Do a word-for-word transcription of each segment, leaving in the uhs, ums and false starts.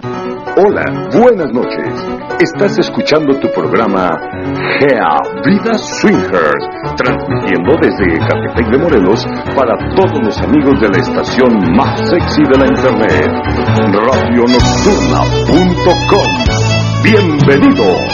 Hola, buenas noches. Estás escuchando tu programa Gea Vida Swingers, transmitiendo desde Ecatepec de Morelos para todos los amigos de la estación más sexy de la internet, radio nocturna punto com. ¡Bienvenidos!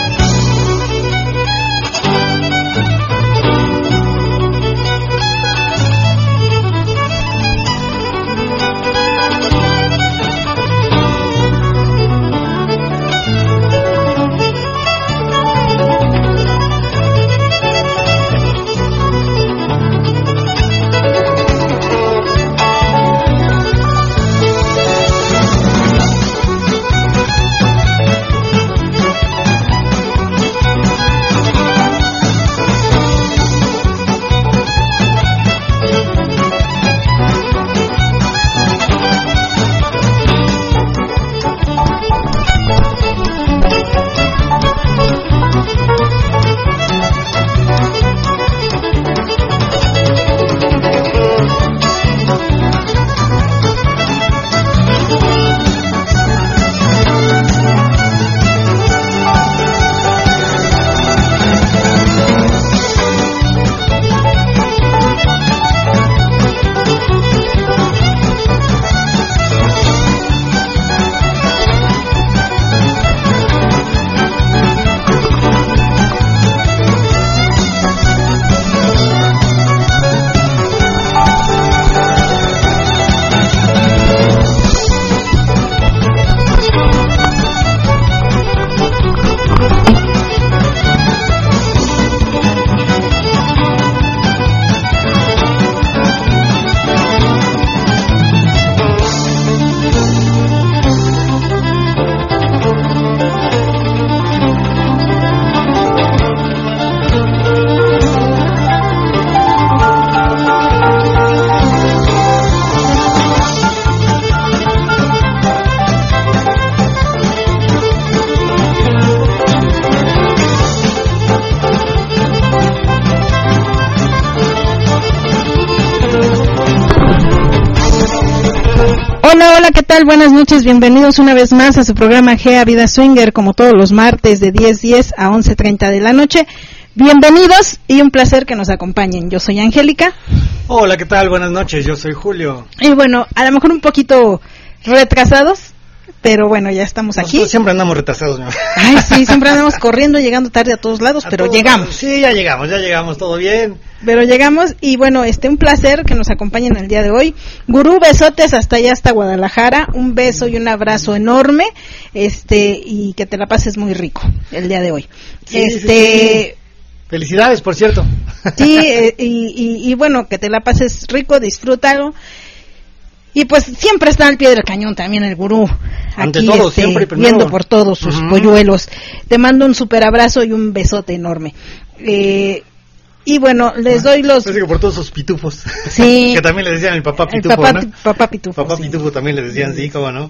Hola, ¿qué tal? Buenas noches, bienvenidos una vez más a su programa Gea Vida Swinger, como todos los martes de diez diez a once treinta de la noche. Bienvenidos y un placer que nos acompañen. Yo soy Angélica. Hola, ¿qué tal? Buenas noches, yo soy Julio. Y bueno, a lo mejor un poquito retrasados, pero bueno, ya estamos aquí. Nosotros siempre andamos retrasados, ¿no? Ay, sí, siempre andamos corriendo, llegando tarde a todos lados, a pero todos llegamos. Lados. Sí, ya llegamos, ya llegamos, todo bien. Pero llegamos y bueno, este un placer que nos acompañen el día de hoy. Gurú, besotes hasta allá, hasta Guadalajara. Un beso y un abrazo enorme, este y que te la pases muy rico el día de hoy. Sí, este. Sí, sí. Felicidades, por cierto. Sí, eh, y, y, y bueno, que te la pases rico, disfrútalo. Y pues siempre está al pie del cañón también el gurú. Ante aquí todo, este, siempre primero. viendo por todos sus uh-huh. polluelos. Te mando un super abrazo y un besote enorme. Eh, y bueno, les doy los... Parece que por todos sus pitufos. Sí. Que también le decían el papá pitufo, el papá, ¿no? Papá pitufo. Papá sí. pitufo también le decían, sí, cómo no.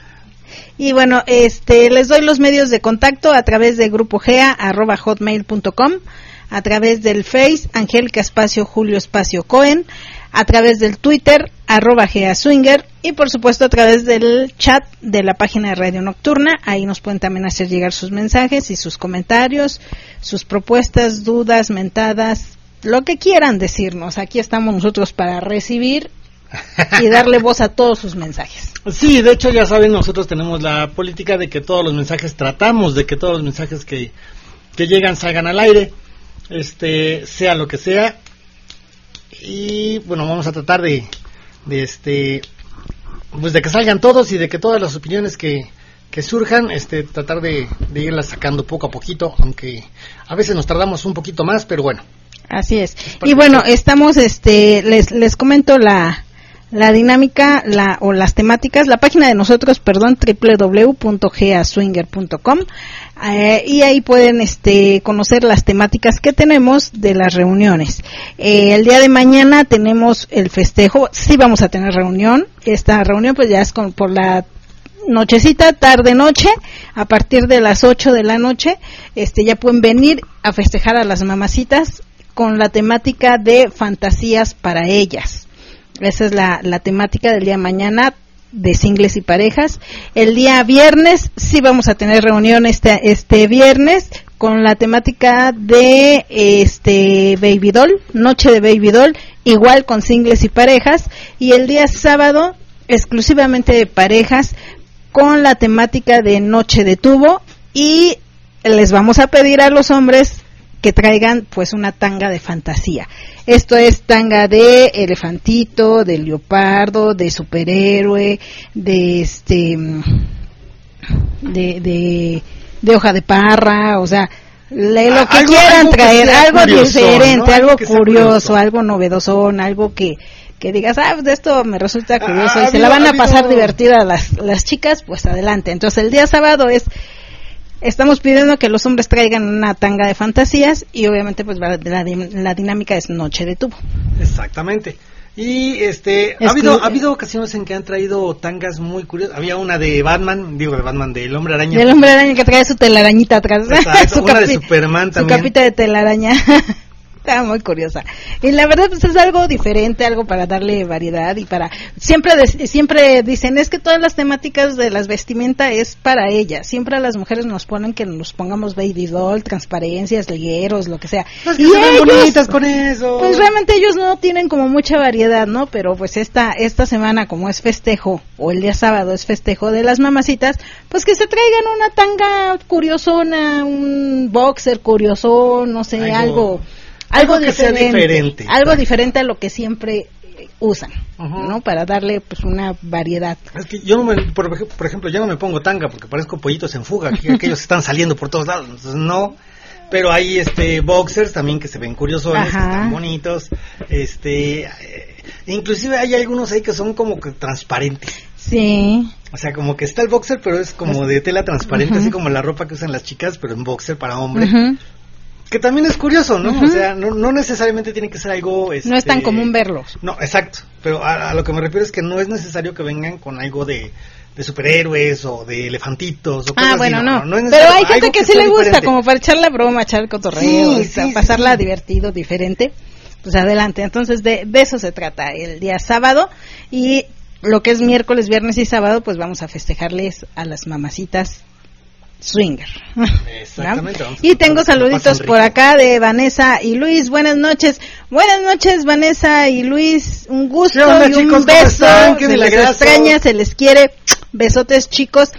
Y bueno, este, les doy los medios de contacto a través de grupo gea arroba hotmail punto com, a través del Face, Angélica Espacio Julio Espacio Cohen, a través del Twitter, arroba Gea Swinger, y por supuesto a través del chat de la página de Radio Nocturna. Ahí nos pueden también hacer llegar sus mensajes y sus comentarios, sus propuestas, dudas, mentadas, lo que quieran decirnos. Aquí estamos nosotros para recibir y darle voz a todos sus mensajes. Sí, de hecho ya saben, nosotros tenemos la política de que todos los mensajes, tratamos de que todos los mensajes que, que llegan salgan al aire, este sea lo que sea. Y bueno, vamos a tratar de, de este pues de que salgan todos y de que todas las opiniones que, que surjan, este tratar de, de irlas sacando poco a poquito, aunque a veces nos tardamos un poquito más, pero bueno. Así es. Y bueno, estamos este les les comento la la dinámica la o las temáticas, la página de nosotros, perdón, doble u doble u doble u punto gea swinger punto com, eh, y ahí pueden este conocer las temáticas que tenemos de las reuniones. Eh, el día de mañana tenemos el festejo, sí vamos a tener reunión. Esta reunión pues ya es con, por la nochecita, tarde noche, a partir de las ocho de la noche, este ya pueden venir a festejar a las mamacitas con la temática de fantasías para ellas. Esa es la, la temática del día de mañana, de singles y parejas. El día viernes sí vamos a tener reunión este este viernes con la temática de este Baby Doll, noche de Baby Doll, igual con singles y parejas, y el día sábado exclusivamente de parejas con la temática de noche de tubo, y les vamos a pedir a los hombres que traigan pues una tanga de fantasía. Esto es tanga de elefantito, de leopardo, de superhéroe, de este de de, de hoja de parra, o sea, le, lo que algo, quieran algo traer, algo curioso, diferente, ¿no? algo algo curioso, algo novedoso, algo que que digas, ah, de esto me resulta curioso, ah, y se la van a habido, pasar divertida las las chicas, pues adelante. Entonces el día sábado es estamos pidiendo que los hombres traigan una tanga de fantasías, y obviamente pues la, la, la dinámica es noche de tubo. Exactamente. Y este Es ha habido que, ha habido ocasiones en que han traído tangas muy curiosas. Había una de Batman, digo de Batman, del Hombre Araña. Del Hombre Araña que trae su telarañita atrás. Exacto, su una capi- de Superman también. Su capita de telaraña. Está muy curiosa. Y la verdad pues es algo diferente, algo para darle variedad, y para siempre de, siempre dicen, es que todas las temáticas de las vestimenta es para ellas. Siempre a las mujeres nos ponen que nos pongamos baby doll, transparencias, ligueros, lo que sea. Pues que y se ven ellos, bonitas con eso. pues realmente ellos no tienen como mucha variedad, ¿no? Pero pues esta esta semana, como es festejo, o el día sábado es festejo de las mamacitas, pues que se traigan una tanga curiosona, un boxer curiosón, no sé, algo algo, algo que sea diferente, algo claro. diferente a lo que siempre usan, uh-huh. ¿no? Para darle pues una variedad. Es que yo no me, por, por ejemplo, yo no me pongo tanga porque parezco pollitos en fuga, que aquellos están saliendo por todos lados, entonces no. Pero hay este boxers también que se ven curiosones, que están bonitos, este, eh, inclusive hay algunos ahí que son como que transparentes. Sí. O sea, como que está el boxer, pero es como de tela transparente, uh-huh. así como la ropa que usan las chicas, pero en boxer para hombre. Uh-huh. Que también es curioso, ¿no? Uh-huh. O sea, no, no necesariamente tiene que ser algo... Este, no es tan común verlos. No, exacto. Pero a, a lo que me refiero es que no es necesario que vengan con algo de, de superhéroes o de elefantitos o cosas ah, bueno, así. No, no, no pero hay gente que, que sí le gusta, diferente. como para echar la broma, echar el cotorreo, sí, o sea, sí, pasarla sí. divertido, diferente. Pues adelante. Entonces de, de eso se trata el día sábado, y lo que es miércoles, viernes y sábado, pues vamos a festejarles a las mamacitas swinger. Exactamente. ¿No? Y tengo saluditos por acá de Vanessa y Luis. Buenas noches. Buenas noches, Vanessa y Luis. Un gusto onda, y chicos, un beso. Se les extraña, se les quiere. Besotes, chicos.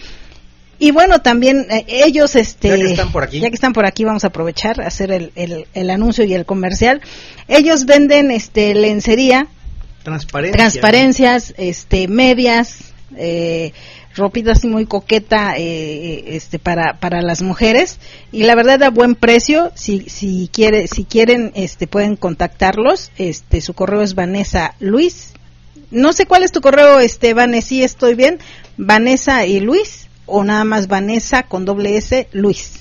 Y bueno, también eh, ellos, este, ya que están por aquí, ya que están por aquí, vamos a aprovechar a hacer el, el, el anuncio y el comercial. Ellos venden, este, lencería, transparencias, transparencias, este, medias, eh, ropita así muy coqueta, eh, este, para para las mujeres, y la verdad a buen precio. Si si quiere si quieren, este, pueden contactarlos. Este, su correo es Vanessa Luis. No sé cuál es tu correo, este, Vanessa, si estoy bien. Vanessa y Luis, o nada más Vanessa con doble S Luis,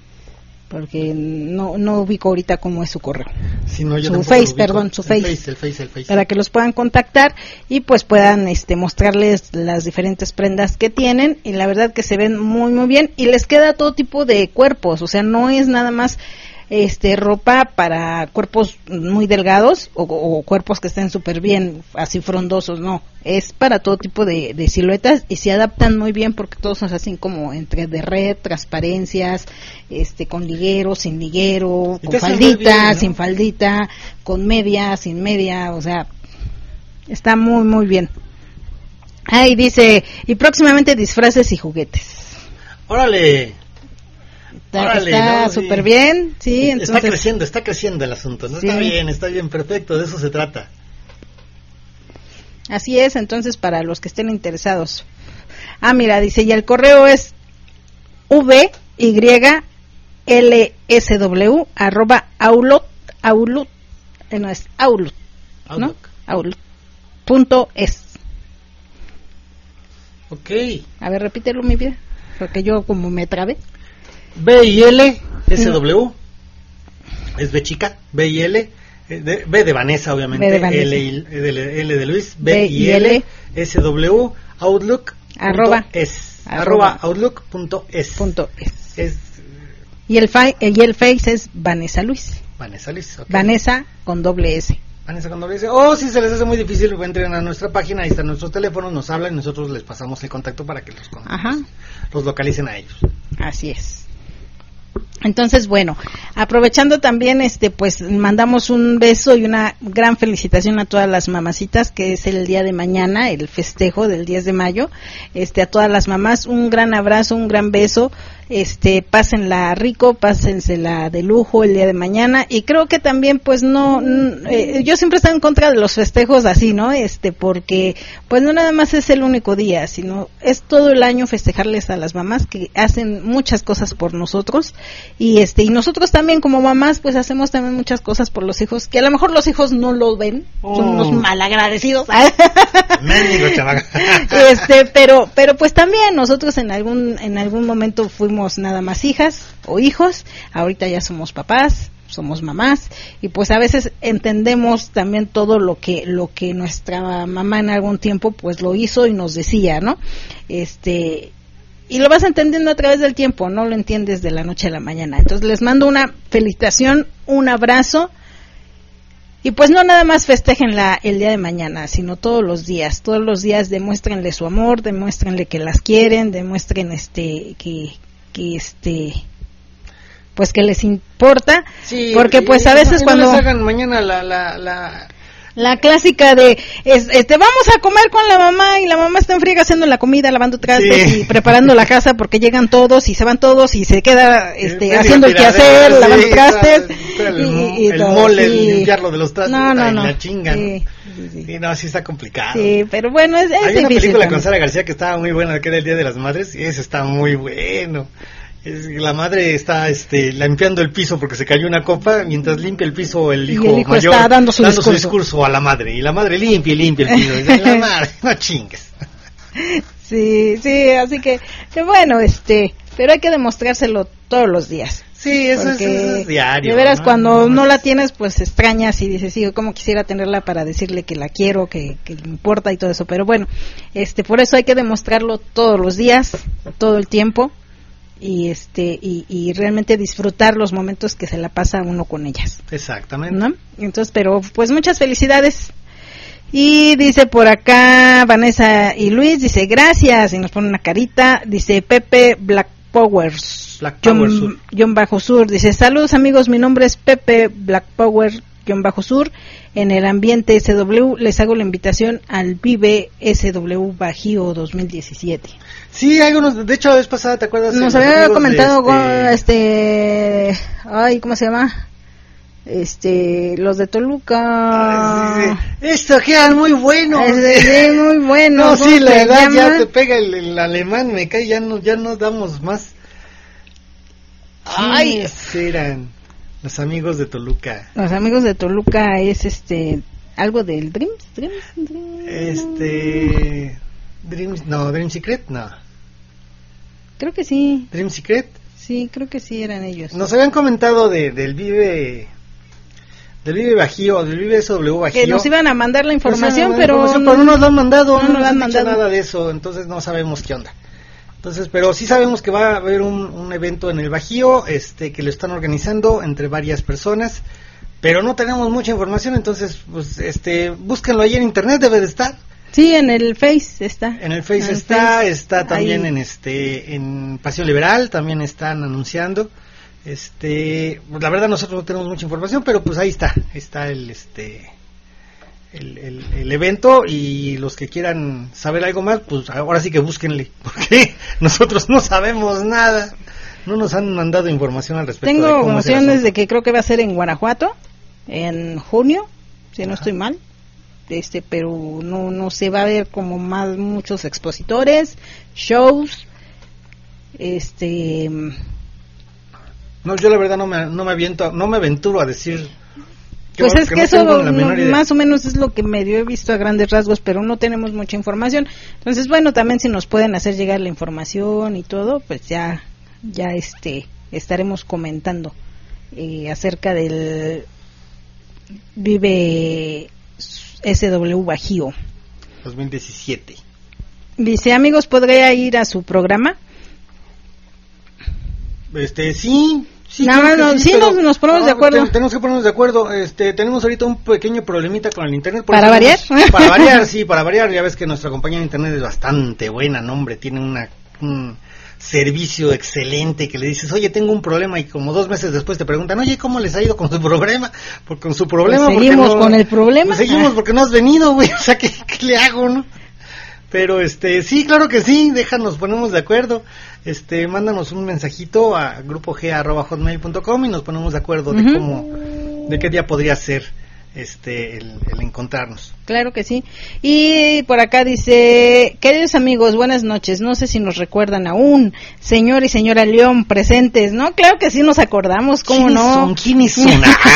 porque no no ubico ahorita cómo es su correo. Sí, no, yo su face, perdón, su face. El face, el face, el face. Para que los puedan contactar y pues puedan este mostrarles las diferentes prendas que tienen, y la verdad que se ven muy muy bien, y les queda todo tipo de cuerpos, o sea, no es nada más este ropa para cuerpos muy delgados o, o cuerpos que estén súper bien, así frondosos, no, es para todo tipo de, de siluetas, y se adaptan muy bien porque todos son así como entre de red, transparencias, este con liguero, sin liguero, con faldita, bien, ¿no? Sin faldita, con media, sin media, o sea, está muy muy bien. Ahí dice, y próximamente disfraces y juguetes. ¡Órale! Está súper no, sí. bien, sí. Entonces, está creciendo, está creciendo el asunto, ¿no? Sí. Está bien, está bien, perfecto, de eso se trata. Así es, entonces para los que estén interesados. Ah, mira, dice, y el correo es v y l s w arroba outlook, outlook, no es outlook, ¿no? Outlook punto es. Ok. A ver, repítelo, mi vida, porque yo como me trabé. B y L, S W, no. Es B chica, B y L, de, B de Vanessa obviamente, B de Vanessa. L, y, L, L de Luis, B, B y L, L, S W, Outlook, arroba, es, arroba, Outlook punto es. Punto es. es. Y el, fa, y el face es Vanessa Luis. Vanessa Luis, okay. Vanessa con doble S. Vanessa con doble S. O si se les hace muy difícil, entren a nuestra página, ahí están nuestros teléfonos, nos hablan y nosotros les pasamos el contacto para que los, los, los localicen a ellos. Así es. Entonces, bueno, aprovechando también, este, pues mandamos un beso y una gran felicitación a todas las mamacitas, que es el día de mañana, el festejo del diez de mayo. Este, a todas las mamás, un gran abrazo, un gran beso. Este, pásenla rico, pásensela de lujo el día de mañana, y creo que también, pues no, eh, yo siempre estoy en contra de los festejos así, ¿no? Este, porque, pues no nada más es el único día, sino es todo el año festejarles a las mamás que hacen muchas cosas por nosotros, y este, y nosotros también como mamás, pues hacemos también muchas cosas por los hijos, que a lo mejor los hijos no lo ven, oh. son unos malagradecidos. Mendigo chamaca. Este, pero, pero pues también nosotros en algún, en algún momento fuimos nada más hijas o hijos, ahorita ya somos papás, somos mamás, y pues a veces entendemos también todo lo que lo que nuestra mamá en algún tiempo pues lo hizo y nos decía, ¿no? Este, y lo vas entendiendo a través del tiempo, no lo entiendes de la noche a la mañana. Entonces les mando una felicitación, un abrazo. Y pues no nada más festejenla el día de mañana, sino todos los días, todos los días demuéstrenle su amor, demuéstrenle que las quieren, demuestren este que que este pues que les importa, sí, porque pues a veces no, cuando no les hagan mañana la la la la clásica de es, este vamos a comer con la mamá y la mamá está en friega haciendo la comida, lavando trastes sí. y preparando la casa porque llegan todos y se van todos y se queda este haciendo el quehacer, sí, lavando trastes el, y, y el todo, mole, sí. limpiarlo de los trastes, no, no, no. la chinga, sí. Sí, sí. Sí, no, sí está complicado. Sí, pero bueno, es, es Hay difícil. una película también. con Sara García que estaba muy buena, que era el Día de las Madres, y ese está muy bueno. Es, la madre está este, limpiando el piso porque se cayó una copa, mientras limpia el piso el hijo, el hijo mayor está dando su, dando discurso. su discurso a la madre, y la madre limpia y limpia el piso. Y dice, la madre, no chingues. Sí, sí, así que, que bueno, este, pero hay que demostrárselo todos los días. Sí, eso es, eso es diario. De veras, ¿no? cuando no, no la tienes, pues extrañas y dices, sí, cómo quisiera tenerla para decirle que la quiero, que, que le importa y todo eso. Pero bueno, este, por eso hay que demostrarlo todos los días, todo el tiempo, y este, y, y realmente disfrutar los momentos que se la pasa uno con ellas. Exactamente. ¿No? Entonces, pero pues muchas felicidades. Y dice por acá Vanessa y Luis, dice gracias, y nos pone una carita, dice Pepe Black Powers. Black Power Sur. Guión bajo sur, dice saludos amigos, mi nombre es Pepe Black Power guión bajo sur, en el ambiente S W les hago la invitación al Vive S W Bajío dos mil diecisiete. Sí, hay unos, de hecho la vez pasada, ¿te acuerdas? Nos había comentado este... este, ay, ¿cómo se llama? Este, los de Toluca. Ay, sí, sí. Estos quedan muy buenos. Sí, muy buenos. No, sí, la edad ya te pega el, el alemán, me cae, ya no, ya no damos más. Ay, eran los amigos de Toluca. Los amigos de Toluca es este, algo del Dreams, Dreams, Dreams. Este, Dreams, no, Dream Secret, no. Creo que sí. Dream Secret. Sí, creo que sí eran ellos. Nos habían comentado de, del Vive... del Vive Bajío, del Vive S W Bajío. Que nos iban a mandar la información, mandar pero... Información, pero no nos lo han mandado, no, no nos han mandado mandado nada de eso, entonces no sabemos qué onda. Entonces, pero sí sabemos que va a haber un, un evento en el Bajío, este, que lo están organizando entre varias personas, pero no tenemos mucha información, entonces, pues, este, búsquenlo ahí en internet, debe de estar. Sí, en el Face está. En el Face en el está, Face, está también ahí. en este, en Pasión Liberal, también están anunciando. Este, pues la verdad nosotros no tenemos mucha información, pero pues ahí está, está el, este, el, el, el evento, y los que quieran saber algo más, pues ahora sí que búsquenle, porque nosotros no sabemos nada, no nos han mandado información al respecto. Tengo de cómo emociones de que creo que va a ser en Guanajuato, en junio, si no Ajá. estoy mal, este, pero no, no se va a ver como más muchos expositores, shows, este... No, yo la verdad no me, no me aviento, no me aventuro a decir. Pues es que, que no eso no, más o menos es lo que medio he visto a grandes rasgos, pero no tenemos mucha información. Entonces, bueno, también si nos pueden hacer llegar la información y todo, pues ya, ya este, estaremos comentando eh, acerca del Vive S W Bajío dos mil diecisiete. Dice, amigos, ¿podría ir a su programa? Este, sí, Sí, Nada más, claro no, que sí, nos, nos ponemos no, de acuerdo. Ten, tenemos que ponernos de acuerdo. Este, tenemos ahorita un pequeño problemita con el internet. Por ¿Para variar? Tenemos, para variar, sí, para variar. Ya ves que nuestra compañía de internet es bastante buena, ¿no, hombre? Tiene una un servicio excelente que le dices, oye, tengo un problema, y como dos meses después te preguntan, oye, ¿cómo les ha ido con su problema? Por, con su problema. Pues seguimos no, con el problema. Pues seguimos porque no has venido, güey. O sea, ¿qué, qué le hago, no? Pero este, sí, claro que sí, déjanos, ponemos de acuerdo. Este, mándanos un mensajito a grupo g arroba hotmail punto com y nos ponemos de acuerdo de uh-huh. cómo, de qué día podría ser este el, el encontrarnos. Claro que sí. Y por acá dice, queridos amigos, buenas noches. No sé si nos recuerdan aún, señor y señora León presentes, ¿no? Claro que sí nos acordamos, ¿cómo ¿Quiénes no? Son? ¿Quiénes son?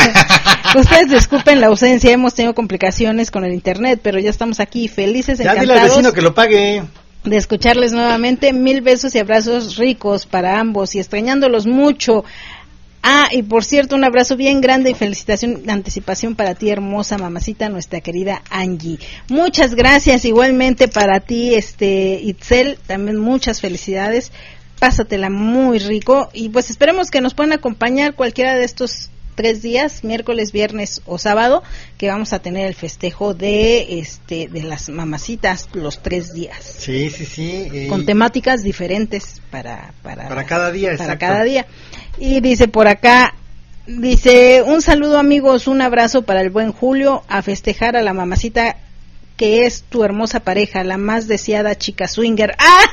Ustedes disculpen la ausencia, hemos tenido complicaciones con el internet, pero ya estamos aquí felices, ya encantados. Dile al vecino que lo pague. De escucharles nuevamente. Mil besos y abrazos ricos para ambos y extrañándolos mucho. Ah, y por cierto, un abrazo bien grande y felicitación de anticipación para ti, hermosa mamacita, nuestra querida Angie. Muchas gracias, igualmente para ti, este Itzel, también muchas felicidades. Pásatela muy rico y pues esperemos que nos puedan acompañar cualquiera de estos tres días, miércoles, viernes o sábado, que vamos a tener el festejo de este de las mamacitas los tres días. Sí, sí, sí. Y... con temáticas diferentes para para, para cada día, para exacto. cada día. Y dice por acá, dice, un saludo amigos, un abrazo para el buen Julio, a festejar a la mamacita que es tu hermosa pareja, la más deseada chica swinger. ¡Ah!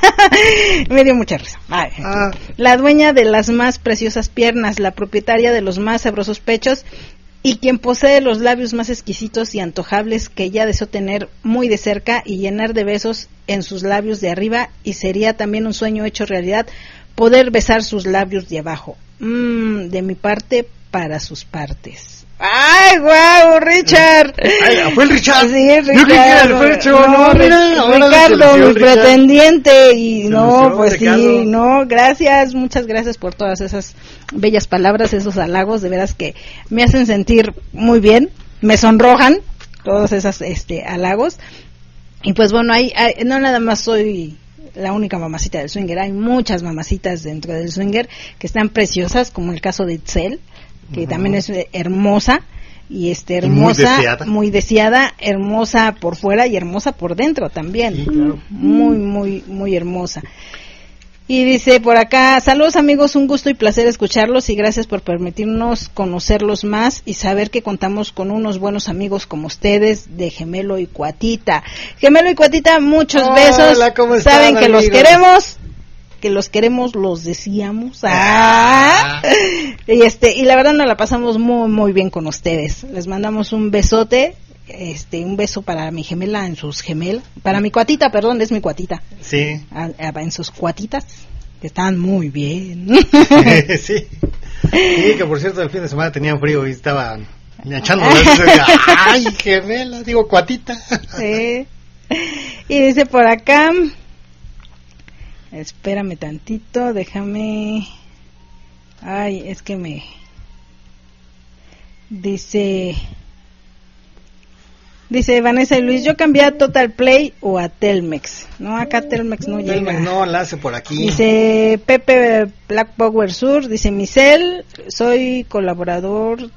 Me dio mucha risa. Ay. Ah. La dueña de las más preciosas piernas, la propietaria de los más sabrosos pechos y quien posee los labios más exquisitos y antojables que ya deseó tener muy de cerca y llenar de besos en sus labios de arriba, y sería también un sueño hecho realidad poder besar sus labios de abajo. Mm, de mi parte para sus partes. ¡Ay, guau, wow, Richard! Ay, ¿fue el Richard? Sí, Richard. Yo creí que era el Fercho. No, no, mira, Ricardo, mi Richard. pretendiente. Y se no, pues Ricardo. Sí, no, gracias, muchas gracias por todas esas bellas palabras, esos halagos, de veras que me hacen sentir muy bien, me sonrojan todos esos este, halagos. Y pues bueno, hay, hay, no nada más soy la única mamacita del swinger, hay muchas mamacitas dentro del swinger que están preciosas, como el caso de Itzel, que uh-huh. también es hermosa y este hermosa, y muy, deseada. muy deseada, hermosa por fuera y hermosa por dentro también, sí, claro. muy muy muy hermosa. Y dice por acá, saludos amigos, un gusto y placer escucharlos y gracias por permitirnos conocerlos más y saber que contamos con unos buenos amigos como ustedes de Gemelo y Cuatita. Gemelo y Cuatita, muchos Hola, besos, ¿cómo están, saben que amigos? Los queremos. que los queremos, los decíamos. Ah. Y este y la verdad nos la pasamos muy muy bien con ustedes. Les mandamos un besote, este un beso para mi gemela en sus gemelas, para mi cuatita, perdón, es mi cuatita. Sí. A, a, en sus cuatitas que están muy bien. Sí. Sí, que por cierto el fin de semana tenían frío y estaban echando ay, gemela, digo cuatita. Sí. Y dice por acá, espérame tantito, déjame. Ay, es que me dice dice Vanessa y Luis, yo cambié a Total Play o a Telmex. No, acá Telmex no Telmex llega. No, la hace por aquí. Dice Pepe Black Power Sur, dice Michelle, soy colaborador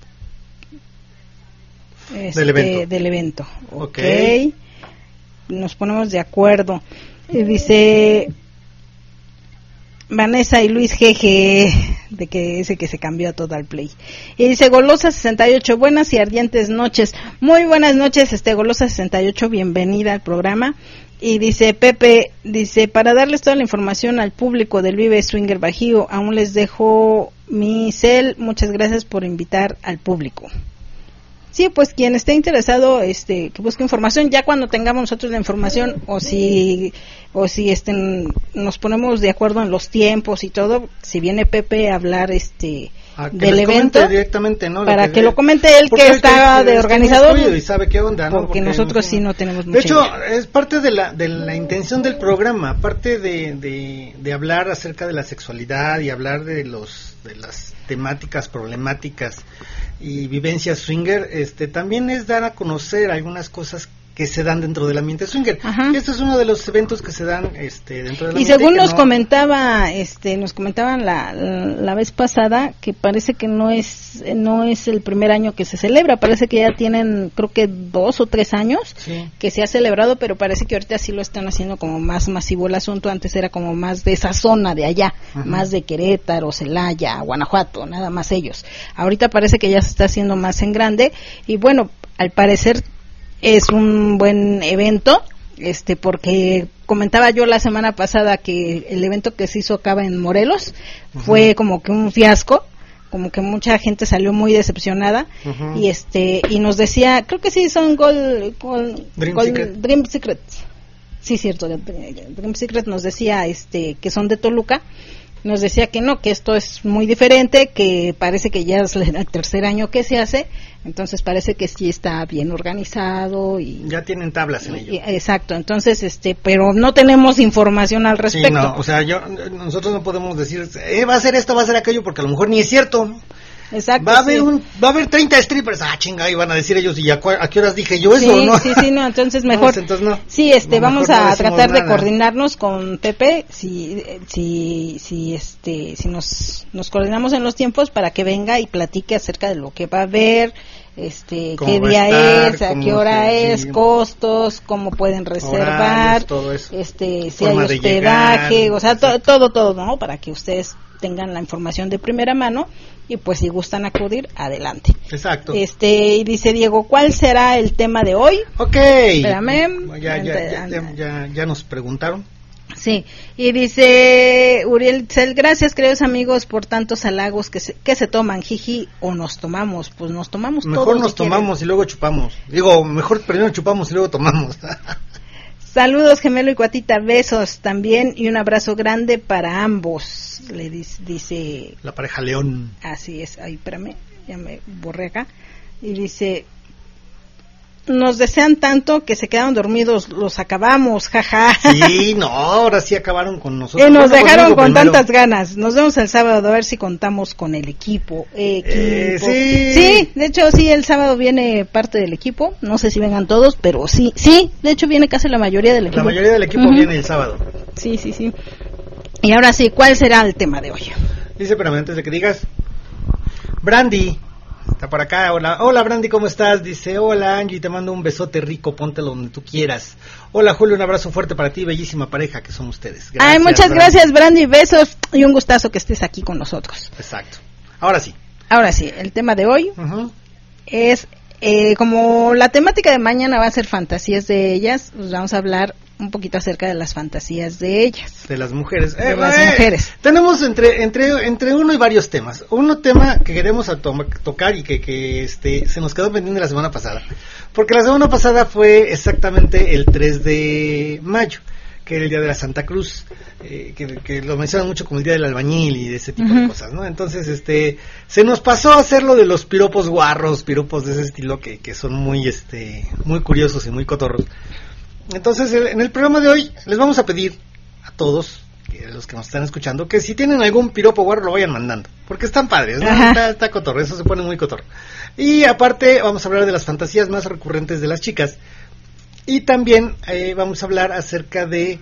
este, del evento. Del evento. Ok. Okay. Nos ponemos de acuerdo. Y dice Vanessa y Luis jeje, de que ese que se cambió a Total Play. Y dice Golosa sesenta y ocho, buenas y ardientes noches. Muy buenas noches, este Golosa sesenta y ocho, bienvenida al programa. Y dice Pepe, dice, para darles toda la información al público del Vive Swinger Bajío, aún les dejo mi cel, muchas gracias por invitar al público. Sí, pues quien esté interesado, este, que busque información, ya cuando tengamos nosotros la información, o si, o si estén, nos ponemos de acuerdo en los tiempos y todo, si viene Pepe a hablar, este, a que del evento, directamente, ¿no? para lo que, que lo comente él, que está de organizador, y sabe qué onda, ¿no? Porque, porque nosotros sí no tenemos mucha de hecho, idea. Es parte de la, de la intención del programa, aparte de, de, de hablar acerca de la sexualidad y hablar de los, de las temáticas, problemáticas y vivencias swinger, este también es dar a conocer algunas cosas que se dan dentro del ambiente swinger. Ajá. Este es uno de los eventos que se dan este dentro del ambiente. Y según nos no... comentaba, este, nos comentaban la, la, la vez pasada que parece que no es no es el primer año que se celebra, parece que ya tienen creo que dos o tres años sí. que se ha celebrado, pero parece que ahorita sí lo están haciendo como más masivo el asunto. Antes era como más de esa zona de allá, uh-huh. más de Querétaro, Celaya, Guanajuato, nada más ellos. Ahorita parece que ya se está haciendo más en grande y bueno, al parecer es un buen evento, este, porque comentaba yo la semana pasada que el evento que se hizo acá en Morelos uh-huh. fue como que un fiasco, como que mucha gente salió muy decepcionada uh-huh. y este y nos decía, creo que sí son Gold, Gold, Dream, Gold Secret. Dream Secrets, sí cierto, Dream Secret nos decía este que son de Toluca. Nos decía que no, que esto es muy diferente, que parece que ya es el tercer año que se hace, entonces parece que sí está bien organizado y ya tienen tablas en ello. Y, exacto, entonces este, pero no tenemos información al respecto. Sí, no, o sea, yo nosotros no podemos decir, eh, va a ser esto, va a ser aquello, porque a lo mejor ni es cierto. Exacto. Va a haber sí. un, va a haber treinta strippers, ah, chinga, y van a decir ellos, y a, a qué horas dije yo eso, sí, ¿no? Sí, sí, no, entonces mejor, no, entonces no. sí, este, no, vamos no a tratar nada. de coordinarnos con Pepe, si, si, si, este, si nos, nos coordinamos en los tiempos para que venga y platique acerca de lo que va a haber, este, qué día estar, es, a qué hora es, sí. costos, cómo pueden reservar, horarios, todo eso. este, si hay hospedaje, llegar, o sea, to, todo, todo, ¿no? Para que ustedes tengan la información de primera mano y pues si gustan acudir, adelante. Exacto. Este, y dice Diego, ¿cuál será el tema de hoy? Ok. Espérame. Ya, ya, ya, ya, ya, ya nos preguntaron. Sí, y dice Uriel Cel, gracias queridos amigos por tantos halagos que se, que se toman, jiji, o nos tomamos, pues nos tomamos mejor todos. Mejor nos si tomamos quieren. Y luego chupamos. Digo, mejor primero chupamos y luego tomamos. Saludos Gemelo y Cuatita, besos también y un abrazo grande para ambos, le dice, dice la pareja León. Así es, ahí espérame, ya me borré acá, y dice, nos desean tanto que se quedaron dormidos, los acabamos, jaja. Sí, no, ahora sí acabaron con nosotros. Y nos bueno, dejaron con primero. tantas ganas. Nos vemos el sábado a ver si contamos con el equipo. equipo. Eh, sí. Sí, de hecho sí, el sábado viene parte del equipo. No sé si vengan todos, pero sí, sí, de hecho viene casi la mayoría del equipo. La mayoría del equipo uh-huh. viene el sábado. Sí, sí, sí. Y ahora sí, ¿cuál será el tema de hoy? Dice, pero antes de que digas, Brandy. Está por acá, hola, hola Brandy, ¿cómo estás? Dice, hola Angie, te mando un besote rico, póntelo donde tú quieras. Hola Julio, un abrazo fuerte para ti, bellísima pareja que son ustedes. Gracias, Ay, muchas Brandy. gracias Brandy, besos y un gustazo que estés aquí con nosotros. Exacto, ahora sí. Ahora sí, el tema de hoy uh-huh. es, eh, como la temática de mañana va a ser fantasías de ellas, pues vamos a hablar un poquito acerca de las fantasías de ellas. De las mujeres. De eh, las eh, mujeres. Tenemos entre entre entre uno y varios temas. Uno tema que queremos a to- tocar y que, que este se nos quedó pendiente la semana pasada. Porque la semana pasada fue exactamente el tres de mayo, que era el día de la Santa Cruz, eh, que, que lo mencionan mucho como el día del albañil y de ese tipo uh-huh. de cosas, ¿no? Entonces, este, se nos pasó a hacer lo de los piropos guarros, piropos de ese estilo que, que son muy, este, muy curiosos y muy cotorros. Entonces, en el programa de hoy les vamos a pedir a todos, que los que nos están escuchando, que si tienen algún piropo guarro lo vayan mandando, porque están padres, ¿no? Está, está cotorro, eso se pone muy cotorro. Y aparte vamos a hablar de las fantasías más recurrentes de las chicas. Y también eh, vamos a hablar acerca de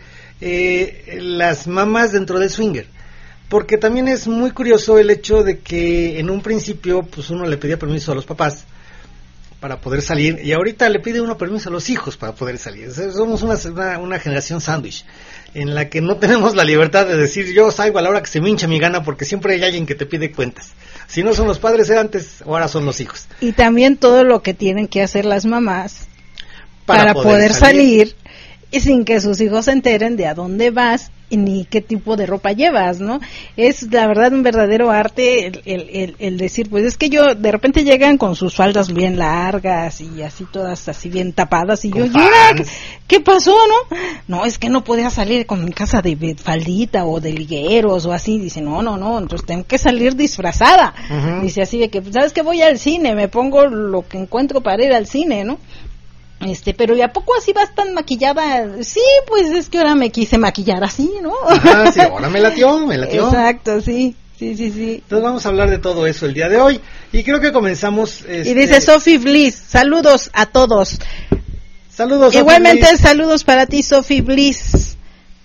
eh, las mamás dentro del swinger. Porque también es muy curioso el hecho de que en un principio pues uno le pedía permiso a los papás para poder salir, y ahorita le pide uno permiso a los hijos para poder salir. Somos una, una, una generación sándwich, en la que no tenemos la libertad de decir yo salgo a la hora que se me hincha mi gana, porque siempre hay alguien que te pide cuentas. Si no son los padres era antes, ahora son los hijos. Y también todo lo que tienen que hacer las mamás para, para poder, poder salir. salir y sin que sus hijos se enteren de a dónde vas ni qué tipo de ropa llevas, ¿no? Es la verdad un verdadero arte el, el, el, el decir, pues es que yo, de repente llegan con sus faldas bien largas y así todas así bien tapadas y con yo, ¿qué, ¿qué pasó, no? No, es que no podía salir con mi casa de faldita o de ligueros o así. Dice, no, no, no, entonces tengo que salir disfrazada. Uh-huh. Dice así de que, ¿sabes qué? Voy al cine, me pongo lo que encuentro para ir al cine, ¿no? Este, pero ¿y a poco así vas tan maquillada? Sí, pues es que ahora me quise maquillar así, ¿no? Ah, sí, ahora me latió, me latió. Exacto, sí, sí, sí, sí. Entonces vamos a hablar de todo eso el día de hoy, y creo que comenzamos... Este... Y dice Sophie Bliss, saludos a todos. Saludos. Igualmente, Sophie saludos para ti, Sophie Bliss.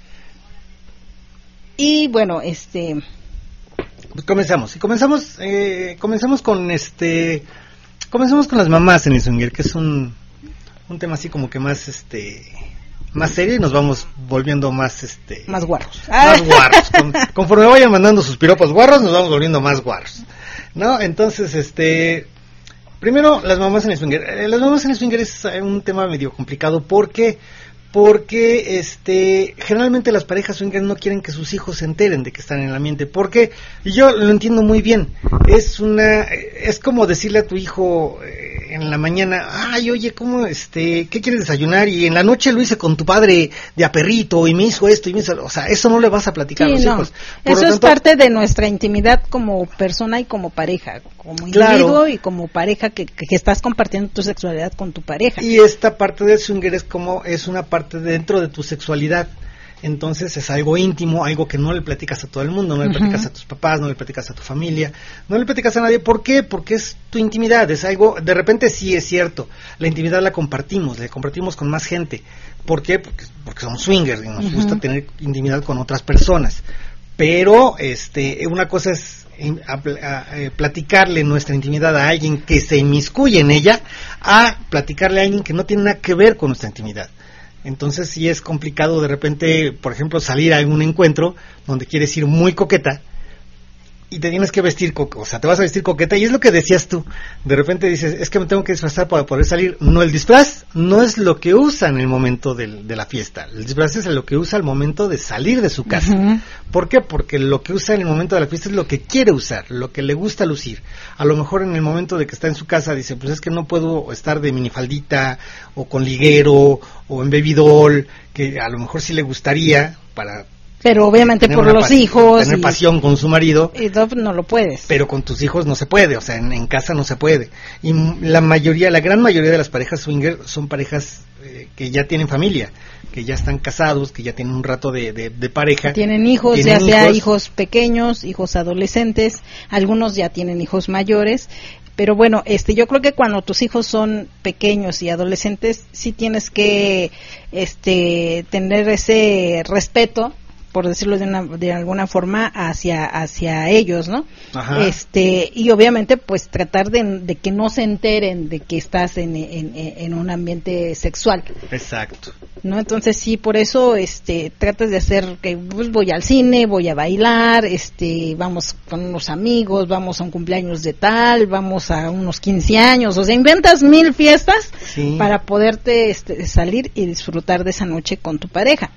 Y bueno, este... Pues comenzamos. Y comenzamos, eh, comenzamos con este... Comenzamos con las mamás en el swinger, que es un, un tema así como que más, este... más serio, y nos vamos volviendo más este más guarros más guarros Con, conforme vayan mandando sus piropos guarros nos vamos volviendo más guarros, ¿no? Entonces este primero las mamás en el swinger. Eh, las mamás en el swinger es un tema medio complicado porque porque este generalmente las parejas swinger no quieren que sus hijos se enteren de que están en el ambiente, porque y yo lo entiendo muy bien, es una es como decirle a tu hijo eh, en la mañana, ay, oye, ¿cómo este qué quieres desayunar? Y en la noche lo hice con tu padre de a perrito y me hizo esto y me hizo, o sea, eso no le vas a platicar sí, a los no. hijos. Por eso tanto, es parte de nuestra intimidad como persona y como pareja, como individuo claro. y como pareja que, que estás compartiendo tu sexualidad con tu pareja. Y esta parte del swinger es como es una parte dentro de tu sexualidad, entonces es algo íntimo, algo que no le platicas a todo el mundo, no le uh-huh. platicas a tus papás, no le platicas a tu familia, no le platicas a nadie. ¿Por qué? Porque es tu intimidad, es algo, de repente sí es cierto, la intimidad la compartimos, la compartimos con más gente. ¿Por qué? Porque, porque somos swingers y nos uh-huh. gusta tener intimidad con otras personas, pero este una cosa es a, a, a, platicarle nuestra intimidad a alguien que se inmiscuye en ella, a platicarle a alguien que no tiene nada que ver con nuestra intimidad. Entonces sí es complicado de repente, por ejemplo, salir a un encuentro donde quieres ir muy coqueta y te tienes que vestir, co- o sea, te vas a vestir coqueta, y es lo que decías tú, de repente dices, es que me tengo que disfrazar para poder salir. No, el disfraz no es lo que usa en el momento del, de la fiesta, el disfraz es lo que usa al momento de salir de su casa. Uh-huh. ¿Por qué? Porque lo que usa en el momento de la fiesta es lo que quiere usar, lo que le gusta lucir. A lo mejor en el momento de que está en su casa dice, pues es que no puedo estar de minifaldita, o con liguero, o en baby doll, que a lo mejor sí le gustaría para... Pero obviamente por los pasión, hijos tener y, pasión con su marido y no lo puedes, pero con tus hijos no se puede, o sea, en, en casa no se puede. Y la mayoría, la gran mayoría de las parejas swinger son parejas eh, que ya tienen familia, que ya están casados, que ya tienen un rato de, de, de pareja, tienen hijos, tienen ya hijos. sea hijos pequeños, hijos adolescentes, algunos ya tienen hijos mayores. Pero bueno, este, yo creo que cuando tus hijos son pequeños y adolescentes, sí tienes que, este, tener ese respeto, por decirlo de una, de alguna forma, hacia hacia ellos, ¿no? Ajá. Este, y obviamente pues tratar de, de que no se enteren de que estás en, en, en un ambiente sexual. Exacto. ¿No? Entonces sí, por eso este tratas de hacer que pues, voy al cine, voy a bailar, este, vamos con unos amigos, vamos a un cumpleaños de tal, vamos a unos quince años, o sea, inventas mil fiestas sí. para poderte este, salir y disfrutar de esa noche con tu pareja.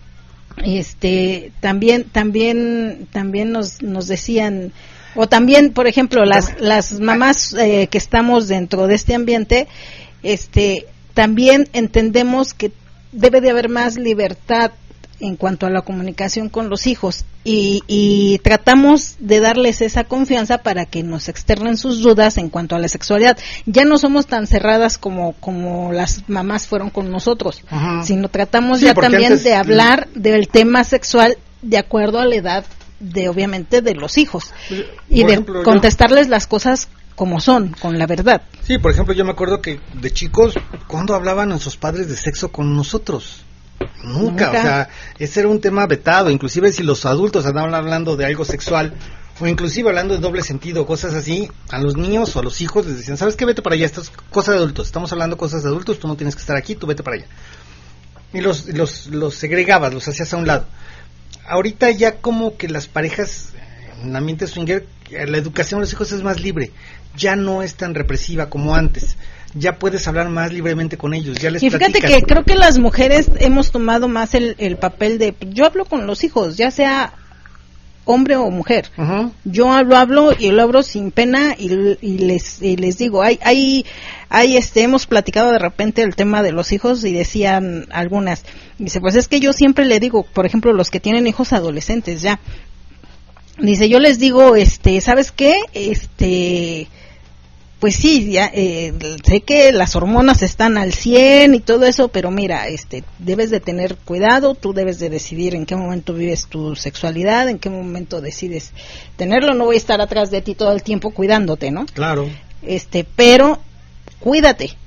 Este también también también nos nos decían, o también por ejemplo las las mamás eh, que estamos dentro de este ambiente, este también entendemos que debe de haber más libertad en cuanto a la comunicación con los hijos y, y tratamos de darles esa confianza para que nos externen sus dudas en cuanto a la sexualidad. Ya no somos tan cerradas como como las mamás fueron con nosotros, ajá. sino tratamos sí, ya también antes... de hablar del tema sexual de acuerdo a la edad de obviamente de los hijos y por de ejemplo, contestarles yo... las cosas como son, con la verdad. Sí, por ejemplo, yo me acuerdo que de chicos, ¿cuándo hablaban nuestros padres de sexo con nosotros? Nunca, Nunca, o sea, ese era un tema vetado, inclusive si los adultos andaban hablando de algo sexual, o inclusive hablando de doble sentido, cosas así, a los niños o a los hijos les decían, ¿sabes qué? Vete para allá, esto es cosa de adultos, estamos hablando cosas de adultos, tú no tienes que estar aquí, tú vete para allá. Y los, los, los segregabas, los hacías a un lado. Ahorita ya como que las parejas, en el ambiente swinger, la educación de los hijos es más libre, ya no es tan represiva como antes. Ya puedes hablar más libremente con ellos, ya les y fíjate platicas. Que creo que las mujeres hemos tomado más el, el papel de, yo hablo con los hijos, ya sea hombre o mujer, uh-huh. yo hablo, hablo y lo hablo sin pena y, y les y les digo, hay, hay, hay este, hemos platicado de repente el tema de los hijos y decían algunas, dice, pues es que yo siempre le digo, por ejemplo, los que tienen hijos adolescentes ya, dice, yo les digo, este, ¿sabes qué? Este... Pues sí, ya, eh, sé que las hormonas están al cien y todo eso, pero mira, este, debes de tener cuidado, tú debes de decidir en qué momento vives tu sexualidad, en qué momento decides tenerlo, no voy a estar atrás de ti todo el tiempo cuidándote, ¿no? Claro. Este, pero cuídate,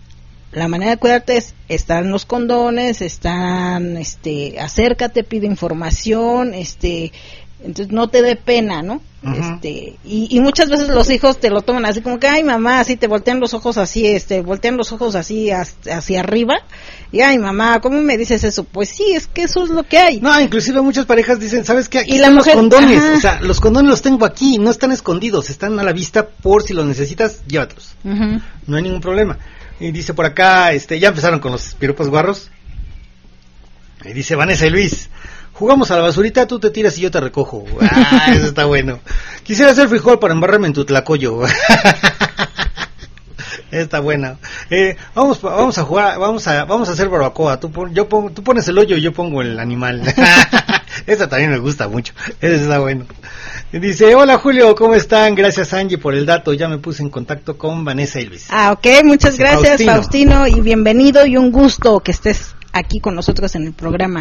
la manera de cuidarte es, están los condones, están, este, acércate, pide información, este, entonces no te dé pena, ¿no? Uh-huh. Este, y, y muchas veces los hijos te lo toman así como que, ay mamá, así te voltean los ojos así, este, voltean los ojos así hacia, hacia arriba, y ay mamá, ¿cómo me dices eso? Pues sí, es que eso es lo que hay. No, inclusive muchas parejas dicen, ¿sabes qué? Aquí y están la mujer, los condones, ajá. O sea, los condones los tengo aquí, no están escondidos, están a la vista por si los necesitas, llévatelos. Uh-huh. No hay ningún problema. Y dice por acá, este, ya empezaron con los piropos guarros. Y dice Vanessa y Luis, jugamos a la basurita, tú te tiras y yo te recojo. Ah, eso está bueno. Quisiera hacer frijol para embarrarme en tu tlacoyo. Está buena. Eh, vamos, vamos a jugar, vamos a, vamos a hacer barbacoa. Tú, pon, yo pongo, tú pones el hoyo y yo pongo el animal. Esa también me gusta mucho. Esa está bueno. Dice, hola Julio, ¿cómo están? Gracias Angie por el dato. Ya me puse en contacto con Vanessa y Luis. Ah, ok, muchas Dice, gracias Faustino. Faustino, y bienvenido y un gusto que estés aquí con nosotros en el programa.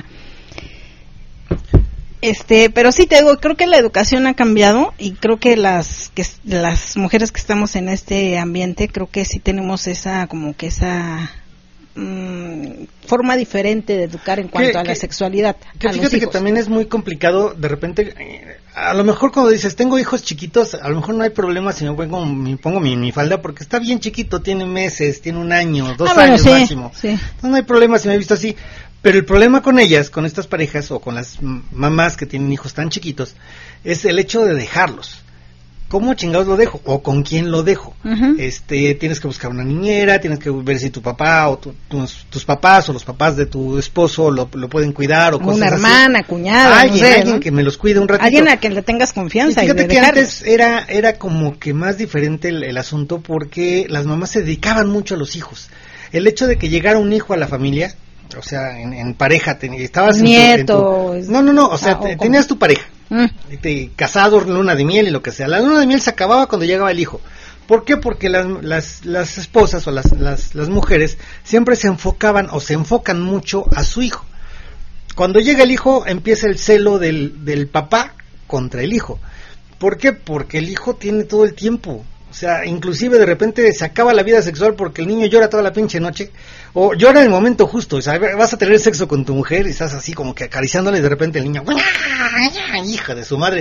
Este, pero sí te digo, creo que la educación ha cambiado y creo que las que las mujeres que estamos en este ambiente, creo que sí tenemos esa como que esa mmm, forma diferente de educar en cuanto que, a la que, sexualidad. Que a fíjate que también es muy complicado de repente, eh, a lo mejor cuando dices tengo hijos chiquitos, a lo mejor no hay problema si me pongo, me pongo mi, mi falda porque está bien chiquito, tiene meses, tiene un año, dos ah, años bueno, sí, máximo. Sí. Entonces no hay problema si me he visto así. Pero el problema con ellas, con estas parejas o con las mamás que tienen hijos tan chiquitos, es el hecho de dejarlos. ¿Cómo chingados lo dejo? ¿O con quién lo dejo? Uh-huh. Este, tienes que buscar una niñera, tienes que ver si tu papá o tu, tus, tus papás o los papás de tu esposo lo, lo pueden cuidar o cosas una hermana, así. Cuñada, alguien, no sé, alguien ¿no? que me los cuide un ratito. Alguien a quien le tengas confianza. Y fíjate y que dejarlos. Antes era, era como que más diferente el, el asunto porque las mamás se dedicaban mucho a los hijos. El hecho de que llegara un hijo a la familia, o sea, en, en pareja, ten, estabas Nieto, en tu, en tu, no, no, no, o sea, ah, te, o tenías tu pareja, mm. te, casados, luna de miel y lo que sea. La luna de miel se acababa cuando llegaba el hijo. ¿Por qué? Porque las, las, las esposas o las, las, las mujeres siempre se enfocaban o se enfocan mucho a su hijo. Cuando llega el hijo empieza el celo del, del papá contra el hijo. ¿Por qué? Porque el hijo tiene todo el tiempo. O sea, inclusive de repente se acaba la vida sexual porque el niño llora toda la pinche noche, o llora en el momento justo, o sea, vas a tener sexo con tu mujer y estás así como que acariciándole y de repente el niño, hija de su madre,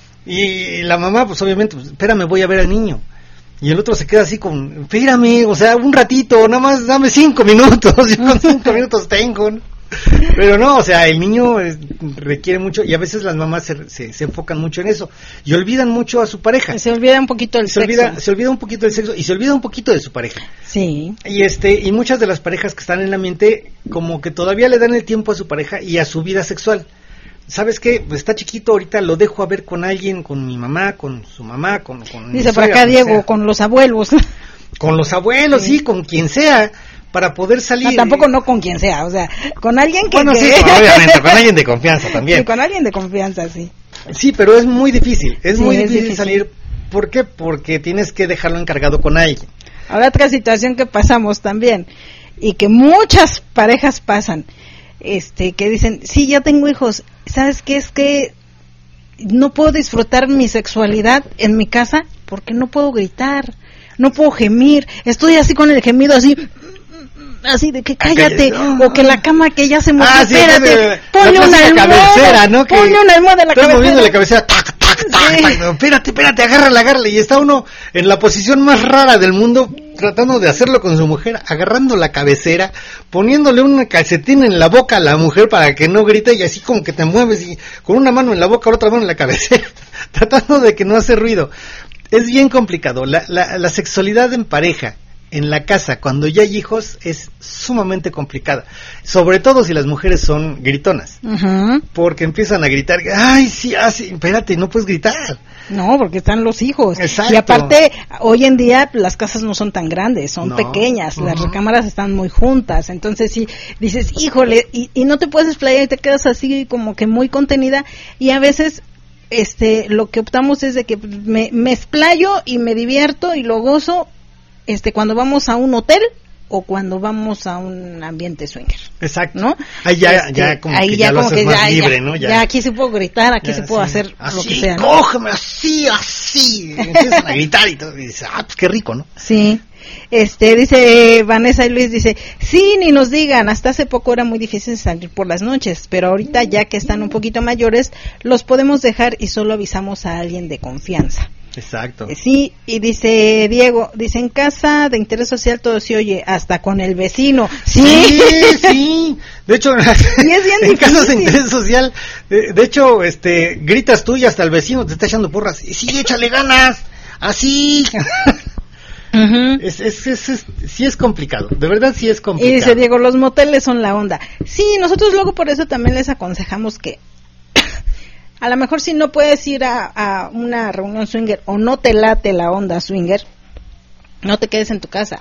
y la mamá pues obviamente, pues, espérame, voy a ver al niño, y el otro se queda así con, espérame, o sea, un ratito, nada más dame cinco minutos, yo con cinco minutos tengo, ¿no? Pero no, o sea, el niño es, requiere mucho y a veces las mamás se, se, se enfocan mucho en eso y olvidan mucho a su pareja. Se olvida un poquito del se sexo. Olvida, se olvida un poquito del sexo y se olvida un poquito de su pareja. Sí. Y este y muchas de las parejas que están en la mente como que todavía le dan el tiempo a su pareja y a su vida sexual. ¿Sabes qué? Pues está chiquito, ahorita lo dejo a ver con alguien, con mi mamá, con su mamá, con, con Dice por acá Diego, sea. Con los abuelos. Con los abuelos, sí, sí con quien sea. Para poder salir. No, tampoco no con quien sea, o sea, con alguien que... Bueno, que... sí, obviamente, con alguien de confianza también. Sí, con alguien de confianza, sí. Sí, pero es muy difícil, es sí, muy es difícil, difícil salir. ¿Por qué? Porque tienes que dejarlo encargado con alguien. Ahora otra situación que pasamos también, y que muchas parejas pasan, este, que dicen, sí, ya tengo hijos, ¿sabes qué? Es que no puedo disfrutar mi sexualidad en mi casa porque no puedo gritar, no puedo gemir, estoy así con el gemido así... así de que cállate, oh, o que la cama que ya se movió, ah, sí, espérate, ponle una almohada, ¿no? Que ponle una almohada en la cabecera, moviendo la cabecera, tac, tac, tac, sí. tac, espérate, espérate, agárrala, agárrala, y está uno en la posición más rara del mundo, tratando de hacerlo con su mujer, agarrando la cabecera, poniéndole un calcetín en la boca a la mujer para que no grite, y así como que te mueves, y con una mano en la boca, otra mano en la cabecera, tratando de que no hace ruido. Es bien complicado, la, la, la sexualidad en pareja, en la casa, cuando ya hay hijos, es sumamente complicada. Sobre todo si las mujeres son gritonas. Uh-huh. Porque empiezan a gritar, ay, sí, ah, sí, espérate, no puedes gritar. No, porque están los hijos. Exacto. Y aparte, hoy en día las casas no son tan grandes, son no. pequeñas, uh-huh. Las recámaras están muy juntas. Entonces, sí, dices, híjole, y, y no te puedes explayar y te quedas así como que muy contenida. Y a veces... este lo que optamos es de que me, me explayo y me divierto y lo gozo este cuando vamos a un hotel o cuando vamos a un ambiente swinger. Exacto. ¿No? Ahí ya, Este, ya como ahí que ya, ya lo como haces que más ya, libre, ya, ¿no? Ya, ya aquí se puedo gritar, aquí ya, se puedo sí. hacer así, lo que sea, ¿no? cógeme así, así. Empiezan a gritar y todo. Y dices, ah, pues qué rico, ¿no? Sí. Este, dice Vanessa y Luis, dice, sí, ni nos digan, hasta hace poco era muy difícil salir por las noches, pero ahorita ya que están un poquito mayores, los podemos dejar y solo avisamos a alguien de confianza. Exacto. Sí, y dice Diego, dice, en casa de interés social todo se oye, hasta con el vecino. Sí, sí, sí. De hecho, y es bien en difícil. casos de interés social, de, de hecho, este, gritas tú y hasta el vecino te está echando porras. Y sí, échale ganas, así. Uh-huh. Es, es, es, es, sí es complicado, de verdad sí es complicado. Y dice Diego, los moteles son la onda. Sí, nosotros luego por eso también les aconsejamos que a lo mejor si no puedes ir a, a una reunión swinger o no te late la onda swinger, no te quedes en tu casa.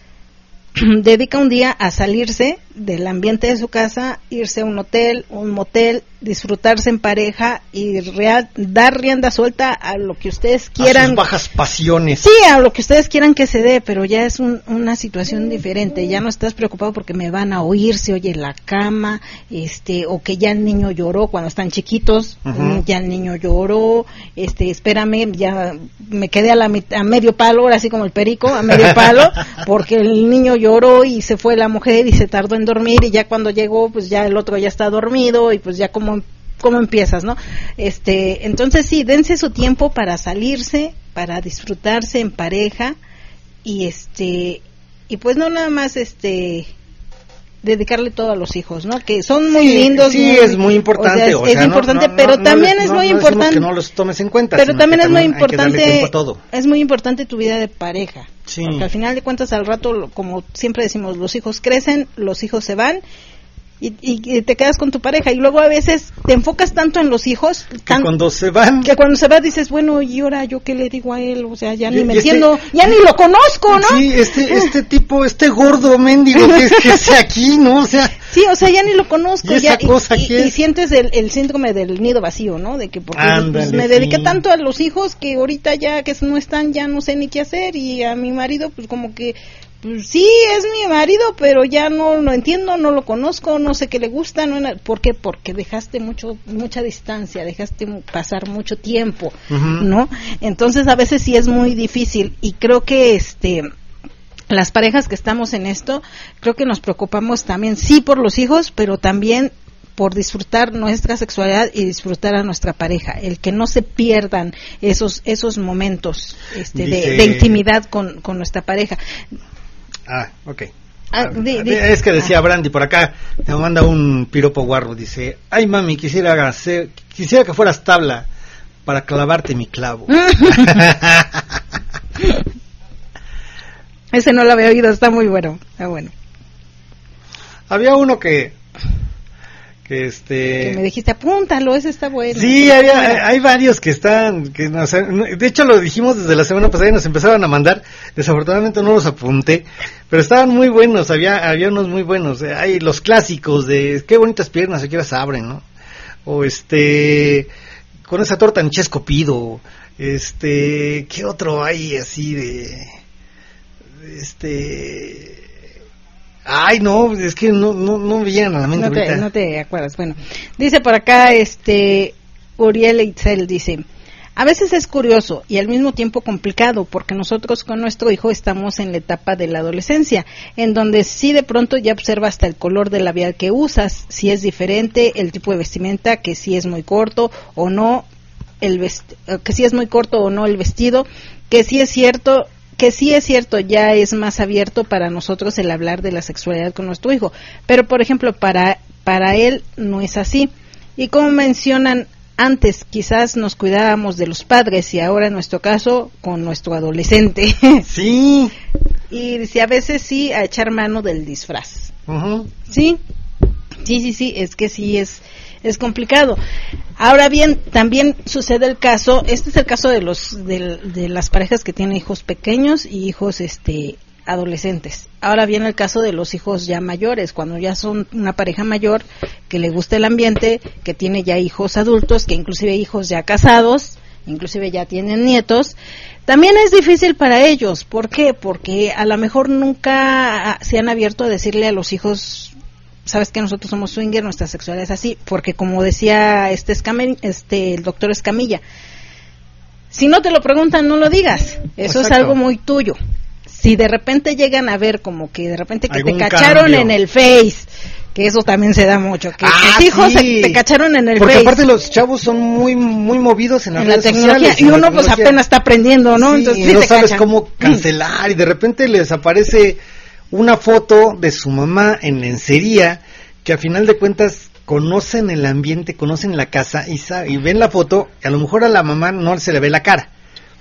Dedica un día a salirse del ambiente de su casa, irse a un hotel, un motel, disfrutarse en pareja y real, dar rienda suelta a lo que ustedes quieran. A sus bajas pasiones. Sí, a lo que ustedes quieran que se dé, pero ya es un, una situación diferente. Ya no estás preocupado porque me van a oír, se oye la cama, este, o que ya el niño lloró cuando están chiquitos, uh-huh. ya el niño lloró, este, espérame, ya me quedé a la a medio palo, ahora así como el perico, a medio palo, porque el niño lloró y se fue la mujer y se tardó en dormir y ya cuando llegó pues ya el otro ya está dormido y pues ya como cómo empiezas, ¿no? Este, entonces sí, dense su tiempo para salirse, para disfrutarse en pareja y este y pues no nada más este dedicarle todo a los hijos, ¿no? Que son muy sí, lindos. Sí, muy, es muy importante. O sea, es, o sea, es importante, no, no, pero no, también no, es no, muy no importante que no los tomes en cuenta. Pero también es muy importante. Todo. Es muy importante tu vida de pareja. Sí. Porque al final de cuentas al rato, como siempre decimos, los hijos crecen, los hijos se van. Y, y, y te quedas con tu pareja y luego a veces te enfocas tanto en los hijos tan, que cuando se van que cuando se va dices bueno y ahora yo qué le digo a él, o sea ya ni y, me y entiendo este, ya ni lo conozco, ¿no? Sí, este este tipo este gordo mendigo que es que hace aquí, ¿no? O sea sí, o sea ya ni lo conozco y ya esa cosa y, que y, es... y sientes el, el síndrome del nido vacío, ¿no? De que porque Ándale, pues, me dediqué sí. tanto a los hijos que ahorita ya que no están ya no sé ni qué hacer y a mi marido pues como que pues sí, es mi marido, pero ya no lo entiendo, no lo conozco, no sé qué le gusta, no, ¿por qué? Porque dejaste mucho mucha distancia, dejaste pasar mucho tiempo, uh-huh. ¿no? Entonces a veces sí es muy difícil y creo que este las parejas que estamos en esto, creo que nos preocupamos también sí por los hijos, pero también por disfrutar nuestra sexualidad y disfrutar a nuestra pareja, el que no se pierdan esos esos momentos este, Dice... de, de intimidad con, con nuestra pareja. Ah, ok. Ah, di, di, es que decía ah. Brandy por acá, me manda un piropo guarro, dice, ay mami, quisiera hacer, quisiera que fueras tabla para clavarte mi clavo. Ese no lo había oído, está muy bueno, está bueno. Había uno que que este que me dijiste apúntalo, ese está bueno. Sí, había, hay, hay varios que están que nos, de hecho lo dijimos desde la semana pasada y nos empezaron a mandar, desafortunadamente no los apunté, pero estaban muy buenos, había había unos muy buenos, hay los clásicos de qué bonitas piernas, aquí las abren, ¿no? O este con esa torta ni chesco pido, este, ¿qué otro hay así de este Ay, no, es que no no no me llegan a la mente no te, ahorita. No te acuerdas. Bueno, dice por acá este Uriel Itzel dice, a veces es curioso y al mismo tiempo complicado porque nosotros con nuestro hijo estamos en la etapa de la adolescencia, en donde sí de pronto ya observa hasta el color del labial que usas, si es diferente, el tipo de vestimenta, que si es muy corto o no, el vest- que si es muy corto o no el vestido, que si es cierto que sí es cierto, ya es más abierto para nosotros el hablar de la sexualidad con nuestro hijo, pero por ejemplo para para él no es así. Y como mencionan antes, quizás nos cuidábamos de los padres y ahora en nuestro caso con nuestro adolescente. Sí. Y dice, a veces sí a echar mano del disfraz. Uh-huh. Sí, sí, sí, sí, es que sí es es complicado. Ahora bien, también sucede el caso, este es el caso de los de, de las parejas que tienen hijos pequeños y hijos este adolescentes. Ahora viene el caso de los hijos ya mayores, cuando ya son una pareja mayor que le gusta el ambiente, que tiene ya hijos adultos, que inclusive hijos ya casados, inclusive ya tienen nietos, también es difícil para ellos. ¿Por qué? Porque a lo mejor nunca se han abierto a decirle a los hijos, sabes que nosotros somos swinger, nuestra sexualidad es así, porque como decía este, Escamilla, este el doctor Escamilla, si no te lo preguntan, no lo digas, eso Exacto. es algo muy tuyo. Si de repente llegan a ver como que de repente que te cacharon cambio. en el Face, que eso también se da mucho, que ah, tus hijos sí. se, te cacharon en el Porque Face. Porque aparte los chavos son muy muy movidos en las en redes la tecnología, sociales. Y uno pues apenas está aprendiendo, ¿no? Sí, Entonces, y sí no te sabes cachan. cómo cancelar, y de repente les aparece una foto de su mamá en lencería, que a final de cuentas conocen el ambiente, conocen la casa, y, sabe, y ven la foto, y a lo mejor a la mamá no se le ve la cara,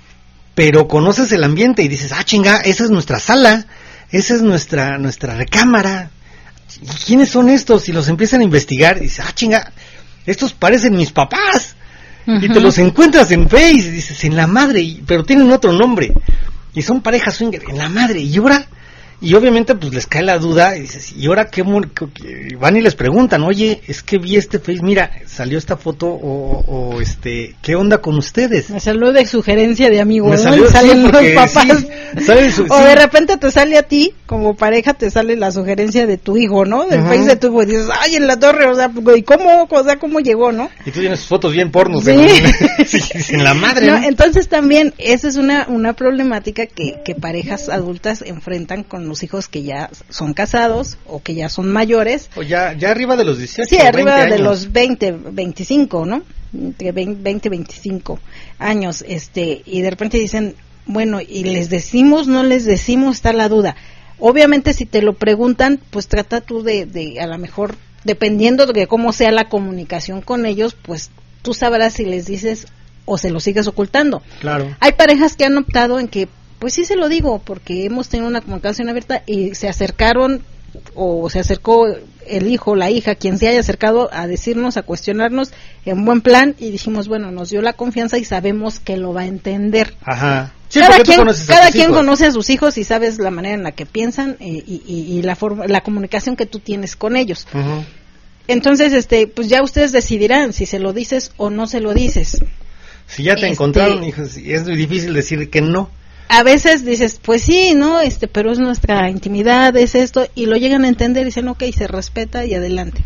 pero conoces el ambiente y dices, ah, chinga, esa es nuestra sala, esa es nuestra nuestra recámara. ¿Y quiénes son estos? Y los empiezan a investigar y dices, ah, chinga, estos parecen mis papás. Uh-huh. Y te los encuentras en Face y dices, en la madre, y, pero tienen otro nombre. Y son parejas swinger, en la madre. Y ahora, y obviamente pues les cae la duda y dices, ¿y ahora qué? qué van y les preguntan, oye, es que vi este Face, mira, salió esta foto, o, o este, ¿qué onda con ustedes? Me salió de sugerencia de amigos, Me ¿no? salió, y salen sí, los papás. Sí, ¿sale su, o sí. de repente te sale a ti, como pareja, te sale la sugerencia de tu hijo, ¿no? Del uh-huh. Face de tu hijo, y dices, ay, en la torre, o sea, ¿y cómo, o sea, cómo llegó, no? Y tú tienes fotos bien pornos. Sí. De sí, en la madre, no, ¿no? Entonces también, esa es una, una problemática que, que parejas adultas enfrentan con los hijos que ya son casados, o que ya son mayores. O ya, ya arriba de los dieciocho. Sí, arriba de los veinte, veinticinco, ¿no? Entre veinte, veinticinco años, este, y de repente dicen, bueno, y les decimos, no les decimos, está la duda. Obviamente si te lo preguntan, pues trata tú de, de a lo mejor, dependiendo de cómo sea la comunicación con ellos, pues tú sabrás si les dices o se lo sigues ocultando. Claro. Hay parejas que han optado en que, pues sí se lo digo, porque hemos tenido una comunicación abierta y se acercaron, o se acercó el hijo, la hija, quien se haya acercado a decirnos, a cuestionarnos en buen plan, y dijimos, bueno, nos dio la confianza y sabemos que lo va a entender. Ajá. Sí, cada quien, cada quien hijos. conoce a sus hijos y sabes la manera en la que piensan y, y, y la forma, la comunicación que tú tienes con ellos. Uh-huh. Entonces, este, pues ya ustedes decidirán si se lo dices o no se lo dices. Si ya te este, encontraron, hijos, es muy difícil decir que no. A veces dices, pues sí, ¿no? Este, pero es nuestra intimidad, es esto, y lo llegan a entender y dicen, ok, se respeta y adelante.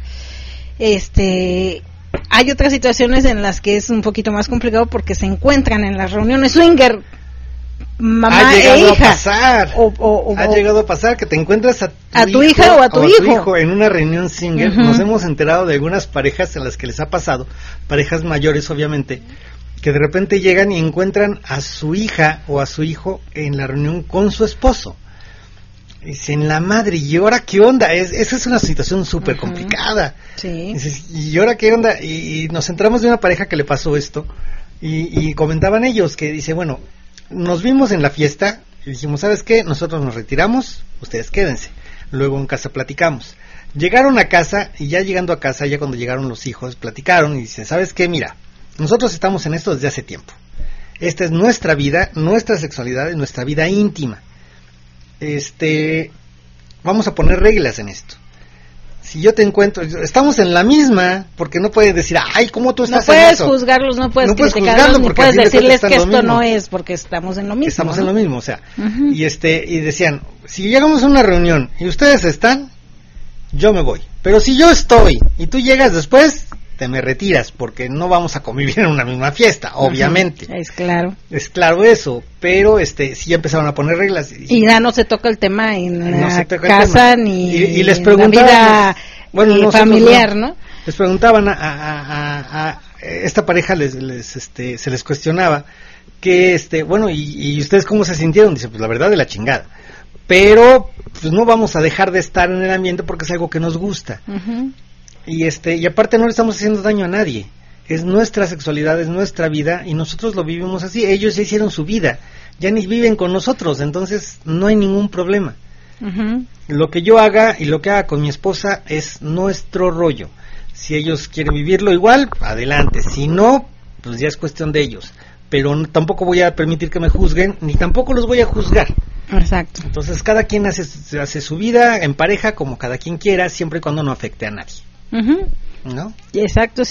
Este, hay otras situaciones en las que es un poquito más complicado porque se encuentran en las reuniones swinger, mamá ha llegado e hija. A pasar, o, o, o, ha llegado a pasar que te encuentras a tu, a tu hijo, hija o a tu, o hijo. a tu hijo en una reunión swinger. Uh-huh. Nos hemos enterado de algunas parejas en las que les ha pasado, parejas mayores obviamente, que de repente llegan y encuentran a su hija o a su hijo en la reunión con su esposo. Dicen, la madre, ¿y ahora qué onda? Es, esa es una situación súper uh-huh. complicada. Sí. Dices, ¿y ahora qué onda? Y, y nos enteramos de una pareja que le pasó esto, y, y comentaban ellos que dice, bueno, nos vimos en la fiesta y dijimos, ¿sabes qué? Nosotros nos retiramos, ustedes quédense. Luego en casa platicamos. Llegaron a casa, y ya llegando a casa, ya cuando llegaron los hijos, platicaron y dicen, ¿sabes qué? Mira, nosotros estamos en esto desde hace tiempo. Esta es nuestra vida, nuestra sexualidad, nuestra vida íntima. Este, vamos a poner reglas en esto. Si yo te encuentro, estamos en la misma, porque no puedes decir, ay, ¿cómo tú estás no en eso? No puedes juzgarlos, no puedes no criticarlos, ni puedes decirles que esto mismo. no es, porque estamos en lo mismo. Estamos ¿no? en lo mismo, o sea, uh-huh. y este, y decían, si llegamos a una reunión y ustedes están, yo me voy. Pero si yo estoy y tú llegas después, te me retiras, porque no vamos a convivir en una misma fiesta, obviamente. Uh-huh. Es claro. Es claro eso, pero este, sí ya empezaron a poner reglas. Y, y ya no se toca el tema en no la casa ni y, y les en la vida bueno, nosotros, familiar, ¿no? Les preguntaban a, a, a, a esta pareja, les, les, este, se les cuestionaba que, este, bueno, y, y ustedes cómo se sintieron. Dice, pues la verdad de la chingada. Pero pues no vamos a dejar de estar en el ambiente porque es algo que nos gusta. Uh-huh. Y este, y aparte no le estamos haciendo daño a nadie. Es nuestra sexualidad, es nuestra vida, y nosotros lo vivimos así. Ellos ya hicieron su vida, ya ni viven con nosotros, entonces no hay ningún problema. Uh-huh. Lo que yo haga y lo que haga con mi esposa es nuestro rollo. Si ellos quieren vivirlo igual, adelante. Si no, pues ya es cuestión de ellos. Pero no, tampoco voy a permitir que me juzguen, ni tampoco los voy a juzgar. Exacto. Entonces cada quien hace, hace su vida en pareja como cada quien quiera, siempre y cuando no afecte a nadie. Uh-huh. ¿No? Exacto, sí.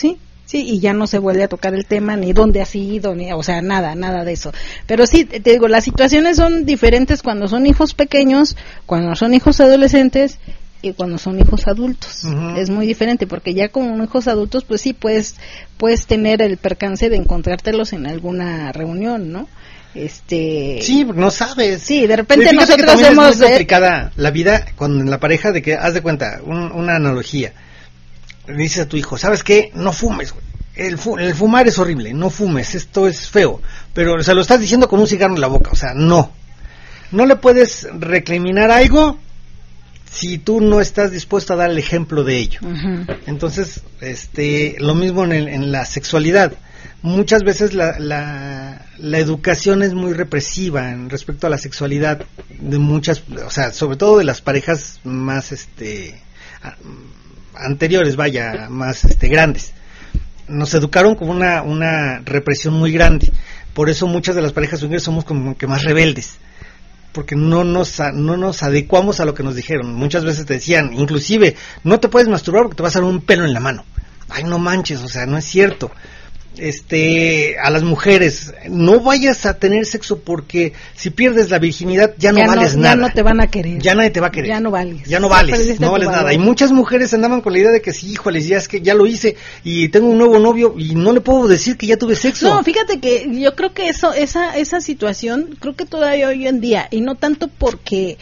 Sí, y ya no se vuelve a tocar el tema, ni dónde ha sido, ni, o sea, nada, nada de eso. Pero sí, te digo, las situaciones son diferentes cuando son hijos pequeños, cuando son hijos adolescentes y cuando son hijos adultos. Uh-huh. Es muy diferente, porque ya como hijos adultos, pues sí, puedes, puedes tener el percance de encontrártelos en alguna reunión, ¿no? Este sí, no sabes. Sí, de repente Fíjate nosotros que hemos es muy complicada la vida cuando en la pareja, de que haz de cuenta un, una analogía. Le dices a tu hijo, ¿sabes qué? No fumes, güey. El, fu- el fumar es horrible, no fumes, esto es feo. Pero se lo estás diciendo con un cigarro en la boca, o sea, no. No le puedes recriminar algo si tú no estás dispuesto a dar el ejemplo de ello. Uh-huh. Entonces, este, lo mismo en, el, en la sexualidad. Muchas veces la, la, la educación es muy represiva en respecto a la sexualidad de muchas, o sea, sobre todo de las parejas más, este, anteriores, vaya, más, este, grandes. Nos educaron con una, una represión muy grande. Por eso muchas de las parejas swingers somos como que más rebeldes, porque no nos no nos adecuamos a lo que nos dijeron. Muchas veces te decían, inclusive, no te puedes masturbar porque te va a salir un pelo en la mano. Ay, no manches, o sea, no es cierto. Este, a las mujeres, no vayas a tener sexo porque si pierdes la virginidad ya no ya vales no, nada. Ya no te van a querer. Ya nadie te va a querer. Ya no vales. Ya no vales, no vales nada. Y muchas mujeres andaban con la idea de que sí, híjoles, ya es que ya lo hice y tengo un nuevo novio y no le puedo decir que ya tuve sexo. No, fíjate que yo creo que eso, esa, esa situación, creo que todavía hoy en día, y no tanto porque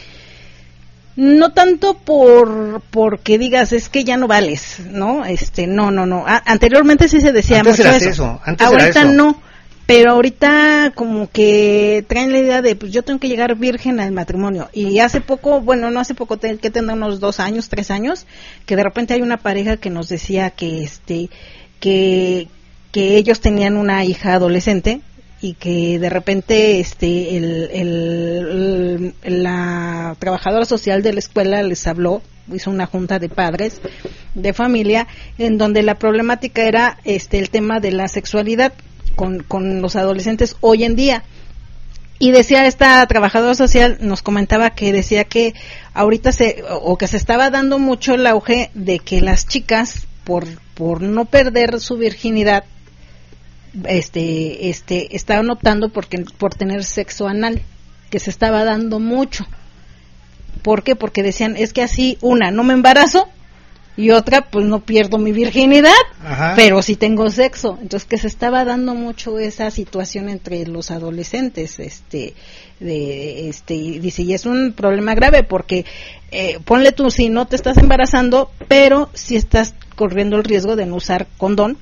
no tanto por porque digas es que ya no vales, ¿no? Este, no, no, no. A, anteriormente sí se decía antes mucho era eso. eso. Antes ahorita era eso. No, pero ahorita como que traen la idea de pues yo tengo que llegar virgen al matrimonio. Y hace poco, bueno, no hace poco, te, que tendrá unos dos años, tres años, que de repente hay una pareja que nos decía que este que que ellos tenían una hija adolescente y que de repente este el, el, el la trabajadora social de la escuela les habló, hizo una junta de padres de familia en donde la problemática era este el tema de la sexualidad con, con los adolescentes hoy en día. Y decía esta trabajadora social, nos comentaba que decía que ahorita se, o que se estaba dando mucho el auge de que las chicas, por, por no perder su virginidad, este, este, estaban optando porque, por tener sexo anal, que se estaba dando mucho. ¿Por qué? Porque decían, es que así, una, no me embarazo, y otra, pues no pierdo mi virginidad, ajá, pero sí tengo sexo. Entonces que se estaba dando mucho esa situación entre los adolescentes, este, de, este, y dice, y es un problema grave porque, eh, ponle tú, si no te estás embarazando, pero si estás corriendo el riesgo de no usar condón,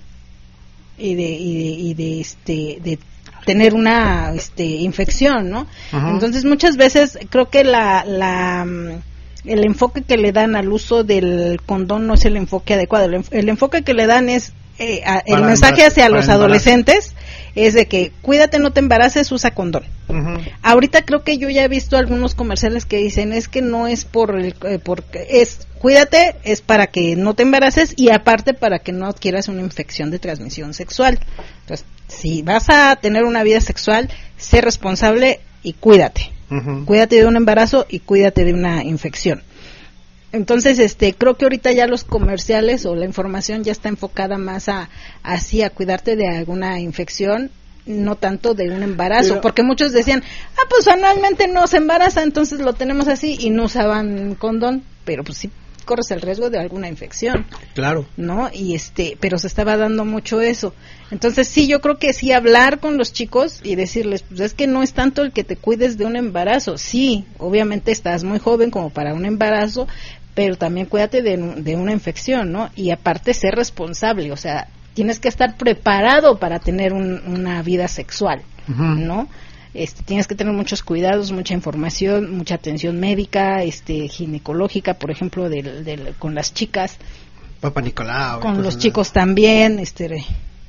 y de, y de, y de este, de tener una, este, infección, ¿no? Ajá. Entonces muchas veces creo que la, la, el enfoque que le dan al uso del condón no es el enfoque adecuado. El, el enfoque que le dan es eh, a, el mensaje hacia los adolescentes es de que cuídate, no te embaraces, usa condón. Uh-huh. Ahorita creo que yo ya he visto algunos comerciales que dicen es que no es por el, eh, porque es cuídate, es para que no te embaraces y aparte para que no adquieras una infección de transmisión sexual. Entonces, si vas a tener una vida sexual, sé responsable y cuídate. Uh-huh. Cuídate de un embarazo y cuídate de una infección. Entonces, este, creo que ahorita ya los comerciales o la información ya está enfocada más a así a cuidarte de alguna infección, no tanto de un embarazo, pero, porque muchos decían, ah, pues anualmente no se embaraza, entonces lo tenemos así y no usaban condón, pero pues sí corres el riesgo de alguna infección. Claro. ¿No? Y este, pero se estaba dando mucho eso. Entonces, sí, yo creo que sí hablar con los chicos y decirles, pues es que no es tanto el que te cuides de un embarazo. Sí, obviamente estás muy joven como para un embarazo, pero también cuídate de, de una infección, ¿no? Y aparte ser responsable, o sea, tienes que estar preparado para tener un, una vida sexual, uh-huh, ¿no? Este, tienes que tener muchos cuidados, mucha información, mucha atención médica, este, ginecológica, por ejemplo, del, del, con las chicas, Papá Nicolau, con los chicos también, este,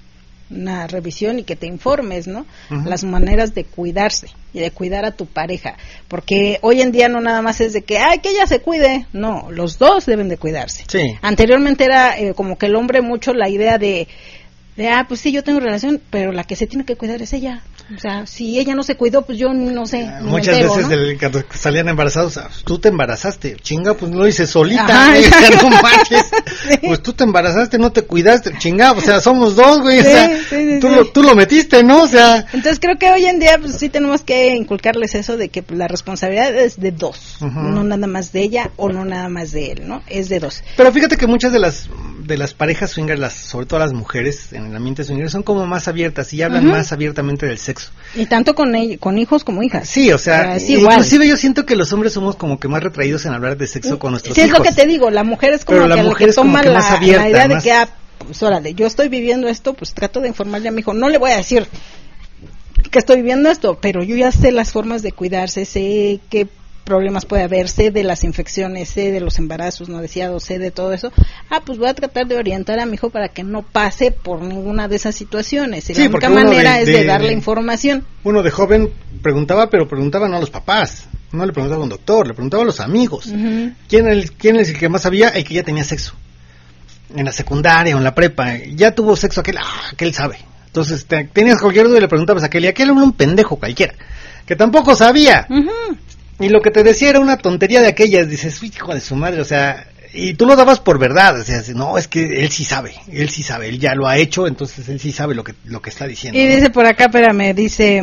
una revisión y que te informes, ¿no? Uh-huh. Las maneras de cuidarse y de cuidar a tu pareja, porque hoy en día no nada más es de que, ay, que ella se cuide, no, los dos deben de cuidarse. Sí. Anteriormente era eh, como que el hombre mucho la idea de, de, ah, pues sí, yo tengo relación, pero la que se tiene que cuidar es ella. O sea, si ella no se cuidó, pues yo no sé. Uh, muchas entero, veces ¿no? el, cuando salían embarazados, tú te embarazaste, chinga, pues no lo hice solita, Ajá, ¿eh? O sea, no manches, sí. Pues tú te embarazaste, no te cuidaste, chinga, o sea, somos dos, güey, sí, o sea, sí, sí, tú, sí. Lo, tú lo metiste, ¿no? O sea. Entonces creo que hoy en día, pues sí tenemos que inculcarles eso de que pues, la responsabilidad es de dos, uh-huh. No nada más de ella o no nada más de él, ¿no? Es de dos. Pero fíjate que muchas de las de las parejas swingers, las, sobre todo las mujeres en el ambiente swinger, son como más abiertas y hablan uh-huh. más abiertamente del sexo. Y tanto con ell- con hijos como hijas. Sí, o sea, es inclusive yo siento que los hombres somos como que más retraídos en hablar de sexo con nuestros sí, hijos. Sí, es lo que te digo, la mujer es como Pero que la la que toma que la, abierta, la idea más... de que, ah, pues órale, yo estoy viviendo esto, pues trato de informarle a mi hijo. No le voy a decir que estoy viviendo esto, pero yo ya sé las formas de cuidarse, sé qué problemas puede haber, sé de las infecciones, sé de los embarazos no deseados, sé de todo eso. Ah, pues voy a tratar de orientar a mi hijo para que no pase por ninguna de esas situaciones. Y sí, la única manera de, es de, de darle información. Uno de joven preguntaba, pero preguntaba no a los papás, no le preguntaba a un doctor, le preguntaba a los amigos. Uh-huh. ¿Quién, el, ¿Quién es el que más sabía? El que ya tenía sexo. En la secundaria o en la prepa, ya tuvo sexo aquel, ah, aquel sabe. Entonces te, tenías cualquier duda y le preguntabas a aquel, y aquel era un pendejo cualquiera, que tampoco sabía. Uh-huh. Y lo que te decía era una tontería de aquellas, dices, hijo de su madre, o sea, y tú lo dabas por verdad, o sea, no, es que él sí sabe, él sí sabe, él ya lo ha hecho, entonces él sí sabe lo que lo que está diciendo. Y ¿no? Dice por acá, espérame, dice,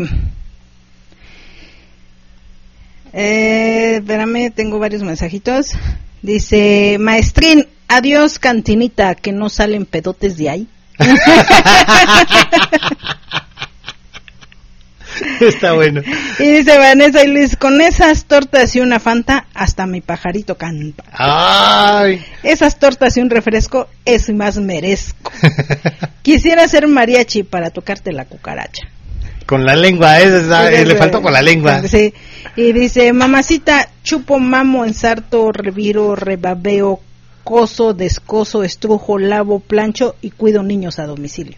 eh, espérame, tengo varios mensajitos, dice, maestrín, adiós cantinita, que no salen pedotes de ahí. Está bueno. Y dice Vanessa y Luis, con esas tortas y una Fanta, hasta mi pajarito canta. Ay. Esas tortas y un refresco, eso y más merezco. Quisiera ser mariachi para tocarte la cucaracha. Con la lengua, esa, sí, le faltó con la lengua. Sí. Y dice, mamacita, chupo, mamo, ensarto, reviro, rebabeo, coso, descoso, estrujo, lavo, plancho y cuido niños a domicilio.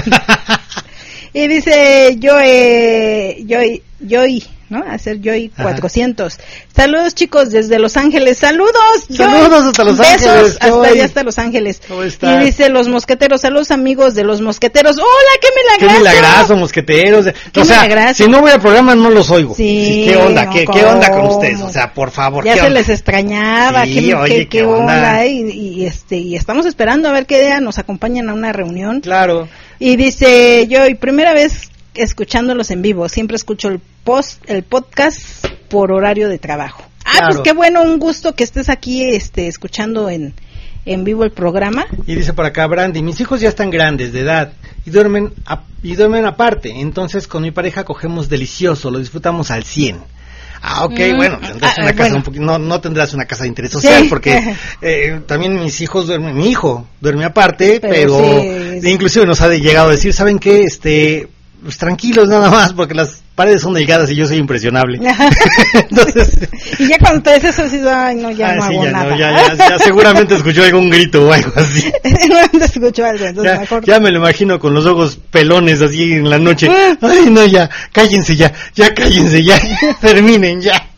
Y dice Joy, Joy, Joy, ¿no? Hacer Joy cuatrocientos. Saludos chicos desde Los Ángeles. Saludos. Saludos Joy. Hasta Los Besos Ángeles. hasta allá hasta Los Ángeles. ¿Cómo estás? Y dice Los Mosqueteros. Saludos amigos de Los Mosqueteros. Hola, qué milagroso. Qué milagroso, Mosqueteros. Qué o sea, milagroso. si no voy al programa no los oigo. Sí. sí ¿Qué onda? No, ¿Qué, ¿Qué onda con ustedes? O sea, por favor. Ya ¿qué se onda? les extrañaba. Sí, ¿Qué, oye, qué, ¿qué qué onda? onda? Y, y este y estamos esperando a ver qué día nos acompañan a una reunión. Claro. Y dice Joy, primera vez escuchándolos en vivo, siempre escucho el post, el podcast por horario de trabajo. Ah, claro. Pues qué bueno, un gusto que estés aquí este escuchando en en vivo el programa. Y dice por acá Brandy, mis hijos ya están grandes de edad y duermen a, y duermen aparte, entonces con mi pareja cogemos delicioso, lo disfrutamos al cien. Ah, ok, mm, bueno, tendrás ah, una casa bueno. un poquito, no, no tendrás una casa de interés social, sí. porque eh, también mis hijos duermen, mi hijo duerme aparte, pero, pero sí, sí. inclusive nos ha llegado a decir, ¿saben qué? Este, pues tranquilos nada más, porque las paredes son delgadas y yo soy impresionable. Entonces, y ya cuando te dices eso, sí, ay, no, ya ah, no sí, hago ya, nada. No, ya, ya, ya seguramente escuchó algún grito o algo así. Seguramente escuchó algo, entonces ya, mejor. Ya me lo imagino con los ojos pelones así en la noche. Ay, no, ya, cállense ya, ya cállense ya, terminen ya.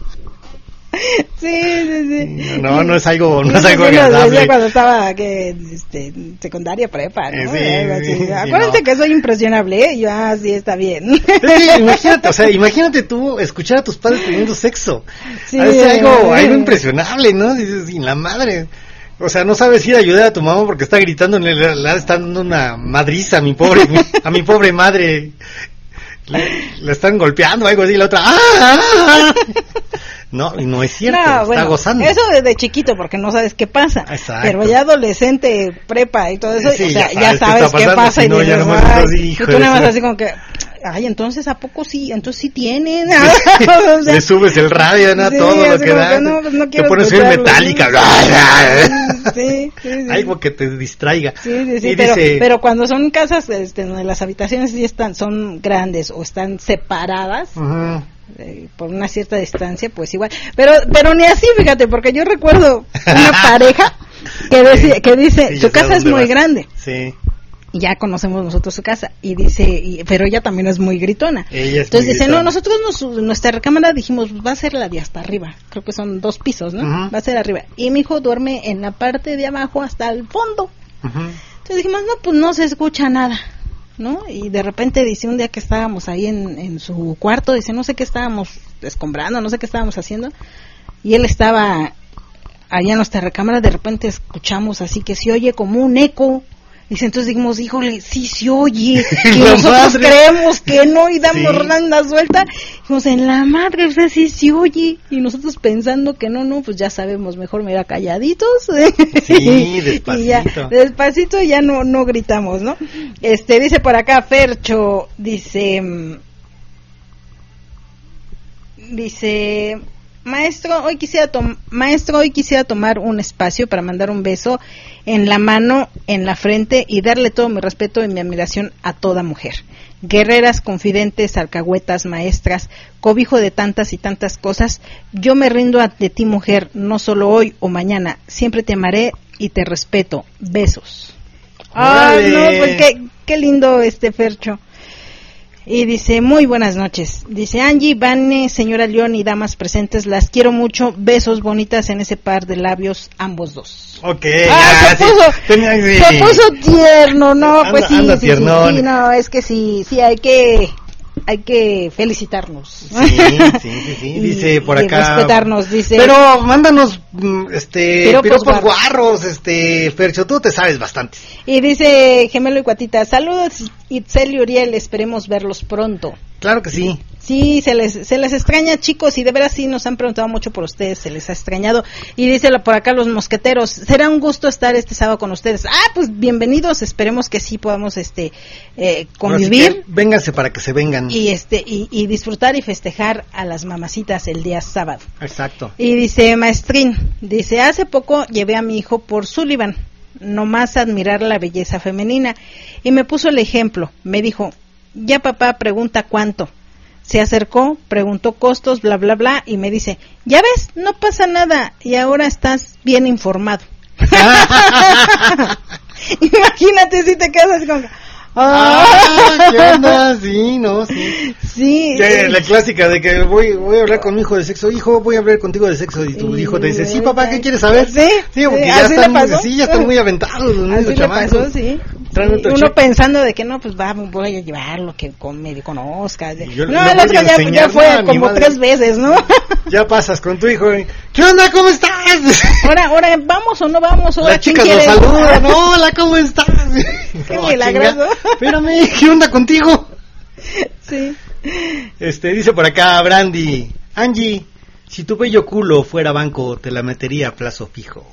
Sí, sí, sí. No, no es algo, no sí, es algo sí, agradable. Lo cuando estaba que, este, secundaria, prepa, ¿no? Sí, sí, sí, acuérdense no. que soy impresionable, ¿eh? Yo, ah, sí, está bien. Sí, imagínate, o sea, imagínate tú escuchar a tus padres teniendo sexo. Sí, a veces algo, algo impresionable, ¿no? Dices, sin la madre. O sea, no sabes ir a ayudar a tu mamá porque está gritando, le, le, le está dando una madriza a mi pobre, a mi pobre madre. Le, le están golpeando algo así, y la otra, ¡ah! ah! No, y no es cierto, no, está bueno, gozando. Eso desde chiquito, porque no sabes qué pasa. Exacto. Pero ya adolescente, prepa y todo eso, sí, o sea, ya, ya sabes qué, qué pasa. Si no, y dices, ya así, y tú nada más así como que, ay, entonces, ¿a poco sí? Entonces sí tienen. O sea, le subes el radio, ¿no? Sí, todo lo que da. Que no, pues no te pones a oír Metallica. Sí, sí, sí. Algo que te distraiga. Sí, sí, sí, pero, dice, pero cuando son casas este, donde las habitaciones sí están, son grandes o están separadas, uh-huh. eh, por una cierta distancia, pues igual. Pero pero ni así, fíjate, porque yo recuerdo una pareja que, deci- que dice, sí, su casa es muy vas. grande. Sí. Y ya conocemos nosotros su casa y dice, y, pero ella también es muy gritona. Ella es Entonces muy dice, gritona. no, nosotros nos, nuestra recámara dijimos, va a ser la de hasta arriba, creo que son dos pisos, ¿no? Uh-huh. Va a ser arriba. Y mi hijo duerme en la parte de abajo hasta el fondo. Uh-huh. Entonces dijimos, no, pues no se escucha nada. ¿no? Y de repente dice, un día que estábamos ahí en, en su cuarto, dice, no sé qué estábamos escombrando, no sé qué estábamos haciendo, y él estaba allá en nuestra recámara, de repente escuchamos así que se oye como un eco. Dice, entonces dijimos, híjole, sí se oye, y nosotros madre. creemos que no, y damos sí. randa suelta, dijimos, en la madre, o sea, sí se oye, y nosotros pensando que no, no, pues ya sabemos, mejor mira, calladitos, sí, despacito, y ya, despacito, ya no, no gritamos, ¿no? Este, dice por acá, Fercho, dice, dice... Maestro, hoy quisiera tom- maestro, hoy quisiera tomar un espacio para mandar un beso en la mano, en la frente y darle todo mi respeto y mi admiración a toda mujer. Guerreras, confidentes, alcahuetas, maestras, cobijo de tantas y tantas cosas. Yo me rindo ante ti, mujer, no solo hoy o mañana. Siempre te amaré y te respeto. Besos. Ah, no, pues qué, qué lindo este Fercho. Y dice, muy buenas noches. Dice, Angie, Vane, señora León y damas presentes, las quiero mucho. Besos bonitas en ese par de labios, ambos dos. Ok. Ah, ya, se, puso, sí. Tenía, sí. se puso tierno, ¿no? Anda, pues sí, anda sí, sí, sí, no, es que sí, sí, hay que... hay que felicitarnos. Sí, sí, sí, sí. Dice y, por y acá. respetarnos, dice. Pero mándanos este piropos, piropos guarros, este Fercho, tú te sabes bastante. Y dice Gemelo y Cuatita, saludos Itzel y Uriel, esperemos verlos pronto. Claro que sí. Sí, se les se les extraña, chicos, y de veras sí nos han preguntado mucho por ustedes, se les ha extrañado. Y dice por acá los mosqueteros, será un gusto estar este sábado con ustedes. Ah, pues bienvenidos, esperemos que sí podamos este eh, convivir. Vénganse para que se vengan. Y este y, y disfrutar y festejar a las mamacitas el día sábado. Exacto. Y dice Maestrín, dice, hace poco llevé a mi hijo por Sullivan, nomás a admirar la belleza femenina, y me puso el ejemplo, me dijo, ya papá, pregunta cuánto. Se acercó, preguntó costos, bla, bla, bla, y me dice, ya ves, no pasa nada, y ahora estás bien informado. Imagínate si te quedas así como... Ah, ¿qué onda? Sí, no, sí. Sí. Ya, la clásica de que voy voy a hablar con mi hijo de sexo. Hijo, voy a hablar contigo de sexo. Y tu y hijo te dice, sí, papá, ¿qué quieres saber? Sí. Sí, porque sí, ya, están, pasó? sí, ya están muy aventados los niños chamacos. Pasó, sí. Sí, uno pensando de que no, pues va, voy a llevarlo, que con, medio conozca. Yo, no, el otro ya, ya fue no, como tres veces, ¿no? Ya pasas con tu hijo. ¿Qué onda? ¿Cómo estás? Ahora, ahora, ¿vamos o no vamos? La chica nos saluda. Hola, ¿cómo estás? Qué milagroso. Espérame, ¿qué onda contigo? Sí. Este, dice por acá Brandy, Angie, si tu bello culo fuera banco, te la metería a plazo fijo.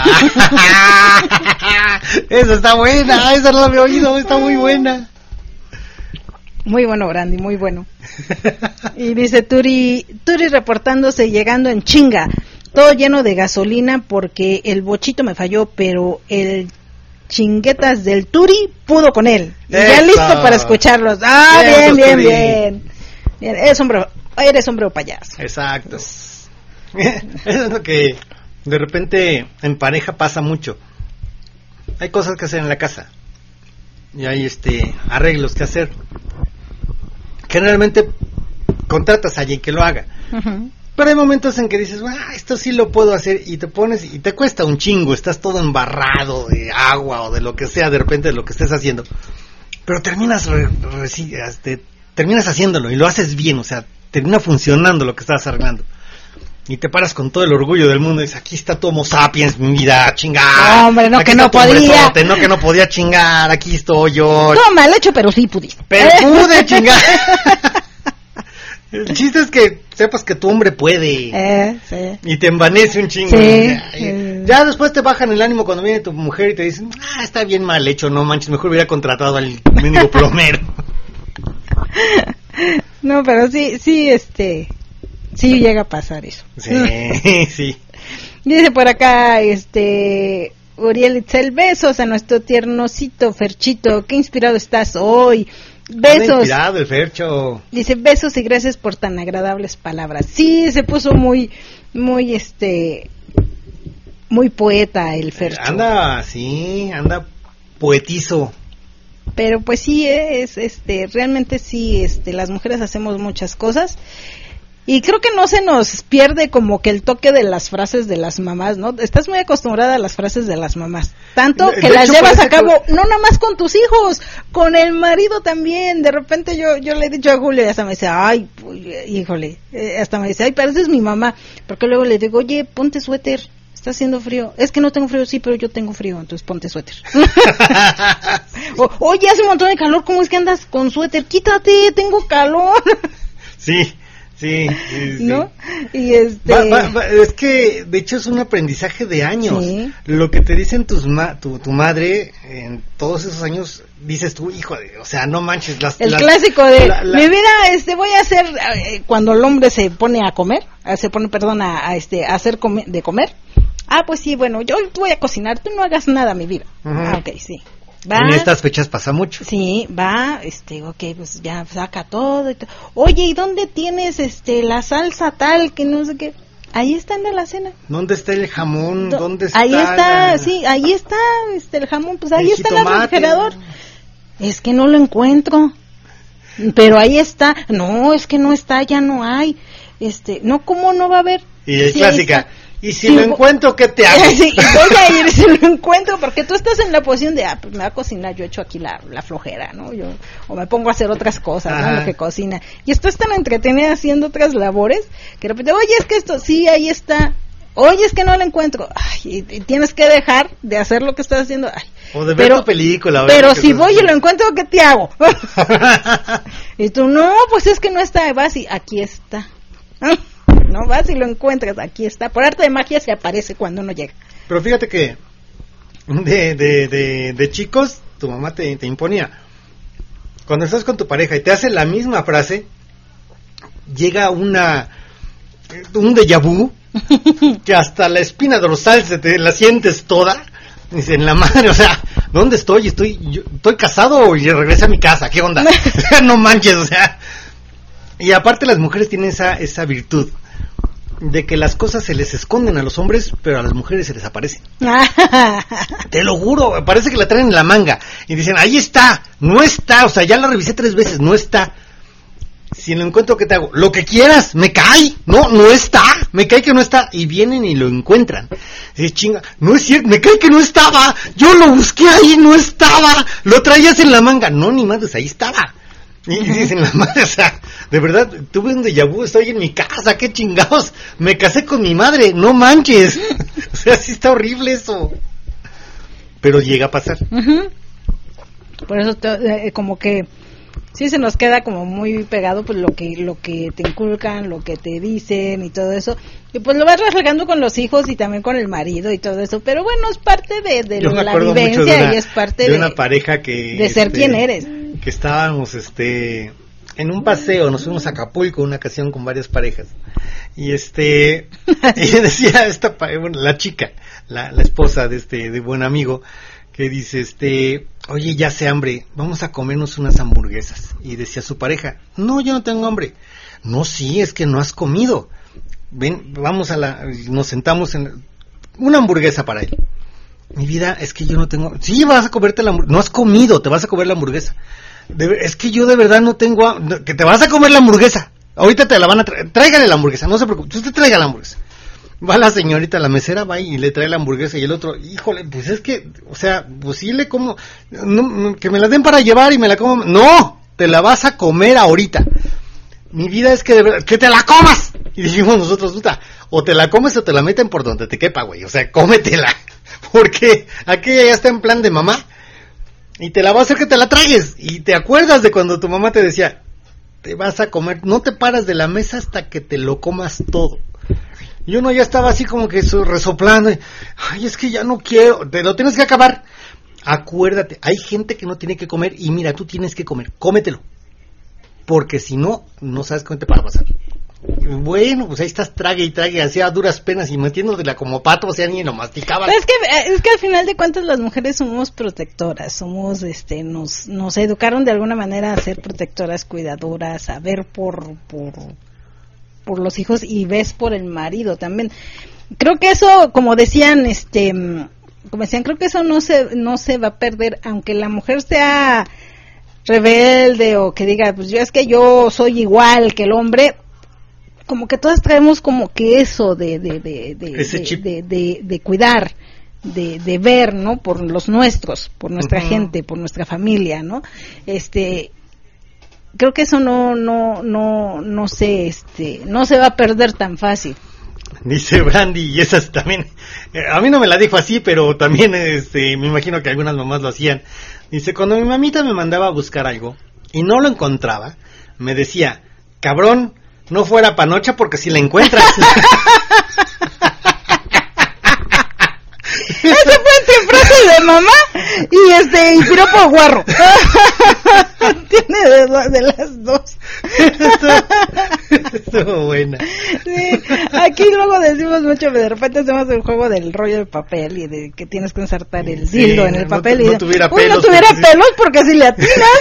Esa está buena, esa no la había oído, está muy buena. Muy bueno, Brandy, muy bueno. Y dice Turi, Turi reportándose, llegando en chinga, todo lleno de gasolina porque el bochito me falló, pero el chinguetas del Turi pudo con él. Y ya listo para escucharlos. Ah, bien, bien, bien. bien. Eres hombre, eres hombre o payaso. Exacto. Es lo que de repente en pareja pasa mucho. Hay cosas que hacer en la casa y hay este arreglos que hacer. Generalmente contratas a alguien que lo haga. Uh-huh. Pero hay momentos en que dices, ah, esto sí lo puedo hacer, y te pones y te cuesta un chingo, estás todo embarrado de agua o de lo que sea, de repente de lo que estés haciendo, pero terminas re, re, este, terminas haciéndolo y lo haces bien, o sea, termina funcionando lo que estás arreglando. Y te paras con todo el orgullo del mundo y dices, aquí está tu Homo sapiens, mi vida, chingar. No, hombre, no, aquí que no podía. Hombretote, no, que no podía chingar, aquí estoy yo. No, mal hecho, pero sí pudiste. Pero pude chingar. El chiste es que sepas que tu hombre puede. Eh, sí. Y te envanece un chingo. Sí, ya, sí. ya después te bajan el ánimo cuando viene tu mujer y te dicen, ah, está bien mal hecho, no manches, mejor hubiera contratado al mendigo plomero. No, pero sí, sí, este, sí llega a pasar eso. Sí, sí. Dice por acá, este, Uriel Itzel, besos a nuestro tiernosito Ferchito, qué inspirado estás hoy. Besos. Inspirado el Fercho. Dice, besos y gracias por tan agradables palabras. Sí, se puso muy, muy, este, muy poeta el Fercho. Anda, sí, anda poetizo. Pero pues sí, es, este, realmente sí, este, las mujeres hacemos muchas cosas Y creo que no se nos pierde como que el toque de las frases de las mamás, ¿no? Estás muy acostumbrada a las frases de las mamás. Tanto que las llevas a cabo, no nada más con tus hijos, con el marido también. De repente yo yo le he dicho a Julio y hasta me dice, ay, híjole, eh, hasta me dice, ay, pareces mi mamá. Porque luego le digo, oye, ponte suéter, está haciendo frío. Es que no tengo frío, sí, pero yo tengo frío, entonces ponte suéter. o, oye, hace un montón de calor, ¿cómo es que andas con suéter? Quítate, tengo calor. Sí. Sí, sí, sí. ¿No? Y este... Va, va, va, es que, de hecho, es un aprendizaje de años. Sí. Lo que te dicen tus ma, tu, tu madre en todos esos años, dices tú, hijo de, o sea, no manches. Las, el las, clásico de, la, la... mi vida, este, voy a hacer, eh, cuando el hombre se pone a comer, eh, se pone, perdón, a, a este, a hacer come, de comer. Ah, pues sí, bueno, yo voy a cocinar, tú no hagas nada, mi vida. Uh-huh. Ah, ok, sí. Va, en estas fechas pasa mucho. Sí, va, este, ok, pues ya saca todo y todo. Oye, ¿y dónde tienes, este, la salsa tal, que no sé qué? Ahí está en la alacena. ¿Dónde está el jamón? Do- ¿Dónde está? Ahí está, la... sí, ahí está, este, el jamón, pues ahí el está jitomate. en el refrigerador. Es que no lo encuentro. Pero ahí está. No, es que no está, ya no hay. Este, no, ¿cómo no va a haber? Y el sí, clásica. Y si sí, lo encuentro, ¿qué te hago? Sí, y voy a ir si lo encuentro, porque tú estás en la posición de, ah, pues me va a cocinar, yo he hecho aquí la, la flojera, ¿no? Yo, o me pongo a hacer otras cosas, Ajá. ¿no? Lo que cocina. Y estás tan entretenida haciendo otras labores, que de repente, oye, es que esto, sí, ahí está. Oye, es que no lo encuentro. Ay, y, y tienes que dejar de hacer lo que estás haciendo. Ay, o de ver pero, tu película. Pero si voy y lo encuentro, ¿qué te hago? Y tú, no, pues es que no está, vas y aquí está. No vas y lo encuentras, aquí está. Por arte de magia se aparece cuando uno llega. Pero fíjate que de, de, de, de chicos, tu mamá te, te imponía. Cuando estás con tu pareja y te hace la misma frase, llega una un déjà vu que hasta la espina dorsal se te la sientes toda. Dice, en la madre, o sea, ¿dónde estoy? Estoy yo, estoy casado y regresé a mi casa, ¿qué onda? No manches, o sea. Y aparte las mujeres tienen esa esa virtud de que las cosas se les esconden a los hombres, pero a las mujeres se les aparecen. Te lo juro, parece que la traen en la manga y dicen, ahí está, no está, o sea, ya la revisé tres veces, no está. Si lo encuentro, ¿qué te hago? Lo que quieras, me cae, no, no está, me cae que no está, y vienen y lo encuentran. Dices, chinga, no es cierto, me cae que no estaba, yo lo busqué ahí, no estaba, lo traías en la manga, no, ni madres, ahí estaba. Y dicen la madre, o sea, de verdad, tuve un déjà vu, estoy en mi casa, qué chingados, me casé con mi madre, no manches. O sea, sí está horrible eso. Pero llega a pasar. Uh-huh. Por eso, te, eh, como que sí se nos queda como muy pegado pues lo que lo que te inculcan, lo que te dicen y todo eso. Y pues lo vas reflejando con los hijos y también con el marido y todo eso. Pero bueno, es parte de, de la vivencia de una, y es parte de, de una pareja que de ser este, quien eres. Que estábamos este en un paseo, nos fuimos a Acapulco una ocasión con varias parejas. Y este y decía esta bueno, la chica, la, la esposa de este de buen amigo, que dice, este, oye, ya sé hambre, vamos a comernos unas hamburguesas. Y decía su pareja, no, yo no tengo hambre. No, sí, es que no has comido. Ven, vamos a la, nos sentamos en una hamburguesa para él. Mi vida, es que yo no tengo, sí, vas a comerte la hamburguesa, no has comido, te vas a comer la hamburguesa. De, es que yo de verdad no tengo, que te vas a comer la hamburguesa. Ahorita te la van a traer, tráigale la hamburguesa, no se preocupe, usted traiga la hamburguesa. Va la señorita, la mesera va y le trae la hamburguesa y el otro, híjole, pues es que, o sea, pues sí le como, no, que me la den para llevar y me la como, no, te la vas a comer ahorita. Mi vida es que de verdad, que te la comas. Y dijimos nosotros, puta, o te la comes o te la meten por donde te quepa, güey, o sea, cómetela, porque aquella ya está en plan de mamá y te la va a hacer que te la tragues. Y te acuerdas de cuando tu mamá te decía, te vas a comer, no te paras de la mesa hasta que te lo comas todo. Y uno ya estaba así como que resoplando, ay, es que ya no quiero, te lo tienes que acabar. Acuérdate, hay gente que no tiene que comer y mira, tú tienes que comer, cómetelo, porque si no, no sabes cómo te va a pasar. Bueno, pues ahí estás, trague y trague, hacía duras penas y metiéndotela como pato, o sea, ni lo masticaba. Es que, es que al final de cuentas las mujeres somos protectoras, somos, este, nos, nos educaron de alguna manera a ser protectoras, cuidadoras, a ver por, por, por los hijos y ves por el marido también. Creo que eso, como decían, este, como decían, creo que eso no se, no se va a perder, aunque la mujer sea rebelde o que diga, pues yo es que yo soy igual que el hombre. como que todas traemos como que eso de de de de, Ese de, chip. de, de, de cuidar, de, de ver, ¿no? Por los nuestros, por nuestra uh-huh. gente, por nuestra familia, ¿no? Este, creo que eso no no no no sé, este, no se va a perder tan fácil. Dice Brandy, y esas también, eh, a mí no me la dijo así, pero también este, me imagino que algunas mamás lo hacían. Dice, cuando mi mamita me mandaba a buscar algo y no lo encontraba, me decía, cabrón, no fuera panocha porque si la encuentras. Esa fue tu frase de mamá y este y piropo guarro. Tiene de, de las dos. Estuvo buena. Sí, aquí luego decimos mucho, de repente hacemos el juego del rollo de papel y de que tienes que ensartar el sí, dildo en el papel no, y no tuviera uy, pelos, no tuviera porque pelos porque si le atinas.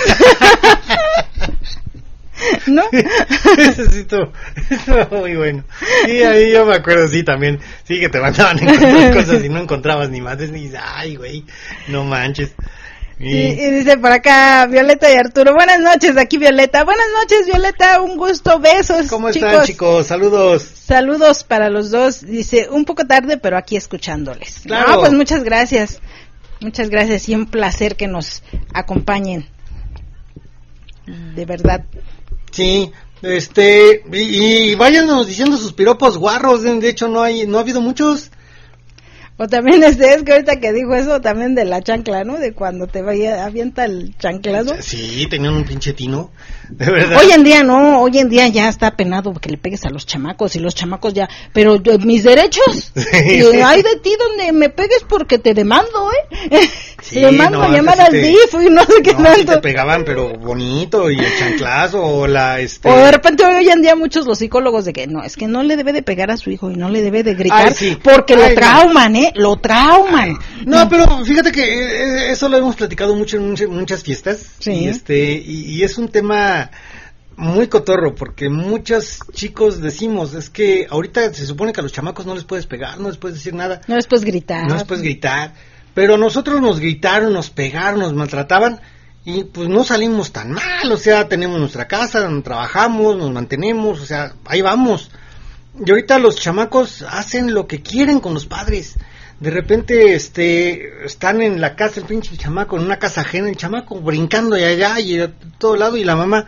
¿No? Eso sí estuvo, estuvo muy bueno. Sí, ahí yo me acuerdo, sí, también. Sí, que te mandaban a encontrar cosas y no encontrabas ni madres, ni dices, ay, güey, no manches. Y... Sí, y dice por acá Violeta y Arturo, buenas noches, aquí Violeta. Buenas noches, Violeta, un gusto, besos. ¿Cómo chicos? están, chicos? Saludos. Saludos para los dos. Dice, un poco tarde, pero aquí escuchándoles. Claro. No, pues muchas gracias. Muchas gracias y un placer que nos acompañen. De verdad. Sí, este, y, y váyanos diciendo sus piropos guarros, de hecho no hay, no ha habido muchos. O también este es que ahorita que dijo eso también de la chancla, ¿no? De cuando te vaya avienta el chanclazo. Sí, tenían un pinche tino, de verdad. Hoy en día no, hoy en día ya está penado que le pegues a los chamacos y los chamacos ya, pero yo, mis derechos, sí, y sí. hay de ti donde me pegues porque te demando, ¿eh? Sí, le mando no, a llamar al te, D I F y no sé qué no, tanto. sí te pegaban pero bonito y el chanclazo o la este. O de repente hoy en día muchos los psicólogos de que no, es que no le debe de pegar a su hijo y no le debe de gritar. Ay, sí. Porque Ay, lo trauman, ¿eh? Lo trauman. Ay, no, pero fíjate que eh, eso lo hemos platicado mucho en muchas, muchas fiestas. Sí. Y este, y, y es un tema muy cotorro, porque muchos chicos decimos, es que ahorita se supone que a los chamacos no les puedes pegar, no les puedes decir nada. No les puedes gritar. No les puedes gritar. Pero nosotros nos gritaron, nos pegaron, nos maltrataban y pues no salimos tan mal, o sea, tenemos nuestra casa, trabajamos, nos mantenemos, o sea, ahí vamos. Y ahorita los chamacos hacen lo que quieren con los padres. De repente este están en la casa el pinche chamaco, en una casa ajena, el chamaco brincando de allá y de todo lado y la mamá,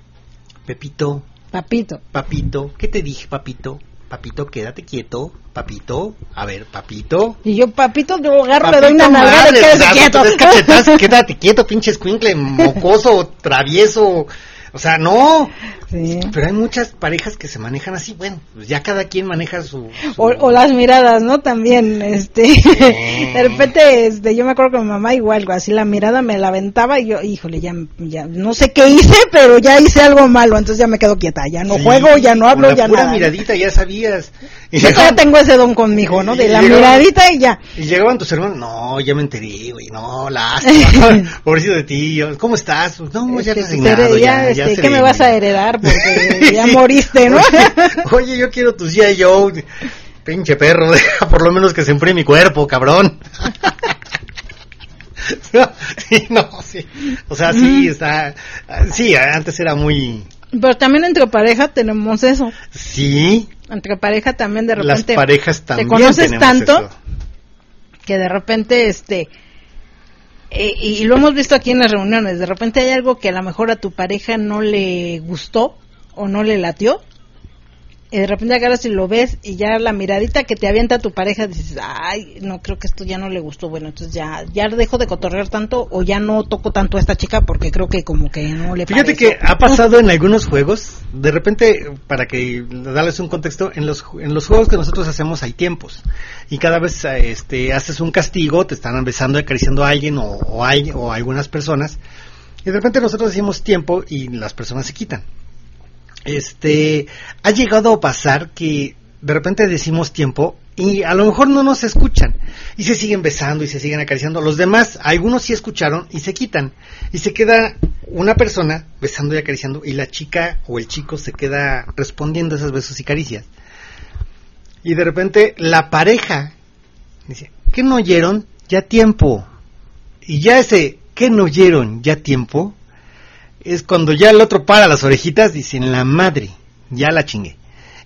Pepito, Papito. Papito, ¿qué te dije, papito? Papito, quédate quieto, papito, a ver, papito. Y yo, papito, yo agarro, Papito, le doy una nalgada y quédate quieto. Quédate, quédate quieto, pinche escuincle, mocoso, travieso. O sea, no. Sí. Pero hay muchas parejas que se manejan así, bueno, pues ya cada quien maneja su... su... O, o las miradas, ¿no? También, este, sí. De repente, este, yo me acuerdo que mi mamá igual, así la mirada me la aventaba y yo, híjole, ya, ya, no sé qué hice, pero ya hice algo malo, entonces ya me quedo quieta, ya no sí. juego, ya no hablo, ya nada. nada. Miradita, ya sabías. Y yo llegaban, ya tengo ese don conmigo, ¿no? De la llegaban, miradita y ya. Y llegaban tus hermanos, no, ya me enteré, güey, no, lástima, pobrecito de ti, ¿cómo estás? No, ya este, resignado, ya, ya, este, ya ¿qué me vas a heredar? Porque ya moriste, ¿no? Oye, oye, yo quiero tus G I Joe, pinche perro, deja por lo menos que se enfríe mi cuerpo, cabrón. Sí, no, sí, o sea, sí, está, sí, antes era muy... Pero también entre pareja tenemos eso. Sí. Entre pareja también de repente... Las parejas también te conoces tanto eso. Que de repente, este... Eh, y lo hemos visto aquí en las reuniones, de repente hay algo que a lo mejor a tu pareja no le gustó o no le latió, y de repente agarras y lo ves y ya la miradita que te avienta tu pareja dices, ay, no, creo que esto ya no le gustó, bueno, entonces ya ya dejo de cotorrear tanto o ya no toco tanto a esta chica porque creo que como que no le Fíjate parece. que ha pasado en algunos juegos, de repente, para que darles un contexto, en los en los juegos que nosotros hacemos hay tiempos, y cada vez este haces un castigo, te están besando, acariciando a alguien o, o, hay, o a algunas personas, y de repente nosotros decimos tiempo y las personas se quitan. Este, ha llegado a pasar que de repente decimos tiempo y a lo mejor no nos escuchan y se siguen besando y se siguen acariciando. Los demás, algunos sí escucharon y se quitan y se queda una persona besando y acariciando y la chica o el chico se queda respondiendo a esos besos y caricias. Y de repente la pareja dice, ¿qué no oyeron? Ya tiempo. Y ya ese, ¿qué no oyeron? Ya tiempo. Es cuando ya el otro para las orejitas, dicen la madre, ya la chingué.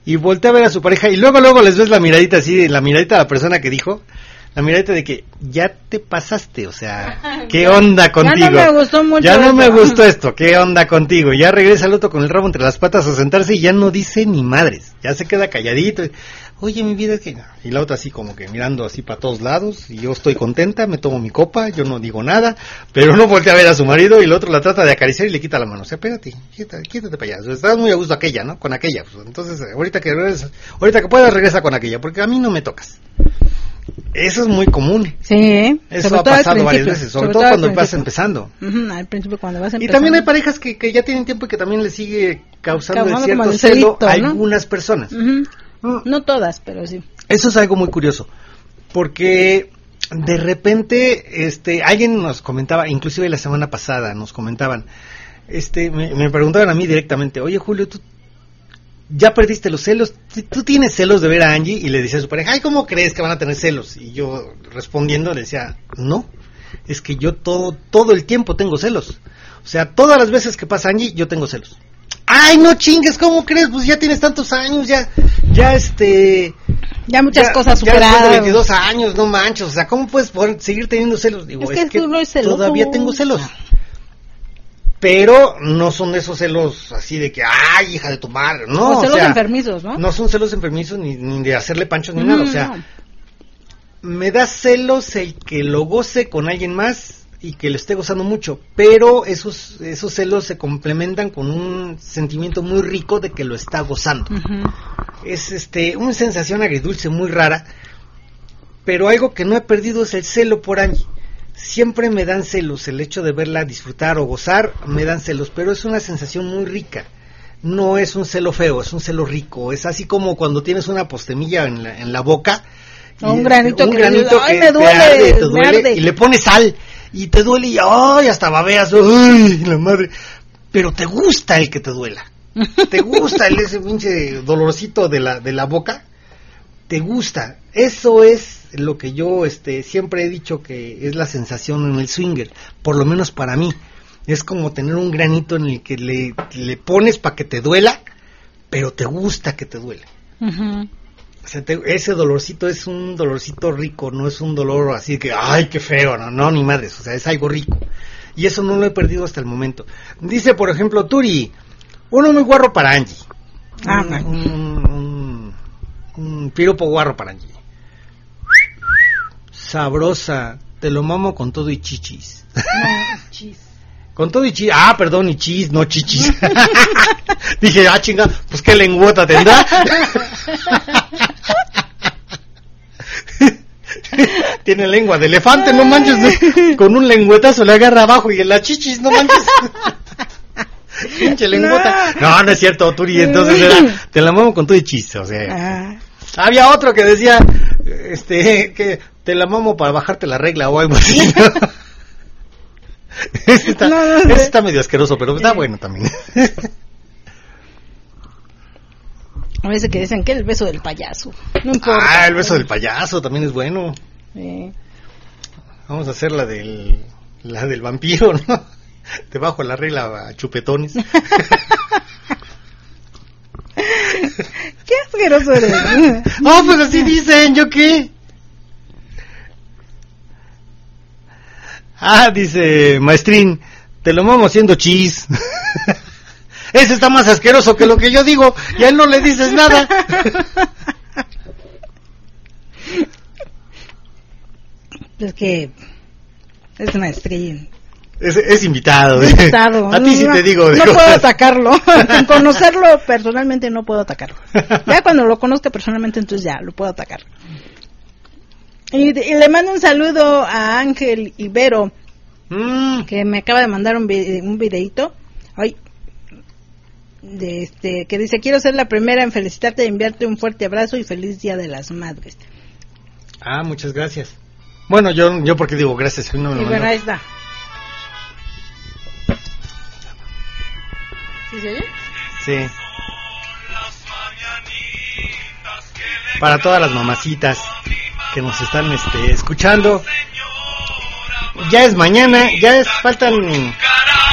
y voltea a ver a su pareja y luego luego les ves la miradita así, la miradita a la persona que dijo, la miradita de que ya te pasaste, o sea, ¿qué onda contigo? Ya no me gustó mucho. Ya no esto. me gustó esto, ¿qué onda contigo? Ya regresa el otro con el rabo entre las patas a sentarse y ya no dice ni madres, ya se queda calladito. Oye, mi vida es que... Y la otra así como que mirando así para todos lados, y yo estoy contenta, me tomo mi copa, yo no digo nada, pero no voltea a ver a su marido y el otro la trata de acariciar y le quita la mano. O sea, pégate, quítate, quítate para allá. Estás muy a gusto aquella, ¿no? Con aquella. Pues, entonces, ahorita que regresas, ahorita que puedas, regresa con aquella, porque a mí no me tocas. Eso es muy común. Sí, eso ha pasado varias veces, sobre, sobre todo, todo cuando vas empezando. Uh-huh, al principio cuando vas empezando. Y también hay parejas que, que ya tienen tiempo y que también les sigue causando Causando cierto como el celo celito, a ¿no? algunas personas. Uh-huh. No, no todas, pero sí. Eso es algo muy curioso, porque de repente, este, alguien nos comentaba, inclusive la semana pasada nos comentaban, este, me, me preguntaban a mí directamente, oye Julio, tú ya perdiste los celos, tú tienes celos de ver a Angie, y le decía a su pareja, ay, ¿cómo crees que van a tener celos? Y yo respondiendo le decía, no, es que yo todo, todo el tiempo tengo celos, o sea, todas las veces que pasa Angie, yo tengo celos. Ay, no chingues, ¿cómo crees? Pues ya tienes tantos años, ya, ya este... Ya muchas ya, cosas ya superadas. Ya veintidós años, no manches, o sea, ¿cómo puedes poder, seguir teniendo celos? Digo, es que, es que tú no eres celoso. Todavía tengo celos. Pero no son esos celos así de que, ay, hija de tu madre, no. O celos o sea, enfermizos, ¿no? No son celos enfermizos ni, ni de hacerle panchos ni no, nada, o sea, no. Me da celos el que lo goce con alguien más y que lo esté gozando mucho, pero esos esos celos se complementan con un sentimiento muy rico de que lo está gozando. Uh-huh. Es este una sensación agridulce muy rara, pero algo que no he perdido es el celo por Angie. Siempre me dan celos, el hecho de verla disfrutar o gozar, me dan celos, pero es una sensación muy rica. No es un celo feo, es un celo rico, es así como cuando tienes una postemilla en la, en la boca. O un granito, un que, granito ay, que me duele, te arde, te duele, me arde. Y le pones sal y te duele y ay, hasta babeas, ay, la madre. Pero te gusta el que te duela. Te gusta el ese pinche dolorcito de la de la boca. Te gusta. Eso es lo que yo este siempre he dicho que es la sensación en el swinger, por lo menos para mí. Es como tener un granito en el que le le pones para que te duela, pero te gusta que te duele. Uh-huh. O sea, te, ese dolorcito es un dolorcito rico, no es un dolor así que, ay, qué feo, no, no, ni madres, o sea, es algo rico. Y eso no lo he perdido hasta el momento. Dice, por ejemplo, Turi, uno muy guarro para Angie. Ah, un, un, un, un piropo guarro para Angie. Sabrosa, te lo mamo con todo y chichis. No, chis. Con todo y chis, ah, perdón, y chis, no chichis. Dije, ah, chinga, pues qué lengüota tendrá. Tiene lengua de elefante, no manches, ¿no? Con un lengüetazo le agarra abajo y en la chichis, no manches. Pinche lengüota. No. no, no es cierto, Turi, entonces era, te la mamo con todo y chis, o sea. Ah. Había otro que decía, este, que te la mamo para bajarte la regla o algo así, ¿no? Ese está, no, no sé. Ese está medio asqueroso, pero está bueno también. A veces que dicen que el beso del payaso. No importa. Ah, el beso del payaso también es bueno. Sí. Vamos a hacer la del, la del vampiro, ¿no? Te bajo la regla a chupetones. Qué asqueroso eres. Oh, pues así dicen, ¿yo qué? Ah, dice Maestrín, te lo mamo haciendo chis. Ese está más asqueroso que lo que yo digo y a él no le dices nada. Es que es Maestrín. Es, es invitado. Es invitado. A ti sí no, te digo. No puedo atacarlo. Sin conocerlo personalmente no puedo atacarlo. Ya cuando lo conozca personalmente entonces ya lo puedo atacar. Y, y le mando un saludo a Ángel Ibero, mm. que me acaba de mandar un, vide, un videito. Ay, de este, que dice, quiero ser la primera en felicitarte y enviarte un fuerte abrazo y feliz Día de las Madres. Ah, muchas gracias. Bueno, yo yo porque digo gracias. No me y bueno, ahí está. ¿Sí se oye? Sí. Para todas las mamacitas que nos están este, escuchando. Ya es mañana, ya es, faltan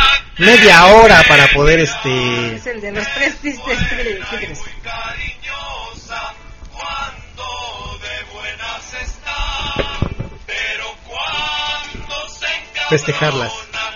media hora para poder este... Es el de los tres tristes tigres. festejarlas.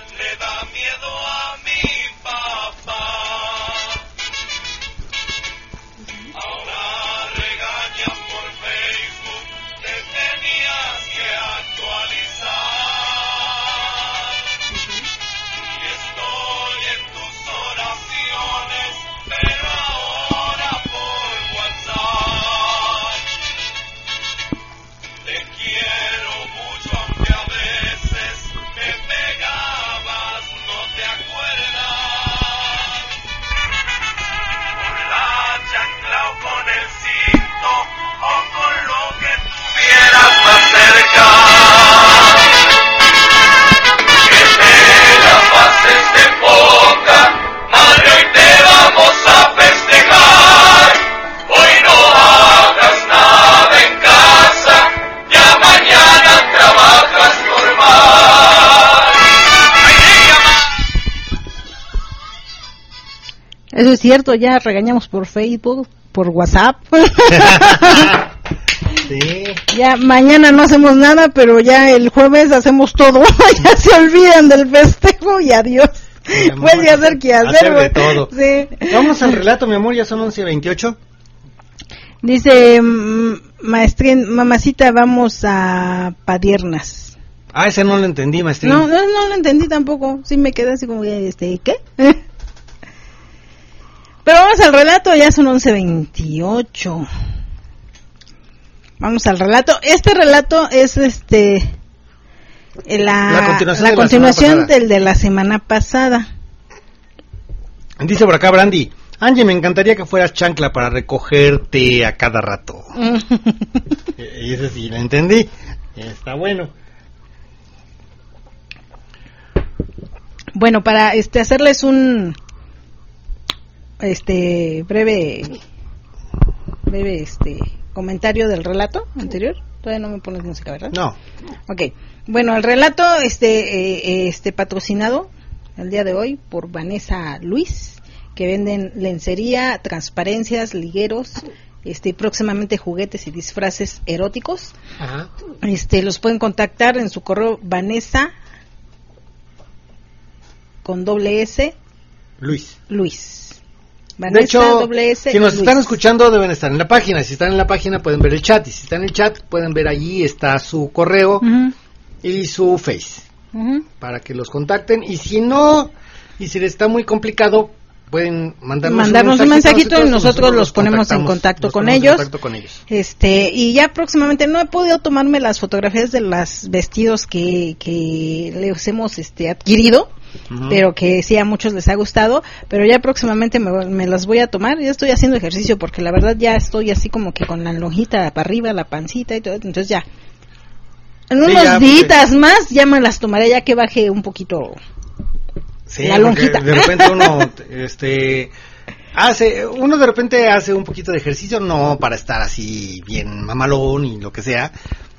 Eso es cierto, ya regañamos por Facebook, por WhatsApp. Sí. Ya mañana no hacemos nada, pero ya el jueves hacemos todo. Ya se olvidan del festejo y adiós. Sí, puedes hacer que hacer, hacer de todo. Sí. Vamos al relato, mi amor, ya son once veintiocho. Dice, maestrín, mamacita, vamos a Padiernas. Ah, ese no lo entendí, maestrín. No, no, no lo entendí tampoco. Sí me quedé así como, este, ¿qué? Pero vamos al relato, ya son once veintiocho. Vamos al relato. Este relato es este la, la continuación, la de continuación la del de la semana pasada. Dice por acá Brandy, Angie, me encantaría que fueras chancla para recogerte a cada rato. Y ese sí lo entendí. Está bueno. Bueno, para este hacerles un este breve breve este comentario del relato anterior. Todavía no me pones música, ¿verdad? No. Okay. Bueno, el relato este eh, este patrocinado el día de hoy por Vanessa Luis, que venden lencería, transparencias, ligueros, este próximamente juguetes y disfraces eróticos. Ajá. Este los pueden contactar en su correo Vanessa con doble S Luis. Luis. Vanessa, de hecho, doble S, si nos Luis. están escuchando deben estar en la página. Si están en la página pueden ver el chat. Y si están en el chat pueden ver allí está su correo uh-huh. y su face. Uh-huh. Para que los contacten. Y si no, y si les está muy complicado, pueden mandarnos, mandarnos un mensajito, un mensajito y nosotros, nosotros los ponemos en contacto con ellos. contacto con ellos. Este, y ya próximamente no he podido tomarme las fotografías de los vestidos que, que les hemos este, adquirido. Uh-huh. Pero que sí a muchos les ha gustado, pero ya próximamente me, me las voy a tomar. Ya estoy haciendo ejercicio porque la verdad ya estoy así como que con la lonjita para arriba, la pancita y todo, entonces ya en sí, unos días porque... más ya me las tomaré, ya que baje un poquito sí, la lonjita. De repente uno este hace uno de repente hace un poquito de ejercicio, no para estar así bien mamalón y lo que sea,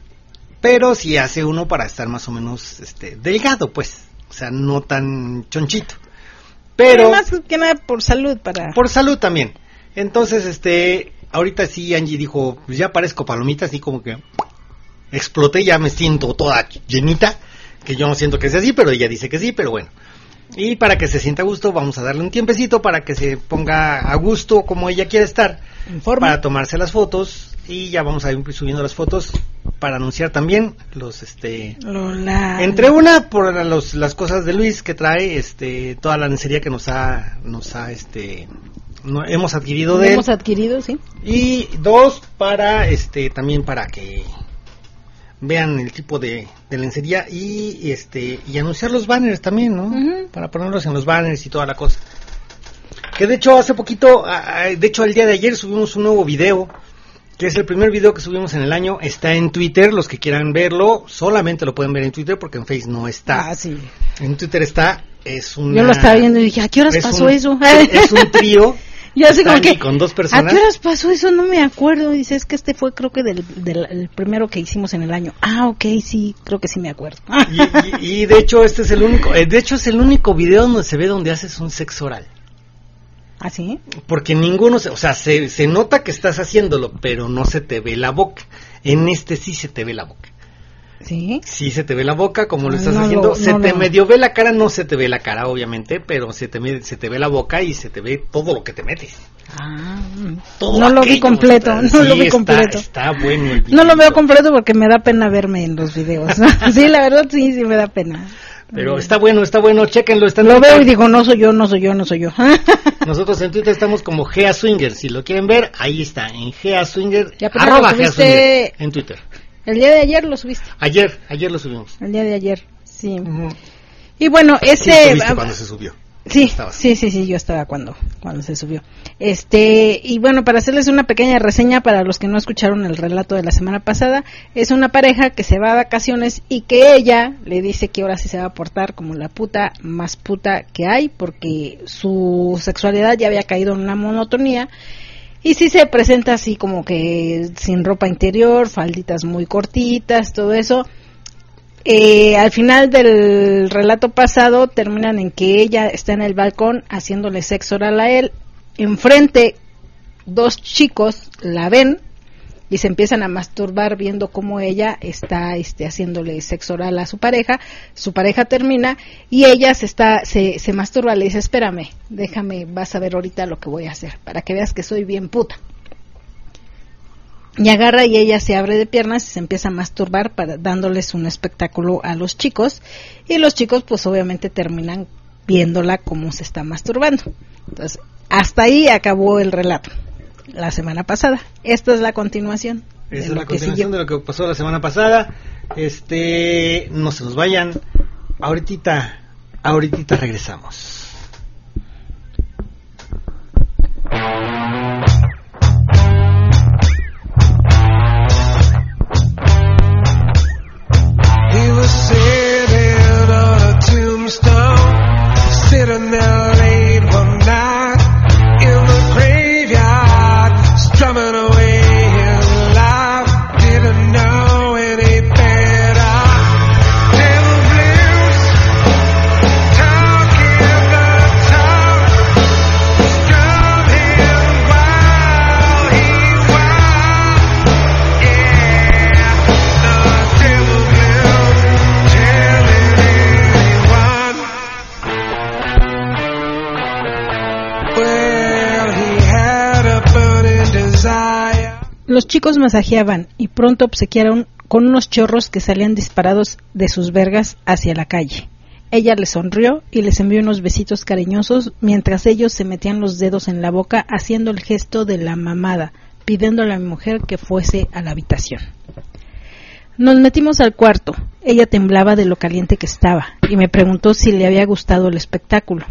pero sí hace uno para estar más o menos este delgado, pues. O sea, no tan chonchito. Pero, pero más que nada por salud para por salud también. Entonces, este, ahorita sí Angie dijo, pues ya parezco palomita, así como que exploté, ya me siento toda llenita, que yo no siento que sea así, pero ella dice que sí, pero bueno. Y para que se sienta a gusto, vamos a darle un tiempecito para que se ponga a gusto como ella quiere estar, para tomarse las fotos. Y ya vamos a ir subiendo las fotos para anunciar también los este Lola. Entre una por los, las cosas de Luis que trae este toda la lencería que nos ha nos ha este no, hemos adquirido de hemos él. adquirido sí y dos para este también para que vean el tipo de, de lencería y este y anunciar los banners también, ¿no? Uh-huh. Para ponerlos en los banners y toda la cosa. Que de hecho hace poquito, de hecho el día de ayer subimos un nuevo video, que es el primer video que subimos en el año, está en Twitter, los que quieran verlo, solamente lo pueden ver en Twitter porque en Face no está. Ah, sí. En Twitter está, es una... Yo lo estaba viendo y dije, ¿a qué horas pasó un, eso? Es un trío. Yo así como que, con dos personas. ¿a qué horas pasó eso? No me acuerdo. Dice, es que este fue creo que del, del el primero que hicimos en el año. Ah, ok, sí, creo que sí me acuerdo. Y, y, y de hecho este es el único, de hecho es el único video donde se ve donde haces un sexo oral. ¿Ah, sí? Porque ninguno, se, o sea, se, se nota que estás haciéndolo, pero no se te ve la boca. En este sí se te ve la boca. ¿Sí? Sí, se te ve la boca, como lo estás no haciendo. Lo, se no, te no. medio ve la cara, no se te ve la cara, obviamente, pero se te, se te ve la boca y se te ve todo lo que te metes. Ah, todo no lo vi aquello, completo, está, no sí, lo vi está, completo. Está bueno el video. No lo veo completo porque me da pena verme en los videos. Sí, la verdad sí, sí me da pena. Pero está bueno, está bueno, chéquenlo. Está en lo Twitter. veo y digo, no soy yo, no soy yo, no soy yo. Nosotros en Twitter estamos como Gea Swinger. Si lo quieren ver, ahí está, en Gea Swinger. Ya, pero arroba lo Gea subiste Swinger en Twitter. El día de ayer lo subiste. Ayer, ayer lo subimos. El día de ayer, sí. Uh-huh. Y bueno, este... Sí, estuviste cuando se subió. Sí, sí, sí, sí, yo estaba cuando, cuando se subió. Este, y bueno, para hacerles una pequeña reseña para los que no escucharon el relato de la semana pasada, es una pareja que se va a vacaciones y que ella le dice que ahora sí se va a portar como la puta más puta que hay, porque su sexualidad ya había caído en una monotonía, y sí se presenta así como que sin ropa interior, falditas muy cortitas, todo eso. Eh, al final del relato pasado terminan en que ella está en el balcón haciéndole sexo oral a él. Enfrente dos chicos la ven y se empiezan a masturbar viendo cómo ella está este, haciéndole sexo oral a su pareja. Su pareja termina y ella se está se, se masturba, le dice, espérame, déjame, vas a ver ahorita lo que voy a hacer para que veas que soy bien puta. Y agarra y ella se abre de piernas y se empieza a masturbar para dándoles un espectáculo a los chicos, y los chicos pues obviamente terminan viéndola cómo se está masturbando. Entonces, hasta ahí acabó el relato la semana pasada. Esta es la continuación. Esta es la continuación de lo que pasó la semana pasada. Este, no se nos vayan. Ahorita, ahorita regresamos. Sitting there late one night in the graveyard, strumming away his life, didn't know any better. Devil blues, talking the talk, strum him while he's wild. Yeah, the devil blues, telling anyone. Los chicos masajeaban y pronto obsequiaron con unos chorros que salían disparados de sus vergas hacia la calle. Ella les sonrió y les envió unos besitos cariñosos mientras ellos se metían los dedos en la boca haciendo el gesto de la mamada, pidiéndole a mi mujer que fuese a la habitación. Nos metimos al cuarto. Ella temblaba de lo caliente que estaba y me preguntó si le había gustado el espectáculo.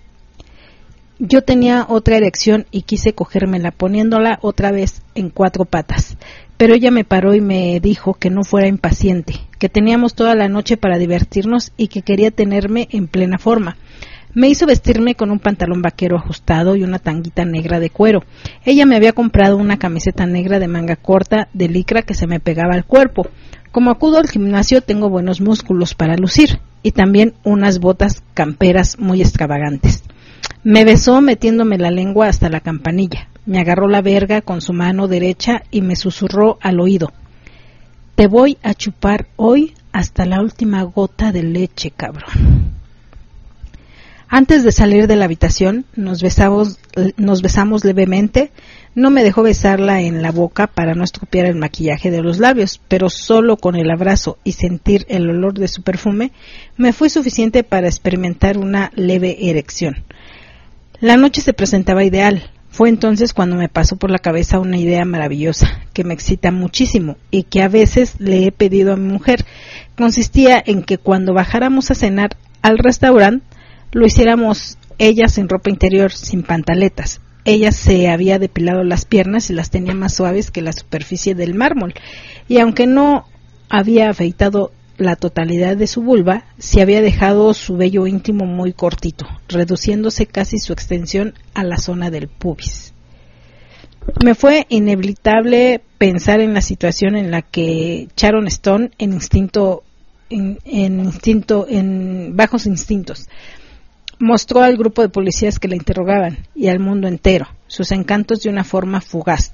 Yo tenía otra erección y quise cogérmela poniéndola otra vez en cuatro patas, pero ella me paró y me dijo que no fuera impaciente, que teníamos toda la noche para divertirnos y que quería tenerme en plena forma. Me hizo vestirme con un pantalón vaquero ajustado y una tanguita negra de cuero. Ella me había comprado una camiseta negra de manga corta de licra que se me pegaba al cuerpo. Como acudo al gimnasio tengo buenos músculos para lucir y también unas botas camperas muy extravagantes. Me besó metiéndome la lengua hasta la campanilla, me agarró la verga con su mano derecha y me susurró al oído: te voy a chupar hoy hasta la última gota de leche, cabrón. Antes de salir de la habitación, nos besamos, nos besamos levemente. No me dejó besarla en la boca para no estropear el maquillaje de los labios, pero solo con el abrazo y sentir el olor de su perfume me fue suficiente para experimentar una leve erección. La noche se presentaba ideal. Fue entonces cuando me pasó por la cabeza una idea maravillosa, que me excita muchísimo y que a veces le he pedido a mi mujer. Consistía en que cuando bajáramos a cenar al restaurante, lo hiciéramos ella sin ropa interior, sin pantaletas. Ella se había depilado las piernas y las tenía más suaves que la superficie del mármol, y aunque no había afeitado la totalidad de su vulva, se había dejado su vello íntimo muy cortito, reduciéndose casi su extensión a la zona del pubis. Me fue inevitable pensar en la situación en la que Sharon Stone, en instinto, en, en instinto, en bajos instintos, mostró al grupo de policías que la interrogaban y al mundo entero sus encantos de una forma fugaz,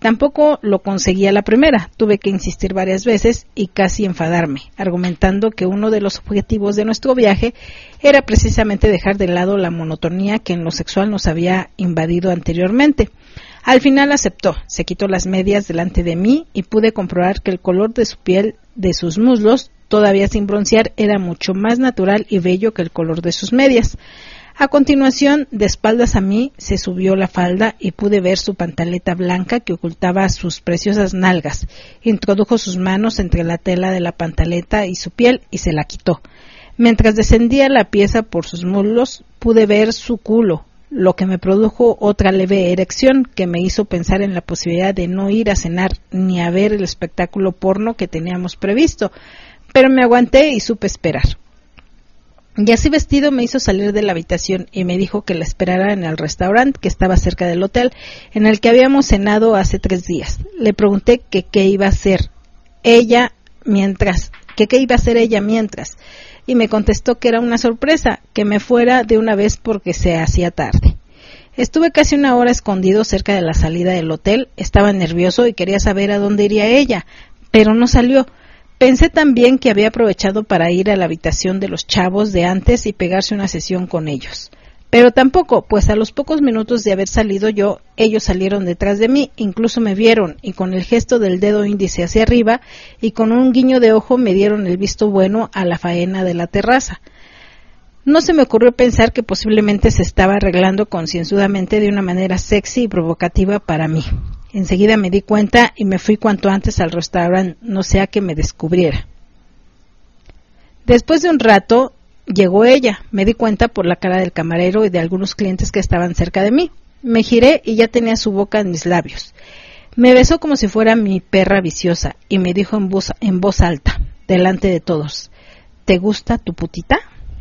Tampoco lo conseguí a la primera, tuve que insistir varias veces y casi enfadarme, argumentando que uno de los objetivos de nuestro viaje era precisamente dejar de lado la monotonía que en lo sexual nos había invadido anteriormente. Al final aceptó, se quitó las medias delante de mí y pude comprobar que el color de su piel, de sus muslos, todavía sin broncear, era mucho más natural y bello que el color de sus medias. A continuación, de espaldas a mí, se subió la falda y pude ver su pantaleta blanca que ocultaba sus preciosas nalgas. Introdujo sus manos entre la tela de la pantaleta y su piel y se la quitó. Mientras descendía la pieza por sus muslos, pude ver su culo, lo que me produjo otra leve erección que me hizo pensar en la posibilidad de no ir a cenar ni a ver el espectáculo porno que teníamos previsto, pero me aguanté y supe esperar. Y así vestido me hizo salir de la habitación y me dijo que la esperara en el restaurante que estaba cerca del hotel en el que habíamos cenado hace tres días. Le pregunté que qué iba a hacer ella mientras, que qué iba a hacer ella mientras, y me contestó que era una sorpresa, que me fuera de una vez porque se hacía tarde. Estuve casi una hora escondido cerca de la salida del hotel, estaba nervioso y quería saber a dónde iría ella, pero no salió. Pensé también que había aprovechado para ir a la habitación de los chavos de antes y pegarse una sesión con ellos. Pero tampoco, pues a los pocos minutos de haber salido yo, ellos salieron detrás de mí, incluso me vieron, y con el gesto del dedo índice hacia arriba, y con un guiño de ojo me dieron el visto bueno a la faena de la terraza. No se me ocurrió pensar que posiblemente se estaba arreglando concienzudamente de una manera sexy y provocativa para mí. Enseguida me di cuenta y me fui cuanto antes al restaurante, no sea que me descubriera. Después de un rato llegó ella, me di cuenta por la cara del camarero y de algunos clientes que estaban cerca de mí. Me giré y ya tenía su boca en mis labios. Me besó como si fuera mi perra viciosa y me dijo en voz, en voz alta, delante de todos: ¿te gusta tu putita?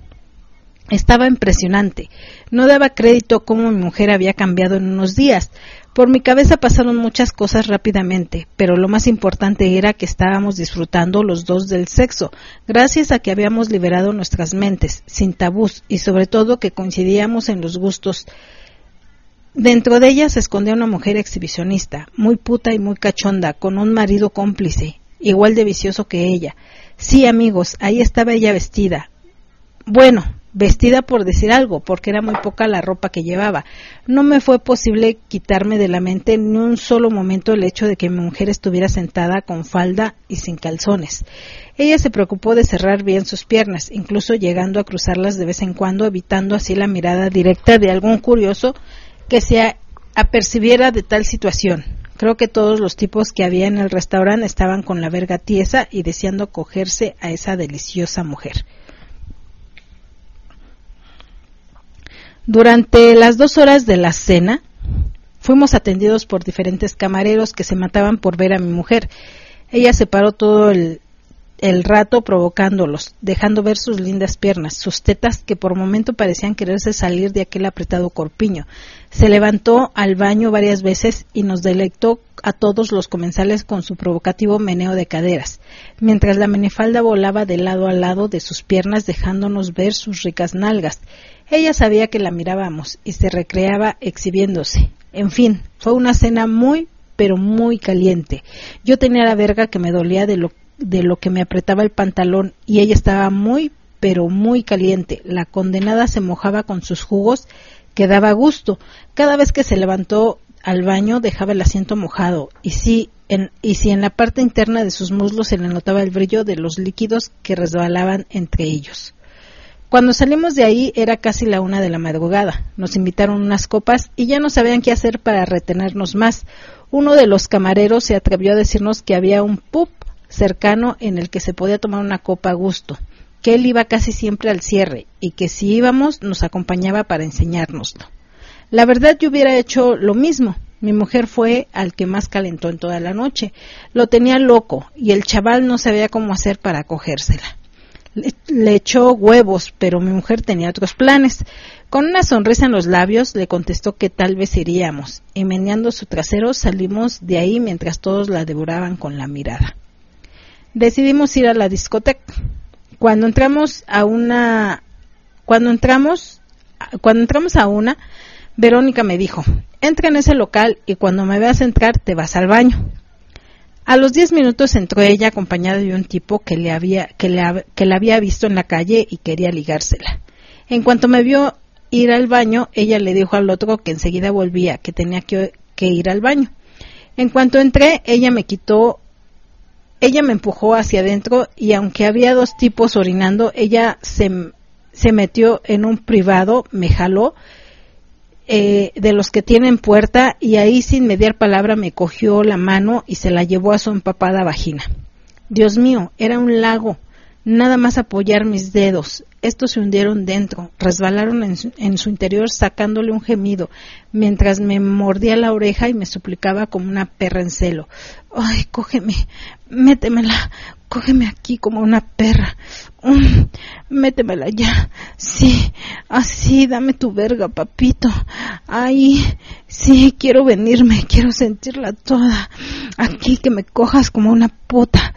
Estaba impresionante. No daba crédito a cómo mi mujer había cambiado en unos días. Por mi cabeza pasaron muchas cosas rápidamente, pero lo más importante era que estábamos disfrutando los dos del sexo, gracias a que habíamos liberado nuestras mentes, sin tabús, y sobre todo que coincidíamos en los gustos. Dentro de ella se escondía una mujer exhibicionista, muy puta y muy cachonda, con un marido cómplice, igual de vicioso que ella. Sí, amigos, ahí estaba ella vestida. Bueno, vestida por decir algo, porque era muy poca la ropa que llevaba. No me fue posible quitarme de la mente ni un solo momento el hecho de que mi mujer estuviera sentada con falda y sin calzones. Ella se preocupó de cerrar bien sus piernas, incluso llegando a cruzarlas de vez en cuando, evitando así la mirada directa de algún curioso que se apercibiera de tal situación. Creo que todos los tipos que había en el restaurante estaban con la verga tiesa y deseando cogerse a esa deliciosa mujer. Durante las dos horas de la cena, fuimos atendidos por diferentes camareros que se mataban por ver a mi mujer. Ella se paró todo el, el rato provocándolos, dejando ver sus lindas piernas, sus tetas que por momento parecían quererse salir de aquel apretado corpiño. Se levantó al baño varias veces y nos deleitó a todos los comensales con su provocativo meneo de caderas, mientras la minifalda volaba de lado a lado de sus piernas dejándonos ver sus ricas nalgas. Ella sabía que la mirábamos y se recreaba exhibiéndose. En fin, fue una cena muy, pero muy caliente. Yo tenía la verga que me dolía de lo, de lo que me apretaba el pantalón y ella estaba muy, pero muy caliente. La condenada se mojaba con sus jugos que daba gusto. Cada vez que se levantó al baño dejaba el asiento mojado y si en, y si en la parte interna de sus muslos se le notaba el brillo de los líquidos que resbalaban entre ellos. Cuando salimos de ahí era casi la una de la madrugada. Nos invitaron unas copas y ya no sabían qué hacer para retenernos más. Uno de los camareros se atrevió a decirnos que había un pub cercano en el que se podía tomar una copa a gusto, que él iba casi siempre al cierre y que si íbamos nos acompañaba para enseñárnoslo. La verdad yo hubiera hecho lo mismo. Mi mujer fue al que más calentó en toda la noche. Lo tenía loco y el chaval no sabía cómo hacer para cogérsela. Le, le echó huevos, pero mi mujer tenía otros planes. Con una sonrisa en los labios le contestó que tal vez iríamos, y meneando su trasero salimos de ahí mientras todos la devoraban con la mirada. Decidimos ir a la discoteca. Cuando entramos a una, cuando entramos, cuando entramos a una, Verónica me dijo, entra en ese local y cuando me veas entrar te vas al baño. A los diez minutos entró ella acompañada de un tipo que le había que le, que la había visto en la calle y quería ligársela. En cuanto me vio ir al baño, ella le dijo al otro que enseguida volvía, que tenía que, que ir al baño. En cuanto entré, ella me quitó, ella me empujó hacia adentro y aunque había dos tipos orinando, ella se, se metió en un privado, me jaló, Eh, de los que tienen puerta, y ahí sin mediar palabra me cogió la mano y se la llevó a su empapada vagina. Dios mío, era un lago. Nada más apoyar mis dedos. Estos se hundieron dentro, resbalaron en su, en su interior sacándole un gemido, mientras me mordía la oreja y me suplicaba como una perra en celo. Ay, cógeme, métemela, cógeme aquí como una perra. Um, métemela ya. Sí, así, dame tu verga, papito. Ay, sí, quiero venirme, quiero sentirla toda. Aquí que me cojas como una puta.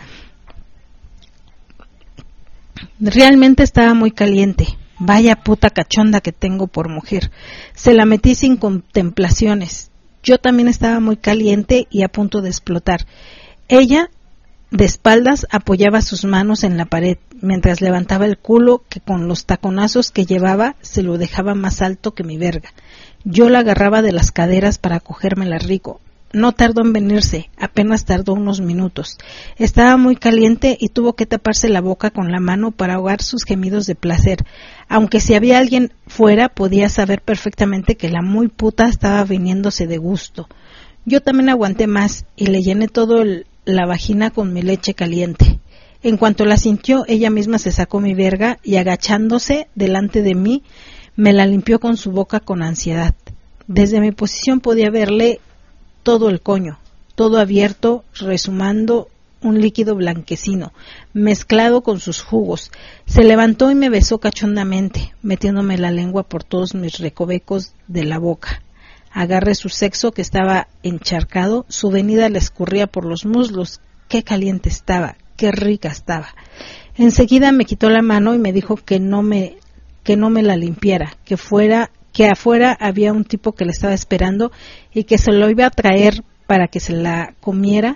Realmente estaba muy caliente. Vaya puta cachonda que tengo por mujer. Se la metí sin contemplaciones. Yo también estaba muy caliente y a punto de explotar. Ella, de espaldas, apoyaba sus manos en la pared, mientras levantaba el culo que con los taconazos que llevaba se lo dejaba más alto que mi verga. Yo la agarraba de las caderas para cogérmela rico. No tardó en venirse, apenas tardó unos minutos. Estaba muy caliente y tuvo que taparse la boca con la mano para ahogar sus gemidos de placer, aunque si había alguien fuera podía saber perfectamente que la muy puta estaba viniéndose de gusto. Yo también aguanté más y le llené todo el, la vagina con mi leche caliente. En cuanto la sintió, ella misma se sacó mi verga y agachándose delante de mí, me la limpió con su boca con ansiedad. Desde mi posición podía verle todo el coño, todo abierto, resumando un líquido blanquecino, mezclado con sus jugos. Se levantó y me besó cachondamente, metiéndome la lengua por todos mis recovecos de la boca. Agarré su sexo que estaba encharcado, su venida le escurría por los muslos. Qué caliente estaba, qué rica estaba. Enseguida me quitó la mano y me dijo que no me, que no me la limpiara, que fuera que afuera había un tipo que le estaba esperando y que se lo iba a traer para que se la comiera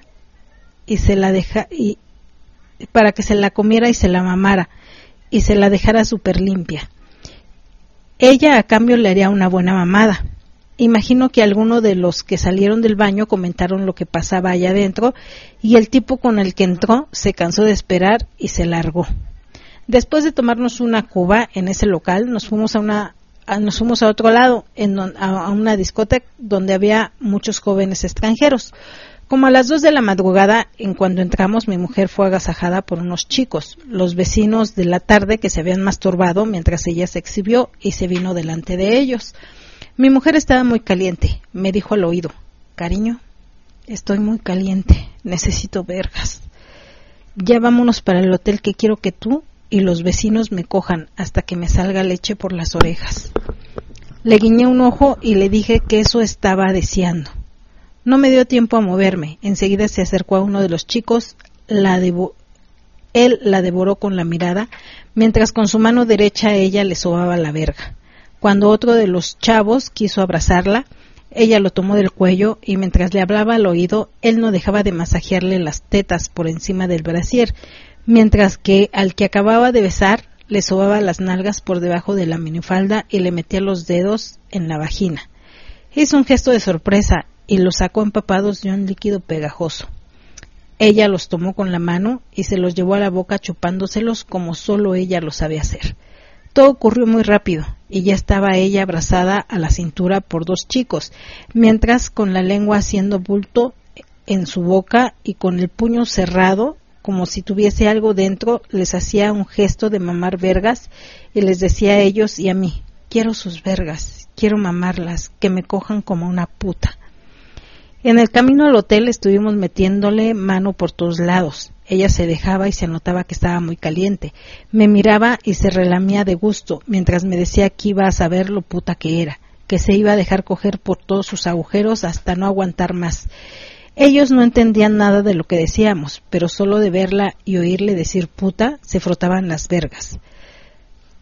y se la deja y para que se la comiera y se la mamara y se la dejara súper limpia. Ella a cambio le haría una buena mamada. Imagino que alguno de los que salieron del baño comentaron lo que pasaba allá adentro y el tipo con el que entró se cansó de esperar y se largó. Después de tomarnos una cuba en ese local, nos fuimos a una nos fuimos a otro lado, en don, a, a una discoteca donde había muchos jóvenes extranjeros. Como a las dos de la madrugada, en cuando entramos, mi mujer fue agasajada por unos chicos, los vecinos de la tarde que se habían masturbado mientras ella se exhibió y se vino delante de ellos. Mi mujer estaba muy caliente, me dijo al oído, cariño, estoy muy caliente, necesito vergas. Ya vámonos para el hotel que quiero que tú y los vecinos me cojan hasta que me salga leche por las orejas. Le guiñé un ojo y le dije que eso estaba deseando. No me dio tiempo a moverme. Enseguida se acercó a uno de los chicos, la devo- él la devoró con la mirada, mientras con su mano derecha ella le sobaba la verga. Cuando otro de los chavos quiso abrazarla, ella lo tomó del cuello y mientras le hablaba al oído, él no dejaba de masajearle las tetas por encima del brasier, mientras que al que acababa de besar le sobaba las nalgas por debajo de la minifalda y le metía los dedos en la vagina. Hizo un gesto de sorpresa y los sacó empapados de un líquido pegajoso. Ella los tomó con la mano y se los llevó a la boca chupándoselos como solo ella lo sabía hacer. Todo ocurrió muy rápido y ya estaba ella abrazada a la cintura por dos chicos, mientras con la lengua haciendo bulto en su boca y con el puño cerrado, como si tuviese algo dentro, les hacía un gesto de mamar vergas y les decía a ellos y a mí, quiero sus vergas, quiero mamarlas, que me cojan como una puta. En el camino al hotel estuvimos metiéndole mano por todos lados. Ella se dejaba y se notaba que estaba muy caliente. Me miraba y se relamía de gusto, mientras me decía que iba a saber lo puta que era, que se iba a dejar coger por todos sus agujeros hasta no aguantar más. Ellos no entendían nada de lo que decíamos, pero solo de verla y oírle decir puta, se frotaban las vergas.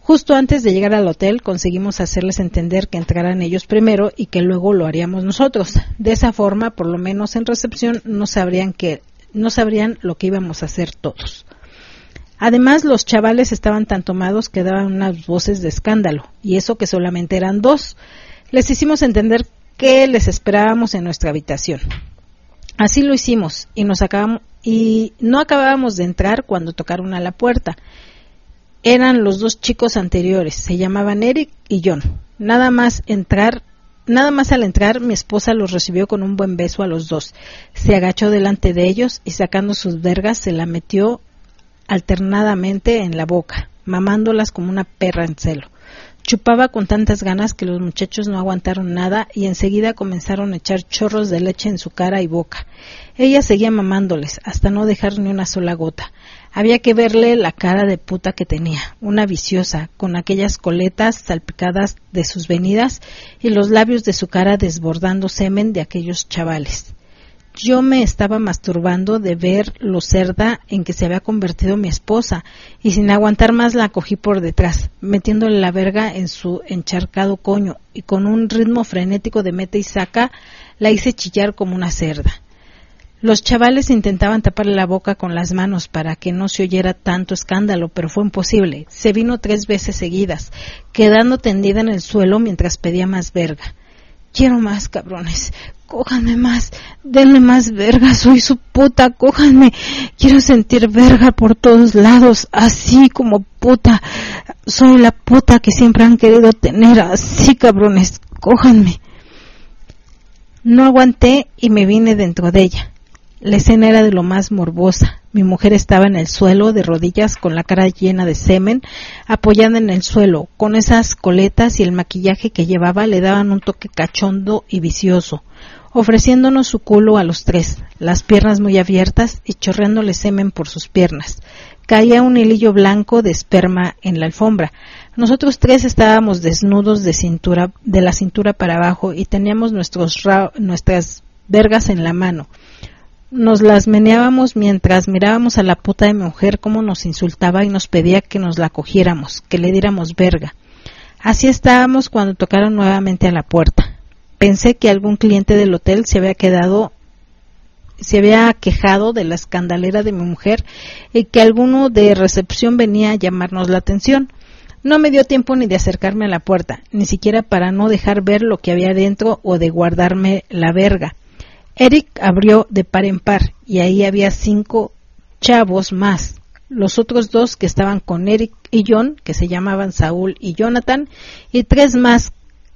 Justo antes de llegar al hotel conseguimos hacerles entender que entraran ellos primero y que luego lo haríamos nosotros. De esa forma, por lo menos en recepción, no sabrían que, no sabrían lo que íbamos a hacer todos. Además, los chavales estaban tan tomados que daban unas voces de escándalo, y eso que solamente eran dos. Les hicimos entender que les esperábamos en nuestra habitación. Así lo hicimos, y nos acabamos, y no acabábamos de entrar cuando tocaron a la puerta. Eran los dos chicos anteriores, se llamaban Eric y John. Nada más entrar, nada más al entrar, mi esposa los recibió con un buen beso a los dos. Se agachó delante de ellos y sacando sus vergas se la metió alternadamente en la boca, mamándolas como una perra en celo. Chupaba con tantas ganas que los muchachos no aguantaron nada y enseguida comenzaron a echar chorros de leche en su cara y boca. Ella seguía mamándoles hasta no dejar ni una sola gota. Había que verle la cara de puta que tenía, una viciosa, con aquellas coletas salpicadas de sus venidas y los labios de su cara desbordando semen de aquellos chavales. Yo me estaba masturbando de ver lo cerda en que se había convertido mi esposa, y sin aguantar más la cogí por detrás, metiéndole la verga en su encharcado coño, y con un ritmo frenético de mete y saca, la hice chillar como una cerda. Los chavales intentaban taparle la boca con las manos para que no se oyera tanto escándalo, pero fue imposible. Se vino tres veces seguidas, quedando tendida en el suelo mientras pedía más verga. Quiero más, cabrones. Cójanme más. Denme más verga. Soy su puta. Cójanme. Quiero sentir verga por todos lados. Así como puta. Soy la puta que siempre han querido tener. Así, cabrones. Cójanme. No aguanté y me vine dentro de ella. La escena era de lo más morbosa. Mi mujer estaba en el suelo, de rodillas, con la cara llena de semen, apoyada en el suelo, con esas coletas y el maquillaje que llevaba le daban un toque cachondo y vicioso, ofreciéndonos su culo a los tres, las piernas muy abiertas y chorreándole semen por sus piernas. Caía un hilillo blanco de esperma en la alfombra. Nosotros tres estábamos desnudos de cintura, de la cintura para abajo y teníamos nuestros ra- nuestras vergas en la mano. Nos las meneábamos mientras mirábamos a la puta de mi mujer cómo nos insultaba y nos pedía que nos la cogiéramos, que le diéramos verga. Así estábamos cuando tocaron nuevamente a la puerta. Pensé que algún cliente del hotel se había quedado, se había quejado de la escandalera de mi mujer y que alguno de recepción venía a llamarnos la atención. No me dio tiempo ni de acercarme a la puerta, ni siquiera para no dejar ver lo que había dentro o de guardarme la verga. Eric abrió de par en par y ahí había cinco chavos más. Los otros dos que estaban con Eric y John, que se llamaban Saúl y Jonathan, y tres más,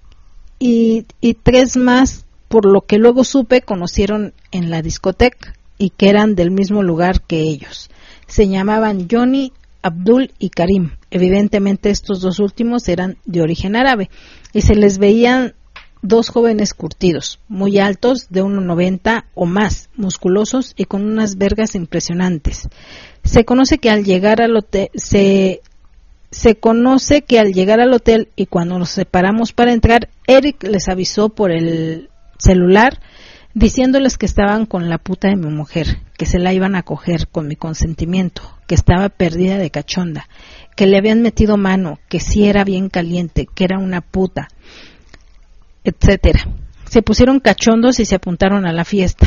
y, y tres más, por lo que luego supe, conocieron en la discoteca y que eran del mismo lugar que ellos. Se llamaban Johnny, Abdul y Karim. Evidentemente estos dos últimos eran de origen árabe y se les veían dos jóvenes curtidos, muy altos, de uno noventa o más, musculosos y con unas vergas impresionantes. Se conoce que al llegar al hotel, se, se conoce que al llegar al hotel y cuando nos separamos para entrar, Eric les avisó por el celular diciéndoles que estaban con la puta de mi mujer, que se la iban a coger con mi consentimiento, que estaba perdida de cachonda, que le habían metido mano, que sí era bien caliente, que era una puta, etcétera. Se pusieron cachondos y se apuntaron a la fiesta.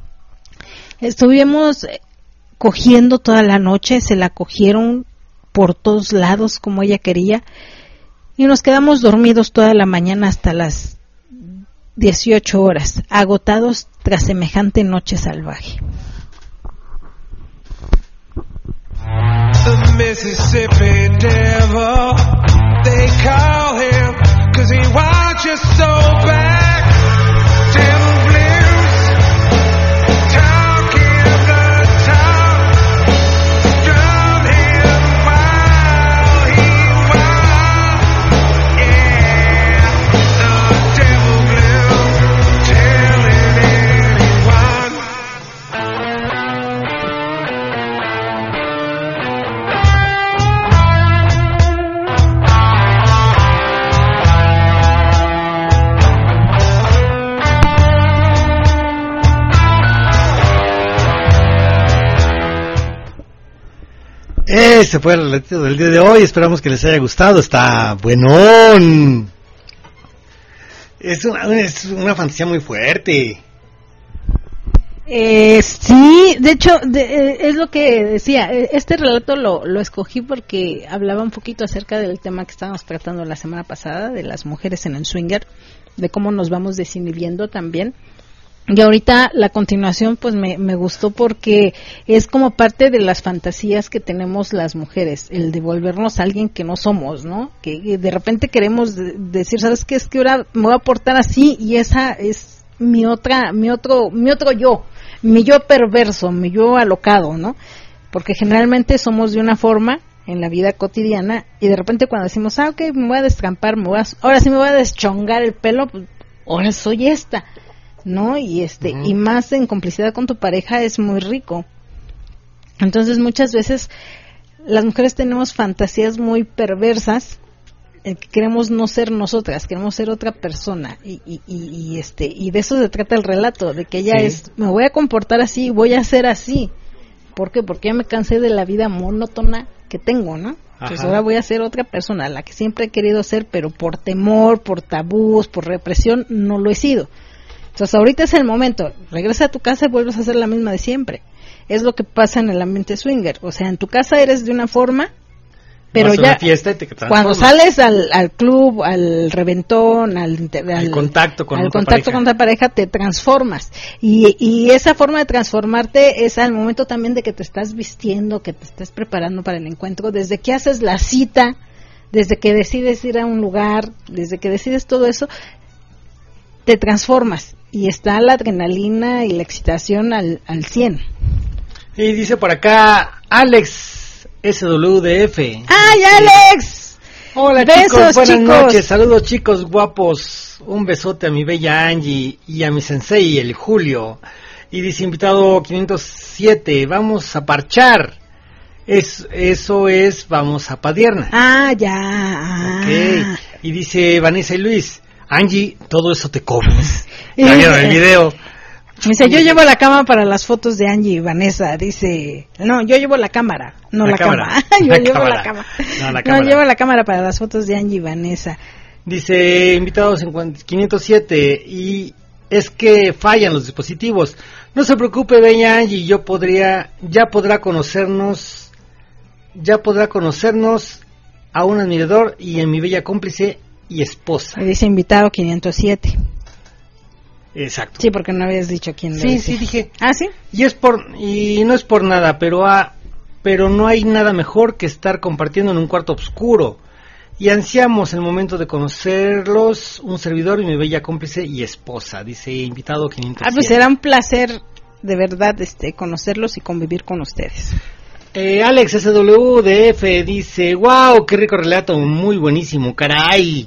Estuvimos cogiendo toda la noche, se la cogieron por todos lados como ella quería y nos quedamos dormidos toda la mañana hasta las dieciocho horas, agotados tras semejante noche salvaje. The Mississippi Devil, they call him, 'cause he watches so back. Devil blues, talking the talk, drum him while he wild. Yeah, the devil blues, telling anyone. Ese fue el relato del día de hoy. Esperamos que les haya gustado. Está buenón. Es una, es una fantasía muy fuerte. Eh, sí, de hecho, de, eh, es lo que decía. Este relato lo, lo escogí porque hablaba un poquito acerca del tema que estábamos tratando la semana pasada, de las mujeres en el swinger, de cómo nos vamos desinhibiendo también. Y ahorita la continuación pues me, me gustó porque es como parte de las fantasías que tenemos las mujeres, el de volvernos a alguien que no somos, ¿no? Que de repente queremos de, decir, ¿sabes qué? Es que ahora me voy a portar así y esa es mi otra, mi otro, mi otro yo, mi yo perverso, mi yo alocado, ¿no? Porque generalmente somos de una forma en la vida cotidiana y de repente cuando decimos, ah, ok, me voy a destrampar, me voy a, ahora sí me voy a deschongar el pelo, pues ahora soy esta, ¿no? Y este, uh-huh. y más en complicidad con tu pareja es muy rico. Entonces muchas veces las mujeres tenemos fantasías muy perversas, en que queremos no ser nosotras, queremos ser otra persona y, y, y, y este y de eso se trata el relato, de que ella sí. es, me voy a comportar así, voy a ser así. ¿Por qué? Porque ya me cansé de la vida monótona que tengo, ¿no? Entonces ahora voy a ser otra persona, la que siempre he querido ser, pero por temor, por tabús, por represión, no lo he sido. Entonces ahorita es el momento, regresa a tu casa y vuelves a ser la misma de siempre. Es lo que pasa en el ambiente swinger, o sea, en tu casa eres de una forma, pero ya fiesta y te cuando sales al, al club, al reventón, al, al, al contacto con al otra contacto pareja. con otra pareja, te transformas. Y, y esa forma de transformarte es al momento también de que te estás vistiendo, que te estás preparando para el encuentro, desde que haces la cita, desde que decides ir a un lugar, desde que decides todo eso, te transformas. Y está la adrenalina y la excitación al, al cien. Y dice por acá, Alex S W D F. ¡Ay, Alex! Hola, besos, chicos, buenas chicos. noches, saludos chicos guapos, un besote a mi bella Angie y a mi sensei, el Julio. Y dice invitado quinientos siete, vamos a parchar. Es, eso es, vamos a Padierna. Ah, ya. Ok, y dice Vanessa y Luis, Angie, todo eso te comes. ¿Ya vieron el video? Dice, yo llevo la cámara para las fotos de Angie y Vanessa. Dice, no, yo llevo la cámara, no la, la cámara. cámara. yo la llevo cámara. la cámara. No, la no, cámara. llevo la cámara para las fotos de Angie y Vanessa. Dice, invitados quinientos siete, y es que fallan los dispositivos. No se preocupe, bella Angie, yo podría, ya podrá conocernos, ya podrá conocernos a un admirador y en mi bella cómplice y esposa. Le dice invitado quinientos siete. Exacto. Sí, porque no habías dicho quién le Sí, decía. sí, dije. Ah, sí. Y es por y no es por nada, pero a, pero no hay nada mejor que estar compartiendo en un cuarto oscuro. Y ansiamos el momento de conocerlos, un servidor y mi bella cómplice y esposa, dice invitado quinientos siete. Ah, pues será un placer de verdad este conocerlos y convivir con ustedes. Eh, Alex S W D F dice, wow, qué rico relato, muy buenísimo, caray.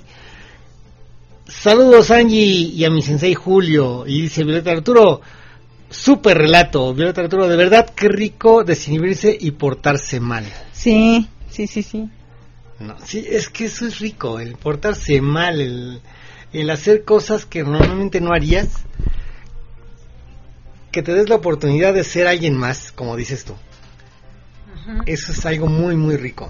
Saludos Angie y a mi sensei Julio. Y dice Violeta Arturo, súper relato. Violeta Arturo, de verdad qué rico desinhibirse y portarse mal. Sí, sí, sí, sí. No, sí, es que eso es rico, el portarse mal, el, el hacer cosas que normalmente no harías, que te des la oportunidad de ser alguien más, como dices tú. Uh-huh. Eso es algo muy, muy rico.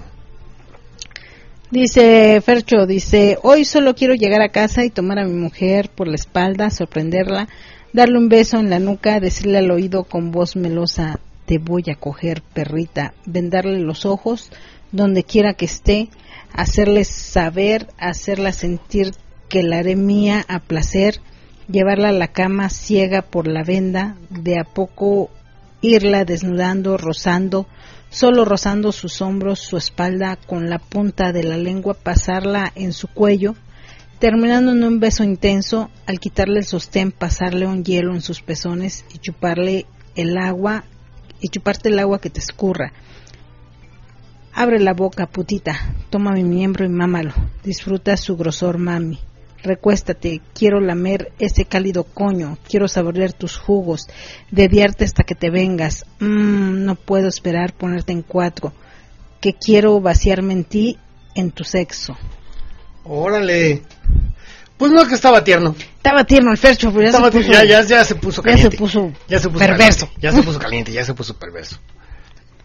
Dice Fercho, dice, hoy solo quiero llegar a casa y tomar a mi mujer por la espalda, sorprenderla, darle un beso en la nuca, decirle al oído con voz melosa, te voy a coger, perrita, vendarle los ojos donde quiera que esté, hacerle saber, hacerla sentir que la haré mía a placer, llevarla a la cama ciega por la venda, de a poco irla desnudando, rozando, solo rozando sus hombros, su espalda, con la punta de la lengua pasarla en su cuello, terminando en un beso intenso, al quitarle el sostén, pasarle un hielo en sus pezones y chuparle el agua, y chuparte el agua que te escurra. Abre la boca, putita, toma mi miembro y mámalo, disfruta su grosor, mami. Recuéstate, quiero lamer ese cálido coño, quiero saborear tus jugos, dediarte hasta que te vengas. Mmm, no puedo esperar ponerte en cuatro, que quiero vaciarme en ti, en tu sexo. Órale. Pues no, que estaba tierno. Estaba tierno el Fercho, pero ya estaba se puso, ya, ya, ya se puso caliente. Ya se puso, ya se puso perverso. Caliente, ya se puso caliente, ya se puso perverso.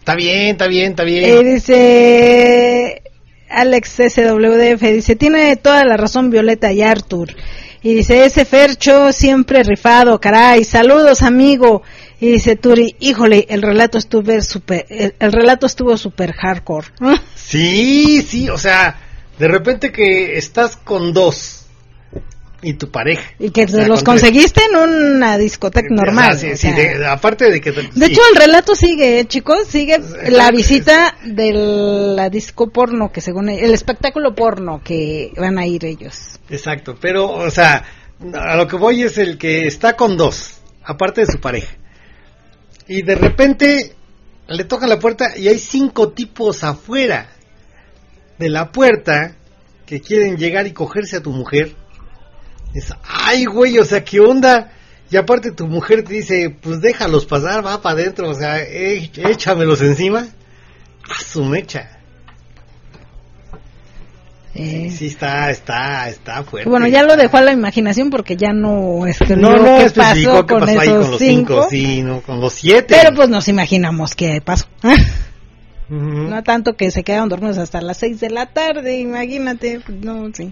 Está bien, está bien, está bien. Eh, dice Alex S W D F, dice, tiene toda la razón Violeta y Arthur. Y dice, ese Fercho siempre rifado, caray, saludos amigo. Y dice Turi, híjole, el relato estuvo super, el, el relato estuvo super hardcore. Sí, sí, o sea, de repente que estás con dos y tu pareja. Y que o sea, los conseguiste tres. En una discoteca normal. O sea, sí, o sí, sea. de, aparte de que... De sí. hecho, el relato sigue, ¿eh, chicos, sigue la visita de la disco porno, que según el espectáculo porno que van a ir ellos. Exacto, pero, o sea, a lo que voy es el que está con dos, aparte de su pareja. Y de repente le toca la puerta y hay cinco tipos afuera de la puerta que quieren llegar y cogerse a tu mujer. Es, ay, güey, o sea, ¿qué onda? Y aparte tu mujer te dice, pues déjalos pasar, va para adentro, o sea, eh, échamelos encima. A su mecha. Eh. Sí, está, está, está fuerte. Bueno, ya lo dejó a la imaginación porque ya no escribió No, no qué especificó pasó qué con pasó ahí esos con los cinco, cinco, sí, no, con los siete. pero pues nos imaginamos qué pasó. Uh-huh. No tanto que se quedaron dormidos hasta las seis de la tarde, imagínate, pues, no, sí.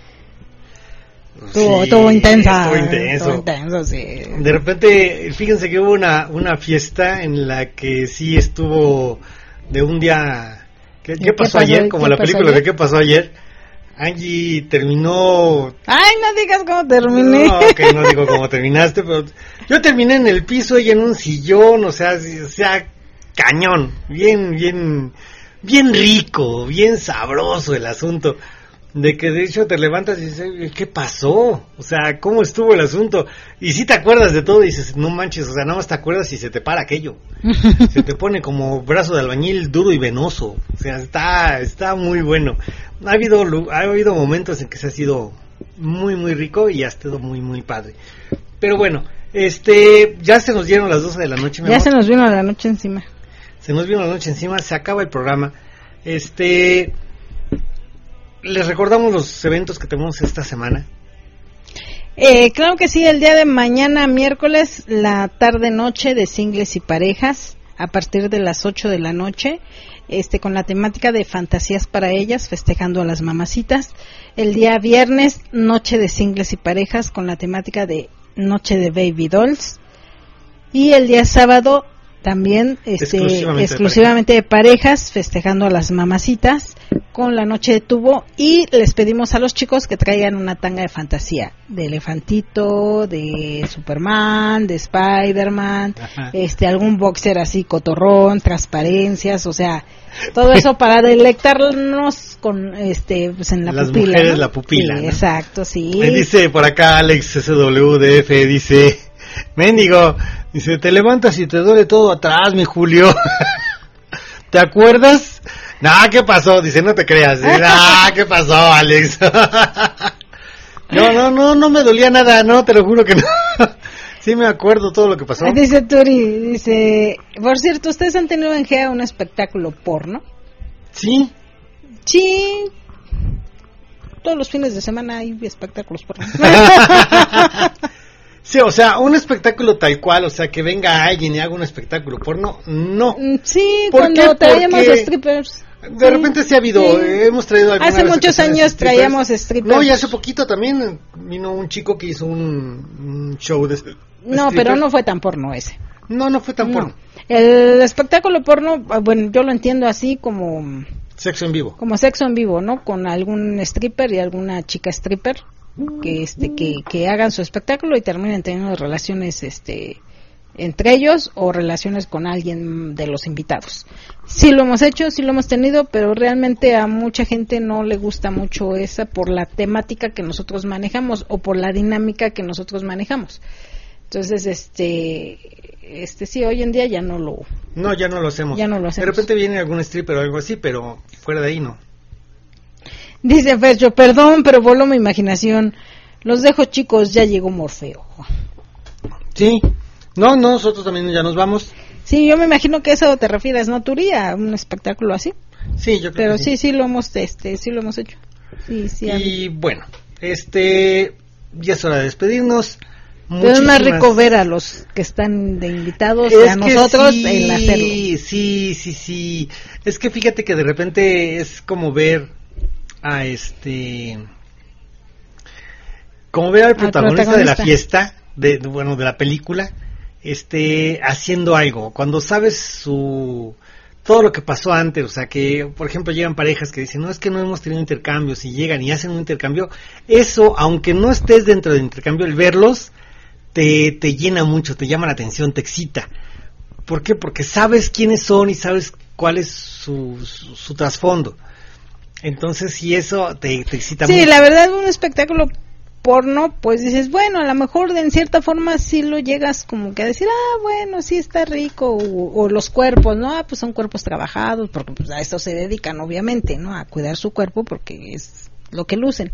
Estuvo, Sí, estuvo intensa. estuvo intenso. Estuvo intenso, sí. De repente, fíjense que hubo una, una fiesta en la que sí estuvo de un día... ¿Qué, qué, ¿Qué pasó, pasó? ayer? Como ¿Qué la pasó película ayer? de ¿Qué pasó ayer? Angie terminó... Ay, no digas cómo terminé. No, que no digo cómo terminaste, pero yo terminé en el piso, ella en un sillón, o sea, o sea, cañón, bien, bien, bien rico, bien sabroso el asunto. De que de hecho te levantas y dices, ¿qué pasó? O sea, ¿cómo estuvo el asunto? Y si te acuerdas de todo y dices, no manches, o sea, nada más te acuerdas y se te para aquello. Se te pone como brazo de albañil duro y venoso. O sea, está está muy bueno. Ha habido ha habido momentos en que se ha sido muy, muy rico y ha estado muy, muy padre. Pero bueno, este ya se nos dieron las doce de la noche, mi Ya amor. se nos vino la noche encima. Se nos vino la noche encima, se acaba el programa. Este... Les recordamos los eventos que tenemos esta semana. Eh, claro que sí, el día de mañana, miércoles, la tarde-noche de singles y parejas, a partir de las ocho de la noche, este, con la temática de fantasías para ellas, festejando a las mamacitas. El día viernes, noche de singles y parejas, con la temática de noche de baby dolls. Y el día sábado, también este, exclusivamente, exclusivamente de, pareja. de parejas, festejando a las mamacitas, con la noche de tubo. Y les pedimos a los chicos que traigan una tanga de fantasía, de elefantito, de Superman, de Spider-Man, Ajá. este, algún boxer así cotorrón, transparencias, o sea, todo eso para deleitarnos con, este, pues en la Las pupila, mujeres, ¿no? la pupila, Sí, ¿no? exacto, sí. Ahí dice por acá Alex S W D F, dice, mendigo, dice, te levantas y te duele todo atrás, mi Julio. ¿Te acuerdas? Nah, ¿qué pasó? Dice, no te creas. Dice, nah, ¿qué pasó, Alex? No, no, no, no me dolía nada, no, te lo juro que no. Sí me acuerdo todo lo que pasó. Dice Turi, dice, por cierto, ¿ustedes han tenido en G E A un espectáculo porno? Sí. Sí. Todos los fines de semana hay espectáculos porno. Sí, o sea, un espectáculo tal cual, o sea, que venga alguien y haga un espectáculo porno, no. Sí, ¿Por cuando qué? traíamos Porque strippers. De sí. repente sí ha habido, Sí. eh, hemos traído algunas Hace muchos ocasiones años strippers. traíamos strippers. No, y hace poquito también vino un chico que hizo un, un show de de No, strippers. pero no fue tan porno ese. No, no fue tan No. porno. El espectáculo porno, bueno, yo lo entiendo así como, Sexo en vivo. como sexo en vivo, ¿no? Con algún stripper y alguna chica stripper que este que, que hagan su espectáculo y terminen teniendo relaciones este entre ellos o relaciones con alguien de los invitados. Sí lo hemos hecho, sí lo hemos tenido, pero realmente a mucha gente no le gusta mucho esa por la temática que nosotros manejamos o por la dinámica que nosotros manejamos. Entonces, este este sí, hoy en día ya no lo No, ya no lo hacemos. Ya no lo hacemos. De repente viene algún stripper o algo así, pero fuera de ahí no. Dice Fercho, perdón, pero voló mi imaginación. Los dejo, chicos, ya llegó Morfeo. Sí. No, no, nosotros también ya nos vamos. Sí, yo me imagino que eso te refieres, ¿no, Turi? A un espectáculo así. Sí, yo creo Pero que sí, sí lo hemos, este, sí lo hemos hecho. Sí, sí. Y bueno, este, ya es hora de despedirnos. Pero es más rico ver a los que están de invitados que a nosotros sí, el hacerlo. Sí, sí, sí. Es que fíjate que de repente es como ver a este... Como ver al protagonista, protagonista. de la fiesta, de, de, bueno, de la película, este, haciendo algo. Cuando sabes su... todo lo que pasó antes, o sea que, por ejemplo, llegan parejas que dicen, no, es que no hemos tenido intercambios, y llegan y hacen un intercambio, eso, aunque no estés dentro del intercambio, el verlos te, te llena mucho, te llama la atención, te excita. ¿Por qué? Porque sabes quiénes son y sabes cuál es su, su, su trasfondo. Entonces, si eso te, te excita sí, mucho. Sí, la verdad, un espectáculo porno, pues dices, bueno, a lo mejor de en cierta forma sí lo llegas como que a decir, ah, bueno, sí está rico, o, o los cuerpos, ¿no? Ah, pues son cuerpos trabajados, porque pues a eso se dedican, obviamente, ¿no? A cuidar su cuerpo, porque es lo que lucen.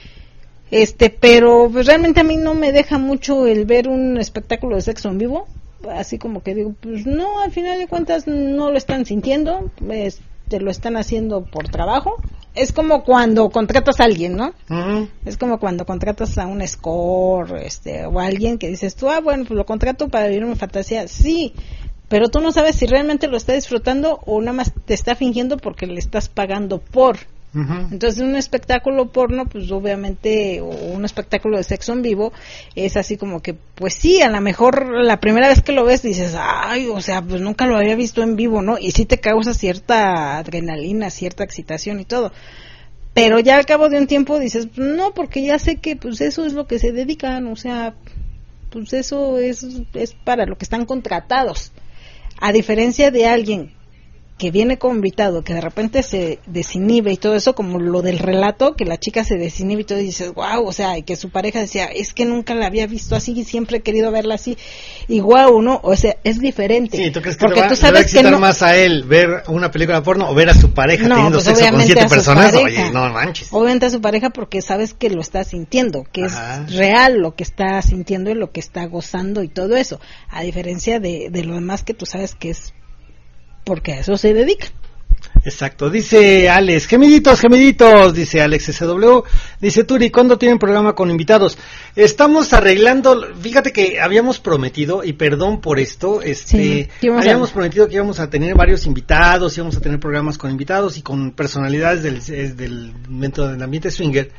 Este, pero pues realmente a mí no me deja mucho el ver un espectáculo de sexo en vivo, así como que digo, pues no, al final de cuentas no lo están sintiendo, este, lo están haciendo por trabajo. Es como cuando contratas a alguien, ¿no? Uh-huh. Es como cuando contratas a un score, este, o a alguien que dices tú, ah, bueno, pues lo contrato para vivir una fantasía. Sí, pero tú no sabes si realmente lo está disfrutando o nada más te está fingiendo porque le estás pagando por. Uh-huh. Entonces, un espectáculo porno, pues obviamente, o un espectáculo de sexo en vivo, es así como que, pues sí, a lo mejor la primera vez que lo ves dices, ay, o sea, pues nunca lo había visto en vivo, ¿no? Y sí te causa cierta adrenalina, cierta excitación y todo. Pero ya al cabo de un tiempo dices, no, porque ya sé que pues eso es lo que se dedican, o sea, pues eso es, es para lo que están contratados. A diferencia de alguien que viene como invitado, que de repente se desinhibe y todo eso, como lo del relato, que la chica se desinhibe y todo, y dices, wow, o sea, y que su pareja decía, es que nunca la había visto así y siempre he querido verla así, y wow, ¿no? O sea, es diferente. Sí, ¿tú crees que porque te va, tú sabes le va a excitar que no, más a él ver una película porno o ver a su pareja no, teniendo pues sexo con siete personas? Pareja, oye, no manches. Obviamente a su pareja porque sabes que lo está sintiendo, que Ajá. es real lo que está sintiendo y lo que está gozando y todo eso, a diferencia de, de lo demás que tú sabes que es porque a eso se dedica. Exacto, dice Alex, gemiditos, gemiditos, dice Alex S W, dice Turi, ¿cuándo tienen programa con invitados? Estamos arreglando, fíjate que habíamos prometido, y perdón por esto, este, sí, habíamos a... prometido que íbamos a tener varios invitados, íbamos a tener programas con invitados y con personalidades del, del, dentro del ambiente swinger,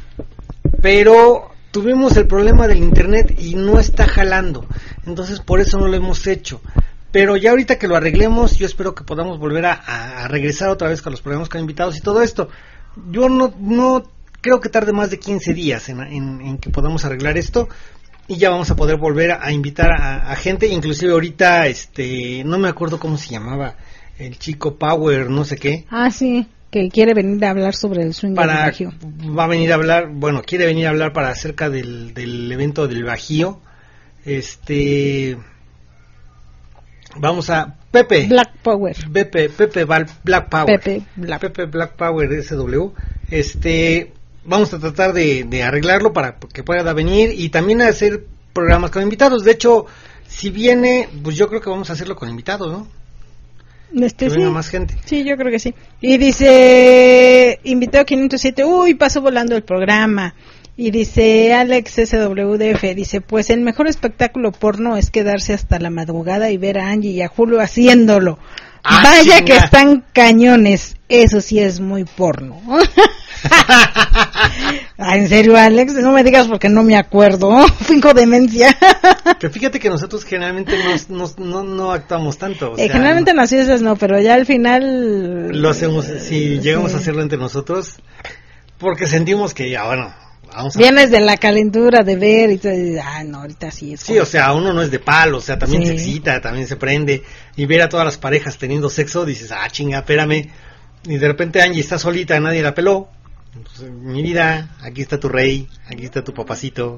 pero tuvimos el problema del internet y no está jalando, entonces por eso no lo hemos hecho. Pero ya ahorita que lo arreglemos, yo espero que podamos volver a, a regresar otra vez con los programas con invitados y todo esto. Yo no no creo que tarde más de quince días en, en, en que podamos arreglar esto y ya vamos a poder volver a, a invitar a, a gente. Inclusive ahorita, este, no me acuerdo cómo se llamaba, el chico Power, no sé qué. Ah, sí, que quiere venir a hablar sobre el swing para, del Bajío. Va a venir a hablar, bueno, quiere venir a hablar para acerca del, del evento del Bajío. Este... Vamos a Pepe Black Power. Pepe Pepe Black Power. Pepe Black, Pepe Black Power S W. Este, vamos a tratar de, de arreglarlo para que pueda venir y también hacer programas con invitados. De hecho, si viene, pues yo creo que vamos a hacerlo con invitados, ¿no? Este, que venga sí. más gente. Sí, yo creo que sí. Y dice, invitado quinientos siete, uy, pasó volando el programa. Y dice Alex S W D F, dice, pues el mejor espectáculo porno es quedarse hasta la madrugada y ver a Angie y a Julio haciéndolo. Ah, Vaya chinga. Que están cañones, eso sí es muy porno. Ah, en serio, Alex, no me digas porque no me acuerdo, finco demencia. Pero fíjate que nosotros generalmente nos, nos, no, no actuamos tanto. O eh, sea, generalmente en las fiestas no, pero ya al final... Lo hacemos, si llegamos sí. a hacerlo entre nosotros, porque sentimos que ya, bueno... Vamos a... Vienes de la calentura de ver y todo, y, ah, no, ahorita sí es. Sí, como... o sea, uno no es de palo, o sea, también sí. se excita, también se prende, y ver a todas las parejas teniendo sexo, dices, ah, chinga, espérame, y de repente Angie está solita, nadie la peló, entonces, mi vida, aquí está tu rey, aquí está tu papacito,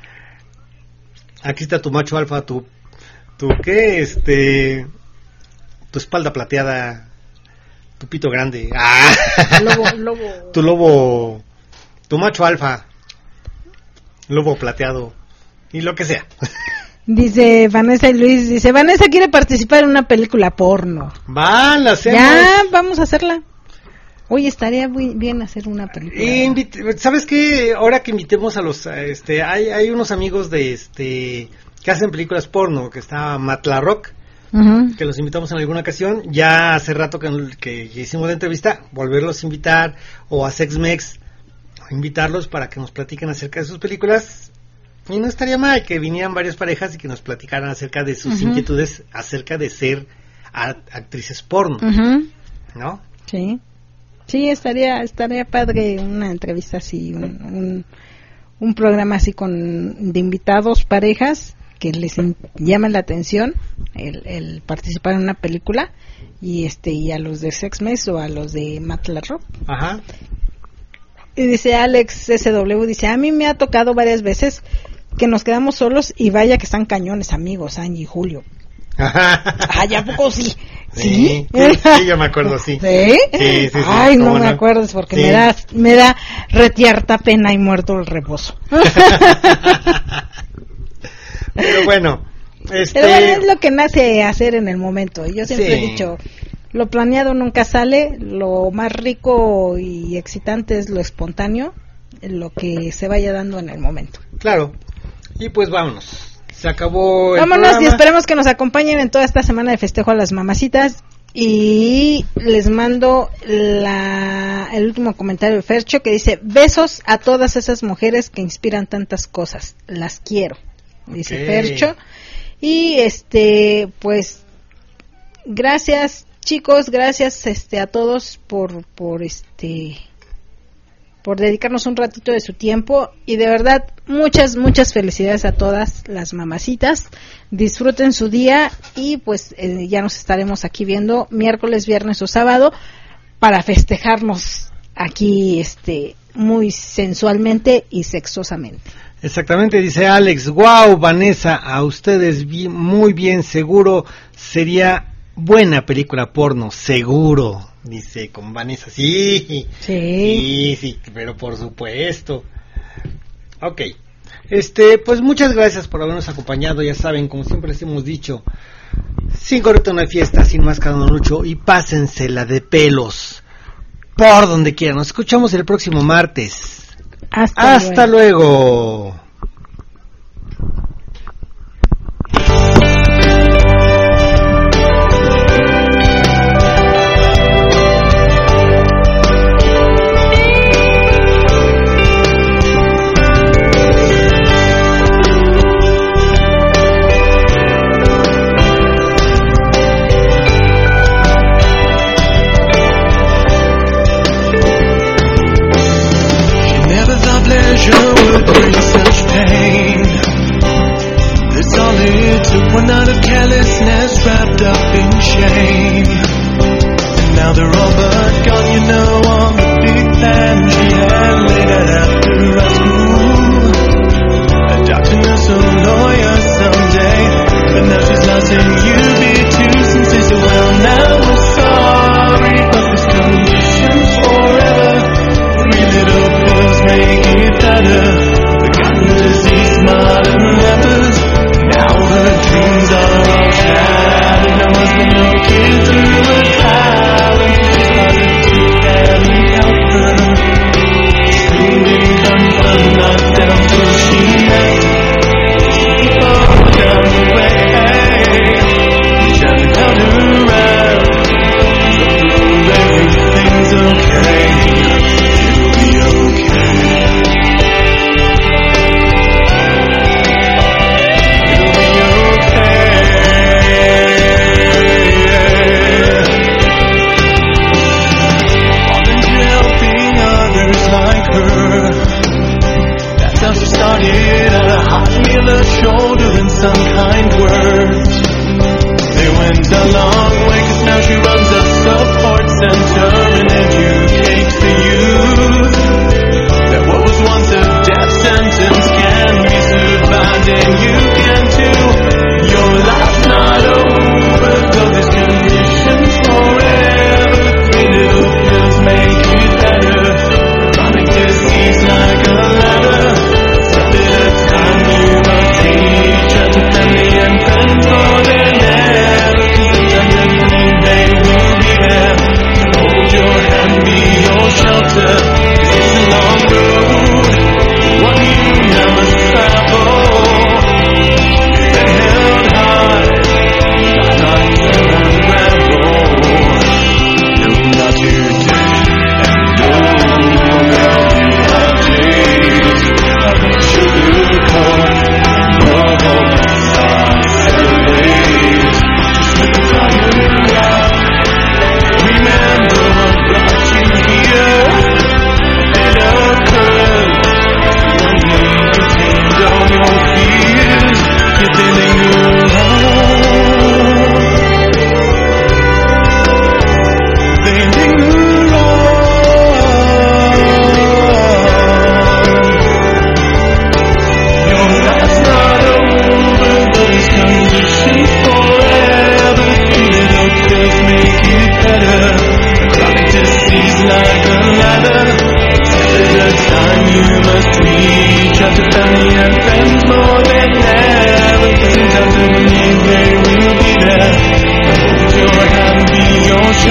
aquí está tu macho alfa, tu, tu, ¿qué? Este, tu espalda plateada, tu pito grande, ah, lobo, lobo, tu lobo, tu macho alfa, lobo plateado y lo que sea. Dice Vanessa y Luis, dice, Vanessa quiere participar en una película porno. Va, la hacemos. Ya, vamos a hacerla. Oye, estaría muy bien hacer una película. Invit- ¿Sabes qué? Ahora que invitemos a los, a este, hay, hay unos amigos de, este, que hacen películas porno, que está Matlarrock, uh-huh. que los invitamos en alguna ocasión. Ya hace rato que, que hicimos la entrevista, volverlos a invitar, o a Sexmex, invitarlos para que nos platiquen acerca de sus películas. Y no estaría mal que vinieran varias parejas y que nos platicaran acerca de sus uh-huh. inquietudes, acerca de ser a, actrices porno, uh-huh. ¿no? Sí. Sí, estaría estaría padre una entrevista así, un, un, un programa así con de invitados, parejas que les in, llaman la atención el, el participar en una película, y este y a los de Sexmex o a los de Matlarrock. Ajá. Y dice Alex S W, dice, a mí me ha tocado varias veces que nos quedamos solos y vaya que están cañones amigos, Angie y Julio. Ay, ¿a poco sí? Sí, ¿Sí? sí, sí, yo me acuerdo, sí. ¿Sí? Sí, sí, sí. Ay, no me no? acuerdo porque Sí. me da me da retierta pena y muerto el reposo. Pero bueno, este... Pero bueno, es lo que nace hacer en el momento. Yo siempre Sí. he dicho, lo planeado nunca sale, lo más rico y excitante es lo espontáneo, lo que se vaya dando en el momento. Claro, y pues vámonos. Se acabó el Vámonos programa. y esperemos que nos acompañen en toda esta semana de festejo a las mamacitas. Y les mando la, el último comentario de Fercho, que dice: besos a todas esas mujeres que inspiran tantas cosas, las quiero, dice Okay. Fercho. Y este pues gracias chicos, gracias este a todos por por este por dedicarnos un ratito de su tiempo, y de verdad muchas muchas felicidades a todas las mamacitas. Disfruten su día y pues eh, ya nos estaremos aquí viendo miércoles, viernes o sábado para festejarnos aquí este muy sensualmente y sexosamente. Exactamente, dice Alex. Wow, Vanessa, a ustedes bien, muy bien, seguro sería buena película porno, seguro. Dice con Vanessa, sí, Sí. sí, sí, pero por supuesto. Ok, este, pues muchas gracias por habernos acompañado. Ya saben, como siempre les hemos dicho, sin correcto no hay fiesta, sin más cada uno lucho, y pásensela de pelos por donde quieran. Nos escuchamos el próximo martes. Hasta, Hasta luego. luego. Pleasure would bring such pain. That's all it took, one night of carelessness wrapped up in shame. And now they're all but gone, you know, on the big plan she had laid out after high school. A doctor, nurse, or lawyer someday, but now she's lost in U B too. Since they said, well, now we're sorry, but this condition's forever. Three little pills make it better. Forgotten disease, modern lepers. Now her dreams are all shattered. No husband, no kids through a cloud. She's started to barely help her. Shooting guns from knockdown till she met people down the way. Trying to turn her around. Everything's okay. Started at a hot meal, a shoulder, and some kind words. They went along.